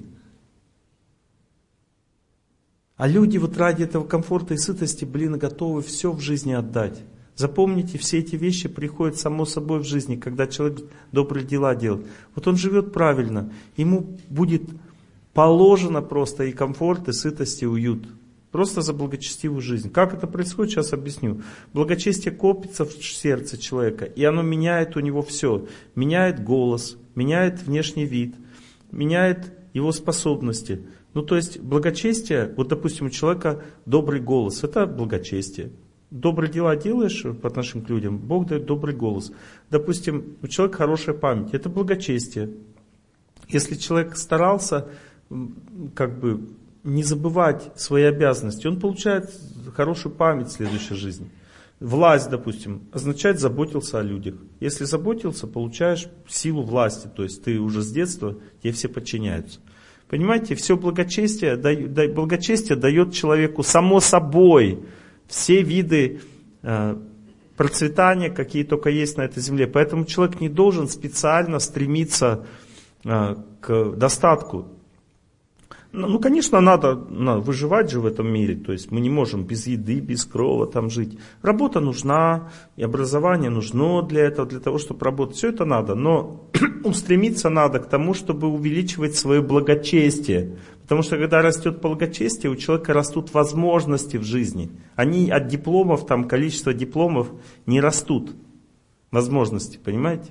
А люди вот ради этого комфорта и сытости, блин, готовы все в жизни отдать. Запомните, все эти вещи приходят само собой в жизни, когда человек добрые дела делает. Вот он живет правильно, ему будет положено просто и комфорт, и сытость, и уют. Просто за благочестивую жизнь. Как это происходит, сейчас объясню. Благочестие копится в сердце человека, и оно меняет у него все. Меняет голос, меняет внешний вид, меняет его способности. Ну, то есть благочестие, вот, допустим, у человека добрый голос, это благочестие. Добрые дела делаешь по отношению к людям, Бог дает добрый голос. Допустим, у человека хорошая память, это благочестие. Если человек старался как бы не забывать свои обязанности, он получает хорошую память в следующей жизни. Власть, допустим, означает заботился о людях. Если заботился, получаешь силу власти, то есть ты уже с детства, тебе все подчиняются. Понимаете, все благочестие, благочестие дает человеку само собой все виды э, процветания, какие только есть на этой земле. Поэтому человек не должен специально стремиться э, к достатку. Ну, ну, конечно, надо, надо выживать же в этом мире. То есть мы не можем без еды, без крова там жить. Работа нужна, и образование нужно для этого, для того, чтобы работать. Все это надо. Но устремиться надо к тому, чтобы увеличивать свое благочестие. Потому что когда растет благочестие, у человека растут возможности в жизни. Они от дипломов, там количество дипломов не растут. Возможности, понимаете?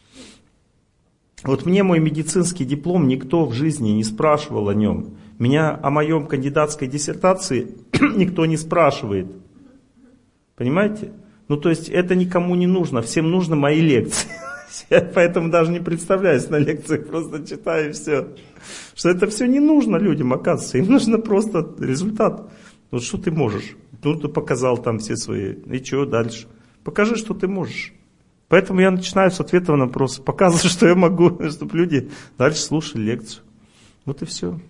Вот мне мой медицинский диплом никто в жизни не спрашивал о нем. Меня о моем кандидатской диссертации никто не спрашивает. Понимаете? Ну то есть это никому не нужно, всем нужны мои лекции. Я поэтому даже не представляюсь на лекциях, просто читаю и все. Что это все не нужно людям, оказывается. Им нужно просто результат. Вот что ты можешь? Ну, ты показал там все свои. И что дальше? Покажи, что ты можешь. Поэтому я начинаю с ответа на вопросы. Показываю, что я могу, чтобы люди дальше слушали лекцию. Вот и все.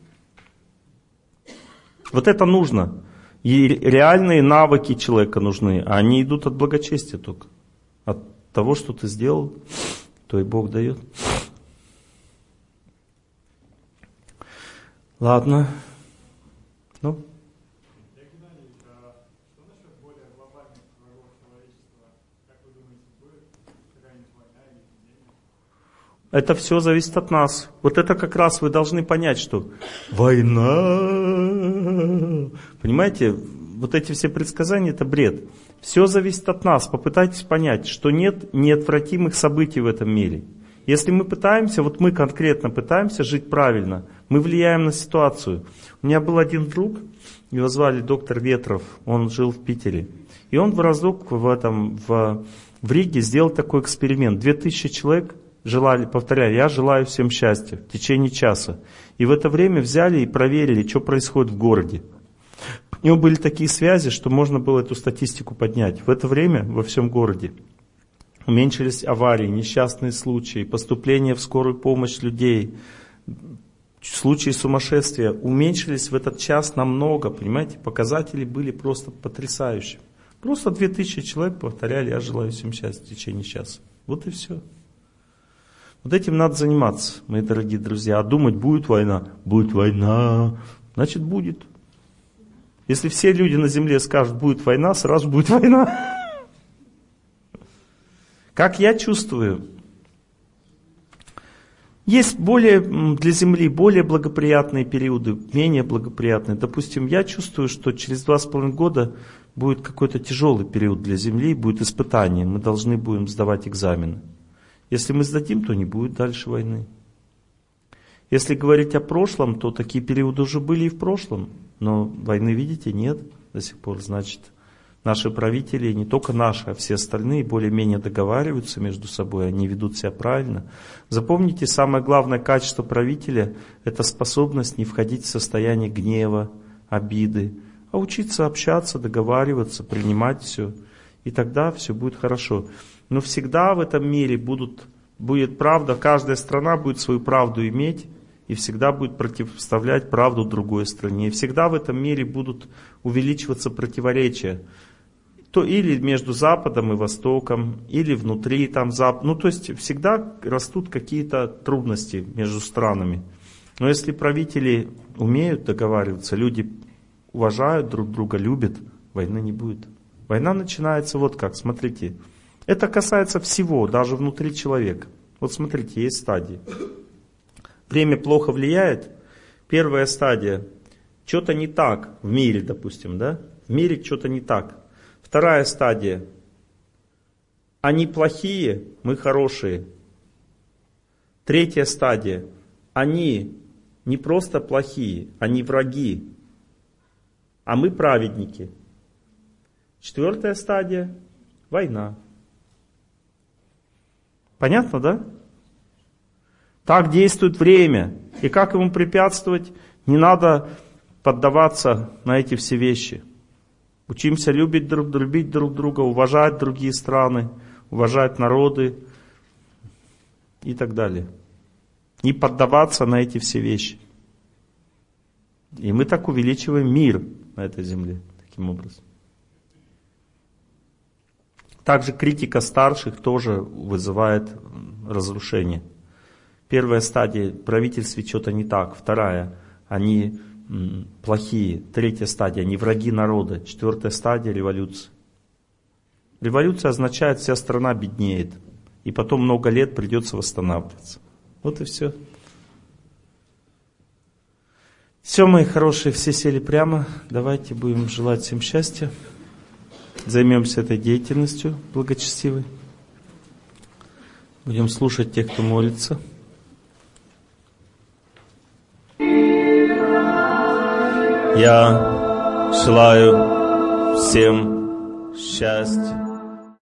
Вот это нужно. И реальные навыки человека нужны. А они идут от благочестия только. От того, что ты сделал, то и Бог дает. Ладно. Ну. Это все зависит от нас. Вот это как раз вы должны понять, что война. Понимаете, вот эти все предсказания это бред. Все зависит от нас. Попытайтесь понять, что нет неотвратимых событий в этом мире. Если мы пытаемся, вот мы конкретно пытаемся жить правильно, мы влияем на ситуацию. У меня был один друг, его звали доктор Ветров, он жил в Питере. И он в разок в, этом, в, в Риге сделал такой эксперимент. Две тысячи человек желали, повторяю, я желаю всем счастья в течение часа. И в это время взяли и проверили, что происходит в городе. У него были такие связи, что можно было эту статистику поднять. В это время во всем городе уменьшились аварии, несчастные случаи, поступления в скорую помощь людей, случаи сумасшествия уменьшились в этот час намного, понимаете, показатели были просто потрясающие. Просто две тысячи человек повторяли, я желаю всем счастья в течение часа. Вот и все. Вот этим надо заниматься, мои дорогие друзья. А думать, будет война? Будет война. Значит, будет. Если все люди на земле скажут, будет война, сразу будет война. Как я чувствую, есть более для Земли более благоприятные периоды, менее благоприятные. Допустим, я чувствую, что через два с половиной года будет какой-то тяжелый период для Земли, будет испытание. Мы должны будем сдавать экзамены. Если мы сдадим, то не будет дальше войны. Если говорить о прошлом, то такие периоды уже были и в прошлом. Но войны, видите, нет до сих пор. Значит, наши правители, не только наши, а все остальные, более-менее договариваются между собой, они ведут себя правильно. Запомните, самое главное качество правителя – это способность не входить в состояние гнева, обиды, а учиться общаться, договариваться, принимать все. И тогда все будет хорошо. Но всегда в этом мире будут, будет правда, каждая страна будет свою правду иметь, и всегда будет противоставлять правду другой стране. И всегда в этом мире будут увеличиваться противоречия. То или между Западом и Востоком, или внутри там Запад. Ну, то есть всегда растут какие-то трудности между странами. Но если правители умеют договариваться, люди уважают друг друга, любят, войны не будет. Война начинается вот как, смотрите. Это касается всего, даже внутри человека. Вот смотрите, есть стадии. Время плохо влияет. Первая стадия. Что-то не так в мире, допустим, да? В мире что-то не так. Вторая стадия. Они плохие, мы хорошие. Третья стадия. Они не просто плохие, они враги, а мы праведники. Четвертая стадия. Война. Понятно, да? Так действует время. И как ему препятствовать? Не надо поддаваться на эти все вещи. Учимся любить друг, любить друг друга, уважать другие страны, уважать народы и так далее. Не поддаваться на эти все вещи. И мы так увеличиваем мир на этой земле, таким образом. Также критика старших тоже вызывает разрушение. Первая стадия, в правительстве что-то не так. Вторая, они м, плохие. Третья стадия, они враги народа. Четвертая стадия, революция. Революция означает, вся страна беднеет. И потом много лет придется восстанавливаться. Вот и все. Все, мои хорошие, все сели прямо. Давайте будем желать всем счастья. Займемся этой деятельностью благочестивой. Будем слушать тех, кто молится. Я желаю всем счастья,